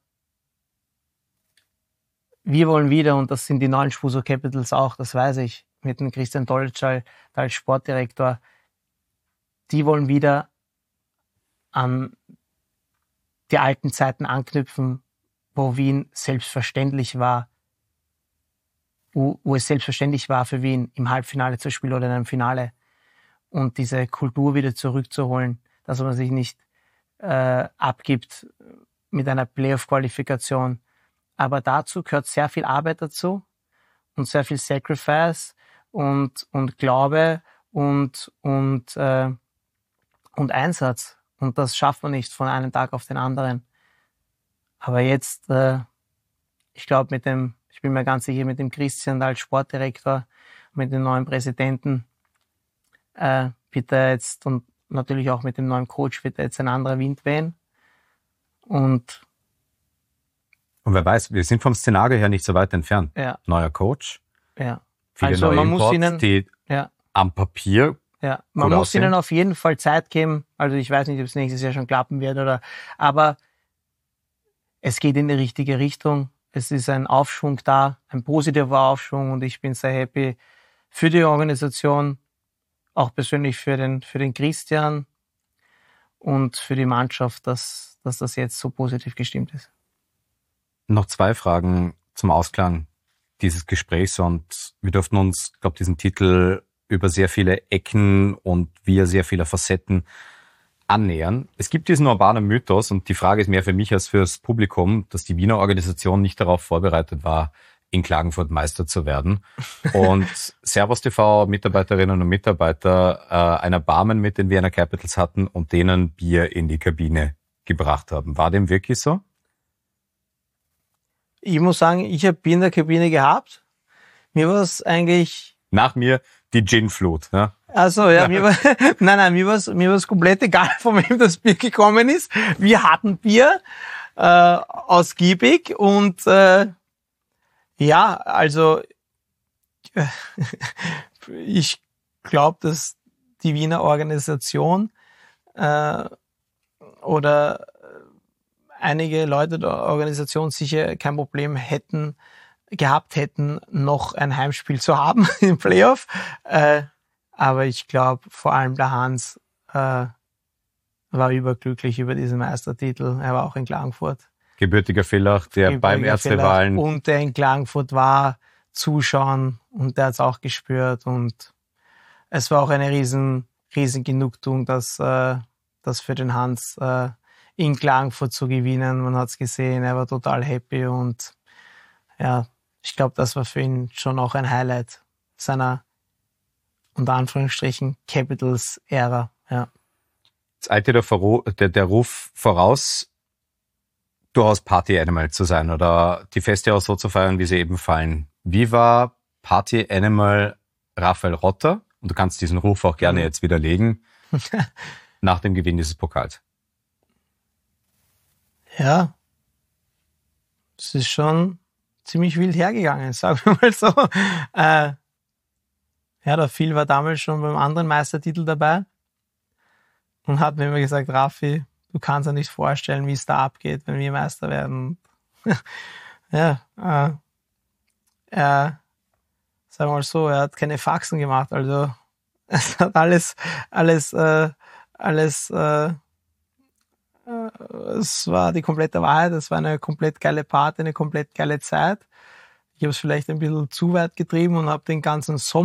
wir wollen wieder, und das sind die neuen Spuso Capitals auch, das weiß ich, mit dem Christian Dolitschal als Sportdirektor, die wollen wieder an die alten Zeiten anknüpfen, wo Wien selbstverständlich war, wo, wo es selbstverständlich war für Wien, im Halbfinale zu spielen oder in einem Finale. Und diese Kultur wieder zurückzuholen, dass man sich nicht äh, abgibt mit einer Playoff-Qualifikation. Aber dazu gehört sehr viel Arbeit dazu und sehr viel Sacrifice und, und Glaube und, und, äh, und Einsatz. Und das schafft man nicht von einem Tag auf den anderen. Aber jetzt, äh, ich glaube, mit dem, ich bin mir ganz sicher, mit dem Christian als Sportdirektor, mit dem neuen Präsidenten, äh, wird er jetzt, und natürlich auch mit dem neuen Coach, wird er jetzt ein anderer Wind wehen. Und,
Und wer weiß, wir sind vom Szenario her nicht so weit entfernt.
ja,
Neuer Coach,
ja.
viele
Also
neue
man muss
Imports,
ihnen,
die
ja,
am Papier,
ja, man
Cool
muss
aussehen.
ihnen auf jeden Fall Zeit geben. Also ich weiß nicht, ob es nächstes Jahr schon klappen wird oder, aber es geht in die richtige Richtung. Es ist ein Aufschwung da, ein positiver Aufschwung, und ich bin sehr happy für die Organisation, auch persönlich für den, für den Christian und für die Mannschaft, dass, dass das jetzt so positiv gestimmt ist.
noch zwei Fragen zum Ausklang dieses Gesprächs, und wir durften uns, glaube diesen Titel über sehr viele Ecken und via sehr viele Facetten annähern. Es gibt diesen urbanen Mythos, und die Frage ist mehr für mich als fürs Publikum, dass die Wiener Organisation nicht darauf vorbereitet war, in Klagenfurt Meister zu werden. Und Servus T V Mitarbeiterinnen und Mitarbeiter äh, ein Erbarmen mit den Vienna Capitals hatten und denen Bier in die Kabine gebracht haben. War dem wirklich so?
Ich muss sagen, ich habe Bier in der Kabine gehabt. Mir war es eigentlich,
Nach mir die Gin-Flut. Ja?
also ja, mir war, nein, nein, mir war es mir war's komplett egal, von wem das Bier gekommen ist. Wir hatten Bier, äh, ausgiebig, und äh, ja, also äh, ich glaube, dass die Wiener Organisation äh, oder einige Leute der Organisation sicher kein Problem hätten, gehabt hätten, noch ein Heimspiel zu haben im Playoff. Äh, aber ich glaube, vor allem der Hans äh, war überglücklich über diesen Meistertitel. Er war auch in Klagenfurt.
Gebürtiger Villach, der
Gebürtiger
beim Erzrivalen.
Villach, und der in Klagenfurt war, zuschauen, und der hat es auch gespürt, und es war auch eine riesen, riesen Genugtuung, dass äh, das für den Hans äh, in Klagenfurt zu gewinnen. Man hat es gesehen, er war total happy, und ja, ich glaube, das war für ihn schon auch ein Highlight seiner, unter Anführungsstrichen, Capitals-Ära. Ja.
Jetzt eilte der, Verro- der, der Ruf voraus, durchaus Party-Animal zu sein oder die Feste auch so zu feiern, wie sie eben fallen. Wie war Party-Animal Raphael Rotter? Und du kannst diesen Ruf auch gerne
Mhm.
jetzt widerlegen, nach dem Gewinn dieses Pokals.
Ja, es ist schon ziemlich wild hergegangen, sagen wir mal so. Äh, ja, der Phil war damals schon beim anderen Meistertitel dabei und hat mir immer gesagt, Raffi, du kannst dir nicht vorstellen, wie es da abgeht, wenn wir Meister werden. ja, äh, er, sagen wir mal so, er hat keine Faxen gemacht, also es hat alles, alles, äh, alles, äh, es war die komplette Wahrheit, es war eine komplett geile Party, eine komplett geile Zeit. Ich habe es vielleicht ein bisschen zu weit getrieben und habe den ganzen Sommer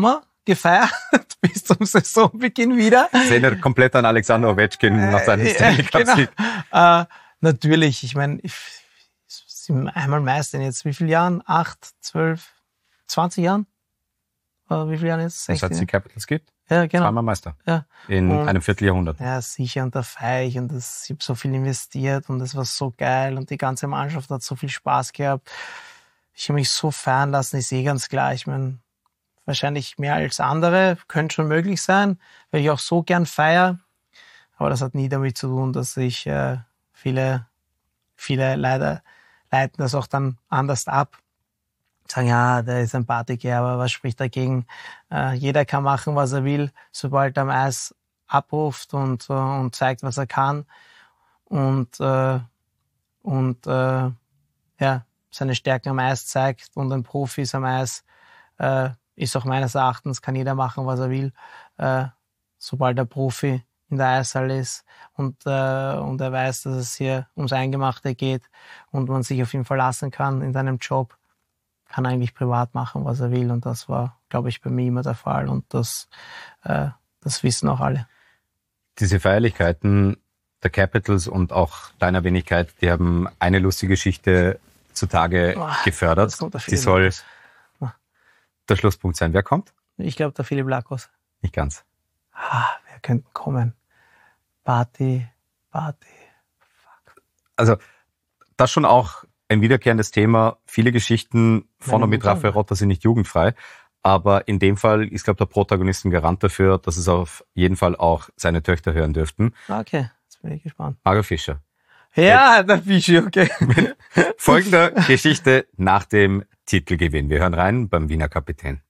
gefeiert bis zum Saisonbeginn wieder.
Das erinnert komplett an Alexander Ovechkin nach seinem Stanley Cup-Sieg.
Genau. Äh, natürlich, ich meine, ich, sind einmal Meister in jetzt wie viele Jahren? Acht, zwölf, zwanzig Jahren? Oder wie viele Jahre jetzt?
Seit es die Capitals gibt?
Ja, genau.
Zweimal Meister.
Ja.
In
und,
einem Vierteljahrhundert.
Ja, sicher. Und da feiere ich. Und das, ich habe so viel investiert und das war so geil. Und die ganze Mannschaft hat so viel Spaß gehabt. Ich habe mich so feiern lassen, ist eh ganz klar. Ich meine, wahrscheinlich mehr als andere, könnte schon möglich sein, weil ich auch so gern feiere. Aber das hat nie damit zu tun, dass ich äh, viele, viele leider leiten das auch dann anders ab. Sagen, ja, der ist ein Partygeber, was spricht dagegen? Äh, jeder kann machen, was er will, sobald er am Eis abruft und, äh, und zeigt, was er kann. Und, äh, und äh, ja, seine Stärken am Eis zeigt und ein Profi ist am Eis, äh, ist auch meines Erachtens, kann jeder machen, was er will, äh, sobald der Profi in der Eishalle ist und, äh, und er weiß, dass es hier ums Eingemachte geht und man sich auf ihn verlassen kann in seinem Job, kann eigentlich privat machen, was er will. Und das war, glaube ich, bei mir immer der Fall. Und das, äh, das wissen auch alle.
Diese Feierlichkeiten der Capitals und auch deiner Wenigkeit, die haben eine lustige Geschichte zutage oh, gefördert. Die soll Lakos. Der Schlusspunkt sein. Wer kommt?
Ich glaube, der Philipp Lakos.
Nicht ganz.
Ah, wer könnte kommen? Party, Party. Fuck.
Also, das schon auch ein wiederkehrendes Thema. Viele Geschichten von und mit Raphael Rotter sind nicht jugendfrei. Aber in dem Fall ist, glaube ich, der Protagonist ein Garant dafür, dass es auf jeden Fall auch seine Töchter hören dürften.
Okay, jetzt bin ich gespannt.
Mario Fischer.
Ja, Jetzt. Der Fischer, okay.
Mit folgender Geschichte nach dem Titelgewinn. Wir hören rein beim Wiener Kapitän.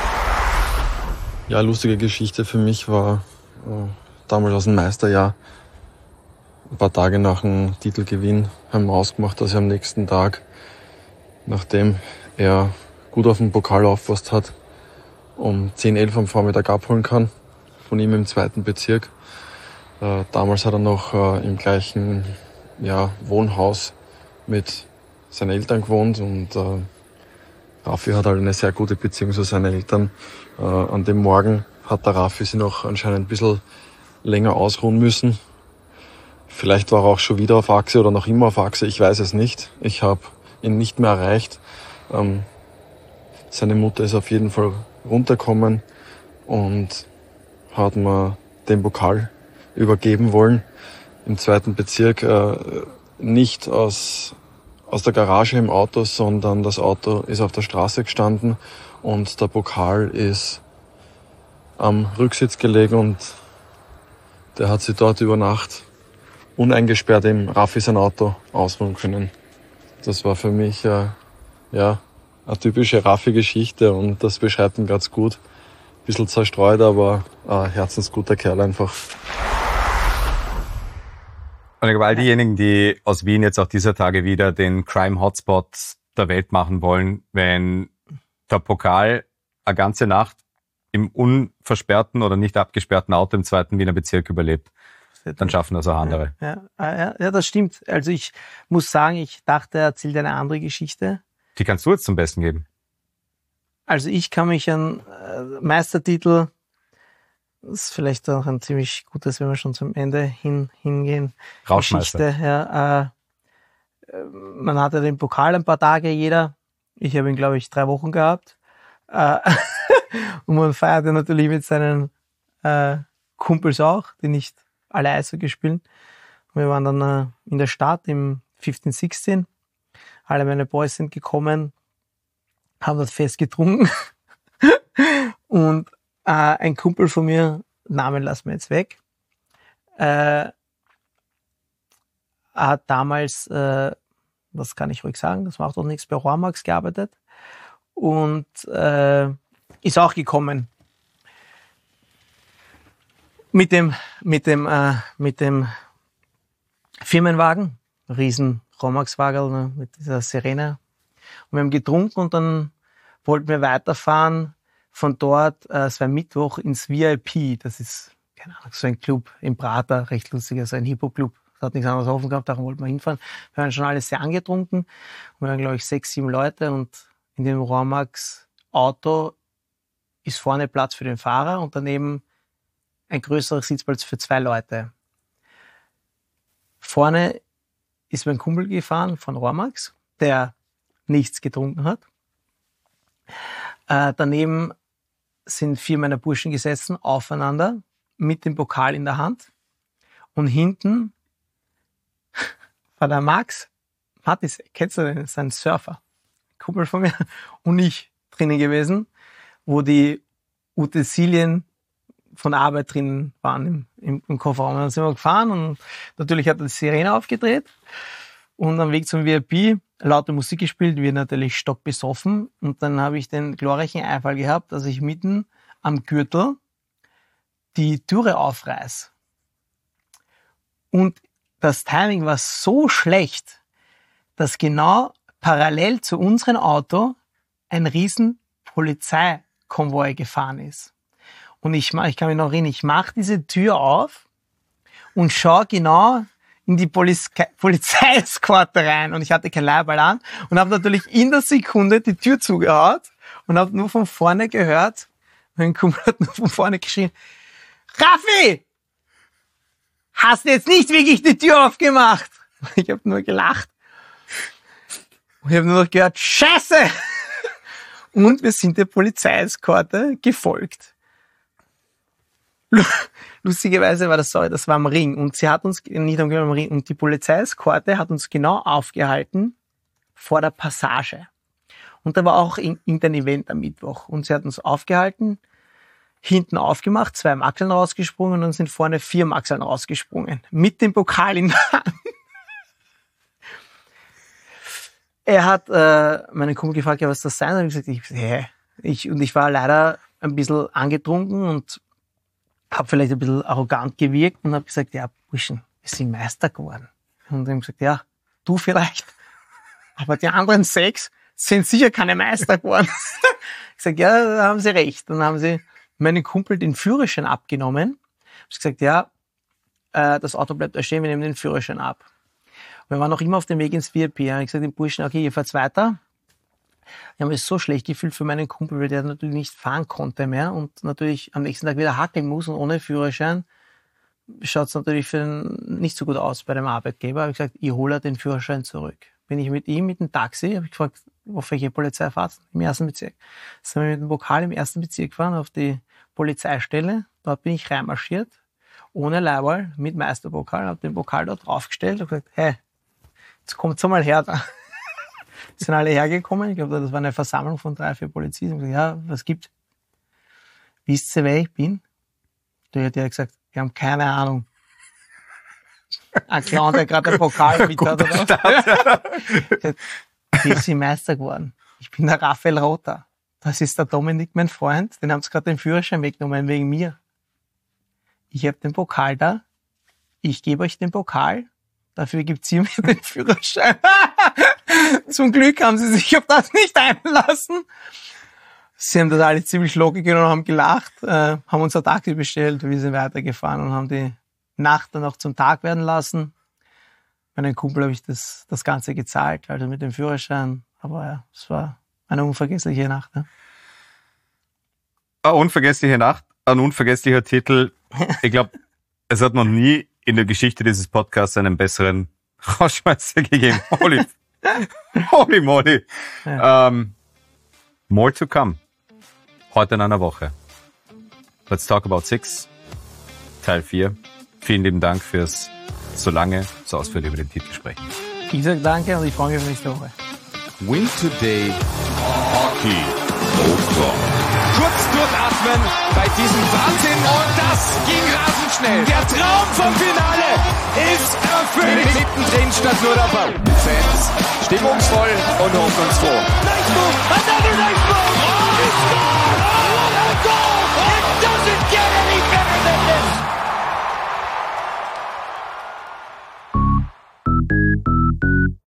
Ja, lustige Geschichte für mich war äh, damals aus dem Meisterjahr. Ein paar Tage nach dem Titelgewinn haben wir ausgemacht, dass er am nächsten Tag, nachdem er gut auf den Pokal aufpasst hat, um zehn, elf am Vormittag abholen kann, von ihm im zweiten Bezirk. Äh, damals hat er noch äh, im gleichen ja, Wohnhaus mit seinen Eltern gewohnt und äh, Raffi hat halt eine sehr gute Beziehung zu seinen Eltern. Äh, an dem Morgen hat der Raffi sich noch anscheinend ein bisschen länger ausruhen müssen. Vielleicht war er auch schon wieder auf Achse oder noch immer auf Achse, ich weiß es nicht. Ich habe ihn nicht mehr erreicht. Ähm, seine Mutter ist auf jeden Fall runtergekommen und hat mir den Pokal übergeben wollen. Im zweiten Bezirk, äh, nicht aus, aus der Garage im Auto, sondern das Auto ist auf der Straße gestanden und der Pokal ist am Rücksitz gelegen und der hat sich dort über Nacht uneingesperrt im Raffi sein Auto ausruhen können. Das war für mich äh, ja, eine typische Raffi-Geschichte und das beschreibt ihn ganz gut. Ein bisschen zerstreut, aber ein herzensguter Kerl einfach.
Und ich glaube, all diejenigen, die aus Wien jetzt auch dieser Tage wieder den Crime-Hotspot der Welt machen wollen, wenn der Pokal eine ganze Nacht im unversperrten oder nicht abgesperrten Auto im zweiten Wiener Bezirk überlebt, dann schaffen das auch andere.
Ja, ja, ja, das stimmt. Also ich muss sagen, ich dachte, er erzählt eine andere Geschichte.
Die kannst du jetzt zum Besten geben.
Also ich kann mich an äh, Meistertitel, das ist vielleicht auch ein ziemlich gutes, wenn wir schon zum Ende hin hingehen.
Rauschmeister.
Geschichte, ja, äh, man hatte den Pokal ein paar Tage jeder. Ich habe ihn, glaube ich, drei Wochen gehabt. Äh, und man feierte natürlich mit seinen äh, Kumpels auch, die nicht alle Eishockey spielen. Und wir waren dann äh, in der Stadt im fünfzehn sechzehn. Alle meine Boys sind gekommen, haben dort fest getrunken. Und äh, ein Kumpel von mir, Namen lassen wir jetzt weg, äh, hat damals, äh, das kann ich ruhig sagen, das macht auch nichts, bei Rohrmax gearbeitet und äh, ist auch gekommen. Mit dem, mit dem, äh, mit dem Firmenwagen, riesen Rohrmax-Wagen, ne, mit dieser Sirene. Und wir haben getrunken und dann wollten wir weiterfahren von dort, äh, es war Mittwoch, ins V I P. Das ist, keine Ahnung, so ein Club im Prater, recht lustiger, so ein Hip-Hop-Club. Das hat nichts anderes offen gehabt, darum wollten wir hinfahren. Wir waren schon alle sehr angetrunken. Wir waren, glaube ich, sechs, sieben Leute und in dem Rohrmax-Auto ist vorne Platz für den Fahrer und daneben ein größerer Sitzplatz für zwei Leute. Vorne ist mein Kumpel gefahren von Rohrmax, der nichts getrunken hat. Äh, daneben sind vier meiner Burschen gesessen, aufeinander, mit dem Pokal in der Hand. Und hinten war der Max Mattis, kennst du den? Sein Surfer, Kumpel von mir, und ich drinnen gewesen, wo die Utensilien von Arbeit drin waren im, im, im Kofferraum. Und dann sind wir gefahren und natürlich hat die Sirene aufgedreht und am Weg zum V I P laute Musik gespielt, wir natürlich stockbesoffen, und dann habe ich den glorreichen Einfall gehabt, dass ich mitten am Gürtel die Türe aufreiß. Und das Timing war so schlecht, dass genau parallel zu unserem Auto ein riesen Polizeikonvoi gefahren ist. Und ich, ich kann mich noch erinnern, ich mache diese Tür auf und schaue genau in die Poliz Polizeieskorte rein. Und ich hatte kein Leiberl an und habe natürlich in der Sekunde die Tür zugehaut und habe nur von vorne gehört, mein Kumpel hat nur von vorne geschrien, Raffi! Hast du jetzt nicht wirklich die Tür aufgemacht? Ich habe nur gelacht. Und ich habe nur noch gehört, Scheiße! Und wir sind der Polizeieskorte gefolgt. Lustigerweise war das so, das war am Ring. Und sie hat uns, nicht am Ring, und die Polizeieskorte hat uns genau aufgehalten vor der Passage. Und da war auch irgendein Event am Mittwoch. Und sie hat uns aufgehalten, hinten aufgemacht, zwei Maxeln rausgesprungen, und dann sind vorne vier Maxeln rausgesprungen. Mit dem Pokal in der Hand. Er hat äh, meinen Kumpel gefragt, ja, was das sein soll. Und ich gesagt, ich, hä? ich Und ich war leider ein bisschen angetrunken und habe vielleicht ein bisschen arrogant gewirkt und habe gesagt, ja, Burschen, wir sind Meister geworden. Und ich habe gesagt, ja, du vielleicht, aber die anderen sechs sind sicher keine Meister geworden. Ich sage, ja, da haben sie recht. Dann haben sie meinen Kumpel den Führerschein abgenommen. Ich habe gesagt, ja, äh, das Auto bleibt da stehen, wir nehmen den Führerschein ab. Und wir waren noch immer auf dem Weg ins V I P. Ich habe gesagt, den Burschen, okay, ihr fahrt weiter. Ich habe mich so schlecht gefühlt für meinen Kumpel, weil der natürlich nicht fahren konnte mehr und natürlich am nächsten Tag wieder hackeln muss, und ohne Führerschein schaut es natürlich für den nicht so gut aus bei dem Arbeitgeber. Habe ich gesagt, ich hole den Führerschein zurück. Bin ich mit ihm mit dem Taxi, habe ich gefragt, auf welche Polizei fahrt? Im ersten Bezirk. Sind wir mit dem Pokal im ersten Bezirk gefahren, auf die Polizeistelle. Dort bin ich reinmarschiert, ohne Leiberl, mit Meisterpokal, habe den Pokal dort draufgestellt und gesagt, hey, jetzt kommt's mal her da. Sind alle hergekommen. Ich glaube, das war eine Versammlung von drei, vier Polizisten. Ich gesagt, ja, was gibt's? Wisst ihr, wer ich bin? Der hat ja gesagt, wir haben keine Ahnung. Ein Clown, der gerade den Pokal mit hat. Oder? Wir sind Meister geworden. Ich bin der Raphael Rother. Das ist der Dominik, mein Freund. Den haben sie gerade den Führerschein weggenommen wegen mir. Ich habe den Pokal da. Ich gebe euch den Pokal. Dafür gibt's ihr mir den Führerschein. Zum Glück haben sie sich auf das nicht einlassen. Sie haben das alle ziemlich locker genommen und haben gelacht, äh, haben uns ein Taxi bestellt, wir sind weitergefahren und haben die Nacht dann auch zum Tag werden lassen. Meinem Kumpel habe ich das, das Ganze gezahlt, also mit dem Führerschein. Aber ja, es war eine unvergessliche Nacht. Ne?
Eine unvergessliche Nacht, ein unvergesslicher Titel. Ich glaube, es hat noch nie in der Geschichte dieses Podcasts einen besseren Rauschmeister gegeben. Holy, holy moly. Ja. Um, more to come. Heute in einer Woche. Let's talk about six. Teil vier. Vielen lieben Dank fürs so lange, so ausführlich über den Titel sprechen.
Ich sage danke und ich freue mich auf nächste Woche.
Win Today Hockey Talk.
Kurz durchatmen bei diesem Wahnsinn, und das ging rasend schnell. Der Traum vom Finale ist erfüllt. Mittendrin stand nur der Ball. Fans stimmungsvoll und hoffnungsfroh. Nice move, another nice move.